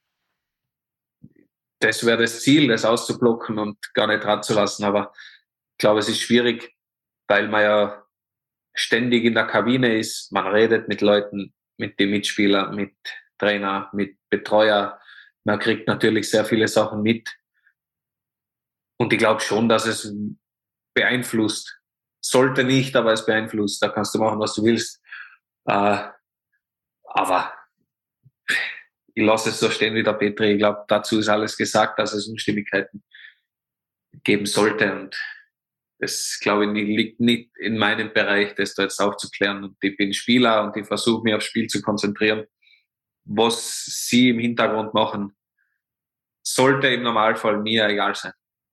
Das wäre das Ziel, das auszublocken und gar nicht ranzulassen, aber ich glaube, es ist schwierig, weil man ja ständig in der Kabine ist, man redet mit Leuten, mit den Mitspielern, mit Trainer, mit Betreuer, man kriegt natürlich sehr viele Sachen mit, und ich glaube schon, dass es beeinflusst. Sollte nicht, aber es beeinflusst. Da kannst du machen, was du willst. Äh, aber ich lasse es so stehen wie der Petri. Ich glaube, dazu ist alles gesagt, dass es Unstimmigkeiten geben sollte. Und das, glaube ich, liegt nicht in meinem Bereich, das da jetzt aufzuklären. Und ich bin Spieler und ich versuche mich aufs Spiel zu konzentrieren. Was sie im Hintergrund machen, sollte im Normalfall mir egal sein.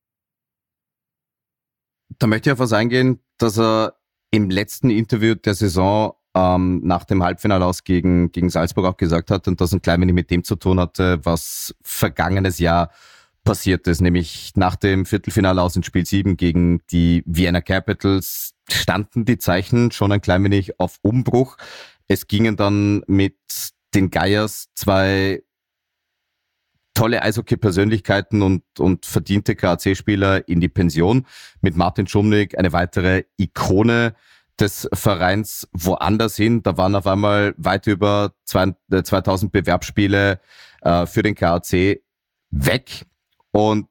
Da möchte ich auf was eingehen, dass er im letzten Interview der Saison ähm, nach dem Halbfinale aus gegen, gegen Salzburg auch gesagt hat, und das ein klein wenig mit dem zu tun hatte, was vergangenes Jahr passiert ist, nämlich nach dem Viertelfinale aus in Spiel sieben gegen die Vienna Capitals standen die Zeichen schon ein klein wenig auf Umbruch. Es gingen dann mit den Geiers zwei tolle Eishockey-Persönlichkeiten und, und verdiente K A C-Spieler in die Pension. Mit Martin Šumnik eine weitere Ikone des Vereins woanders hin. Da waren auf einmal weit über zweitausend Bewerbsspiele äh, für den K A C weg. Und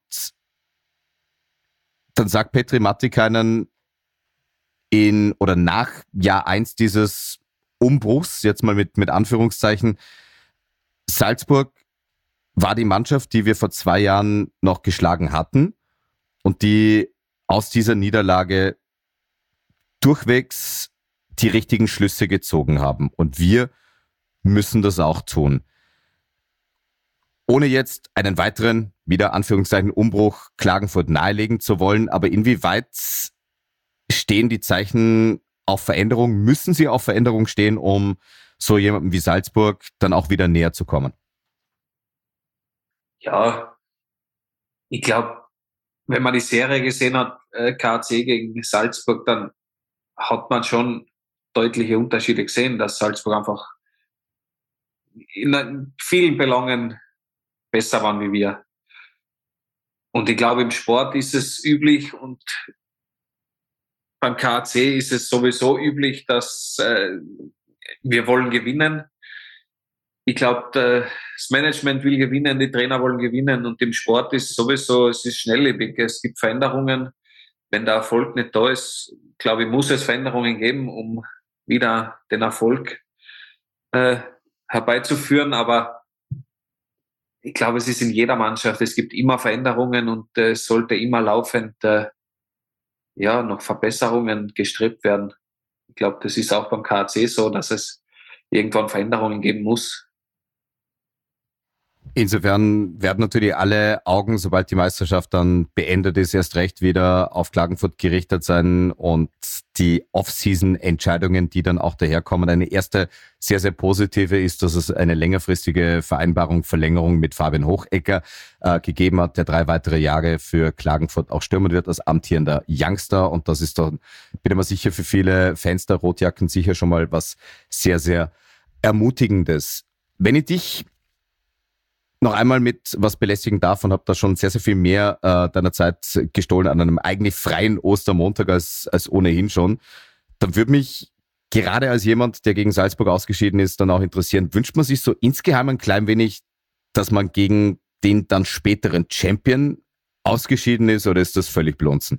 dann sagt Petri Matikainen in oder nach Jahr eins dieses Umbruchs, jetzt mal mit, mit Anführungszeichen, Salzburg war die Mannschaft, die wir vor zwei Jahren noch geschlagen hatten und die aus dieser Niederlage durchwegs die richtigen Schlüsse gezogen haben. Und wir müssen das auch tun. Ohne jetzt einen weiteren, wieder Anführungszeichen, Umbruch Klagenfurt nahelegen zu wollen, aber inwieweit stehen die Zeichen auf Veränderung? Müssen sie auf Veränderung stehen, um so jemandem wie Salzburg dann auch wieder näher zu kommen? Ja, ich glaube, wenn man die Serie gesehen hat, K A C gegen Salzburg, dann hat man schon deutliche Unterschiede gesehen, dass Salzburg einfach in vielen Belangen besser waren wie wir. Und ich glaube, im Sport ist es üblich und beim K A C ist es sowieso üblich, dass äh, wir wollen gewinnen. Ich glaube, das Management will gewinnen, die Trainer wollen gewinnen und im Sport ist sowieso, es ist schnelllebig, es gibt Veränderungen. Wenn der Erfolg nicht da ist, glaube ich, muss es Veränderungen geben, um wieder den Erfolg äh, herbeizuführen. Aber ich glaube, es ist in jeder Mannschaft, es gibt immer Veränderungen und es äh, sollte immer laufend äh, ja, noch Verbesserungen gestrebt werden. Ich glaube, das ist auch beim K A C so, dass es irgendwann Veränderungen geben muss. Insofern werden natürlich alle Augen, sobald die Meisterschaft dann beendet ist, erst recht wieder auf Klagenfurt gerichtet sein und die Off-Season-Entscheidungen, die dann auch daherkommen. Eine erste sehr, sehr positive ist, dass es eine längerfristige Vereinbarung, Verlängerung mit Fabian Hochecker äh, gegeben hat, der drei weitere Jahre für Klagenfurt auch stürmen wird als amtierender Youngster. Und das ist dann, bin ich mir sicher, für viele Fans der Rotjacken sicher schon mal was sehr, sehr Ermutigendes. Wenn ich dich noch einmal mit was belästigen darf und habe da schon sehr, sehr viel mehr äh, deiner Zeit gestohlen an einem eigentlich freien Ostermontag als, als ohnehin schon. Dann würde mich gerade als jemand, der gegen Salzburg ausgeschieden ist, dann auch interessieren, wünscht man sich so insgeheim ein klein wenig, dass man gegen den dann späteren Champion ausgeschieden ist oder ist das völlig blunzen?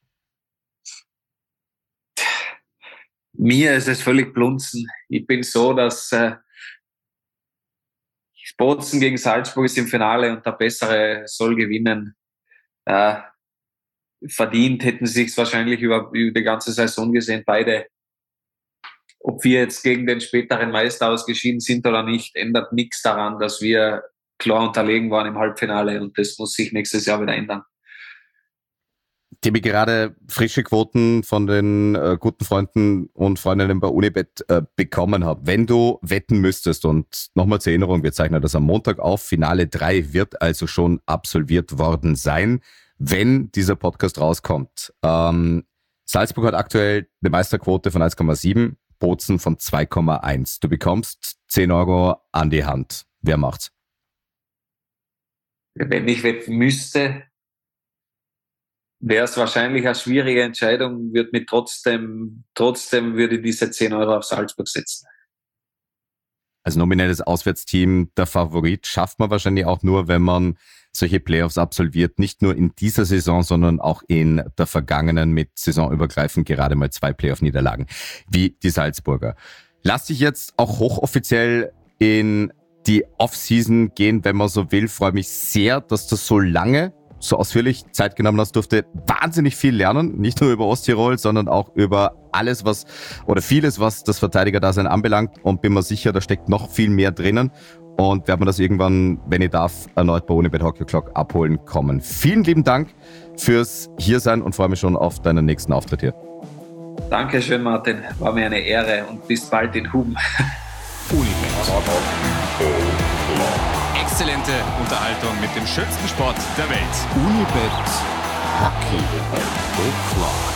Mir ist es völlig blunzen. Ich bin so, dass äh, Bozen gegen Salzburg ist im Finale und der Bessere soll gewinnen. Äh, verdient hätten sie sich wahrscheinlich über, über die ganze Saison gesehen, beide. Ob wir jetzt gegen den späteren Meister ausgeschieden sind oder nicht, ändert nichts daran, dass wir klar unterlegen waren im Halbfinale und das muss sich nächstes Jahr wieder ändern. Die mir gerade frische Quoten von den äh, guten Freunden und Freundinnen bei Unibet äh, bekommen habe. Wenn du wetten müsstest, und nochmal zur Erinnerung, wir zeichnen das am Montag auf, Finale drei wird also schon absolviert worden sein, wenn dieser Podcast rauskommt. Ähm, Salzburg hat aktuell eine Meisterquote von eins Komma sieben, Bozen von zwei Komma eins. Du bekommst zehn Euro an die Hand. Wer macht's? Wenn ich wetten müsste, wäre es wahrscheinlich eine schwierige Entscheidung, würde mir trotzdem, trotzdem würde ich diese zehn Euro auf Salzburg setzen. Als nominelles Auswärtsteam der Favorit schafft man wahrscheinlich auch nur, wenn man solche Playoffs absolviert, nicht nur in dieser Saison, sondern auch in der vergangenen mit saisonübergreifend gerade mal zwei Playoff-Niederlagen, wie die Salzburger. Lass dich jetzt auch hochoffiziell in die Off-Season gehen, wenn man so will. Freue mich sehr, dass das so lange so ausführlich Zeit genommen hast, durfte wahnsinnig viel lernen, nicht nur über Osttirol, sondern auch über alles, was oder vieles, was das Verteidigerdasein anbelangt und bin mir sicher, da steckt noch viel mehr drinnen und werden wir das irgendwann, wenn ich darf, erneut bei Unibet Hockey O'Clock abholen kommen. Vielen lieben Dank fürs Hiersein und freue mich schon auf deinen nächsten Auftritt hier. Dankeschön, Martin. War mir eine Ehre und bis bald in Huben. Unibet. exzellente Unterhaltung mit dem schönsten Sport der Welt. Unibet Hockey O'Clock.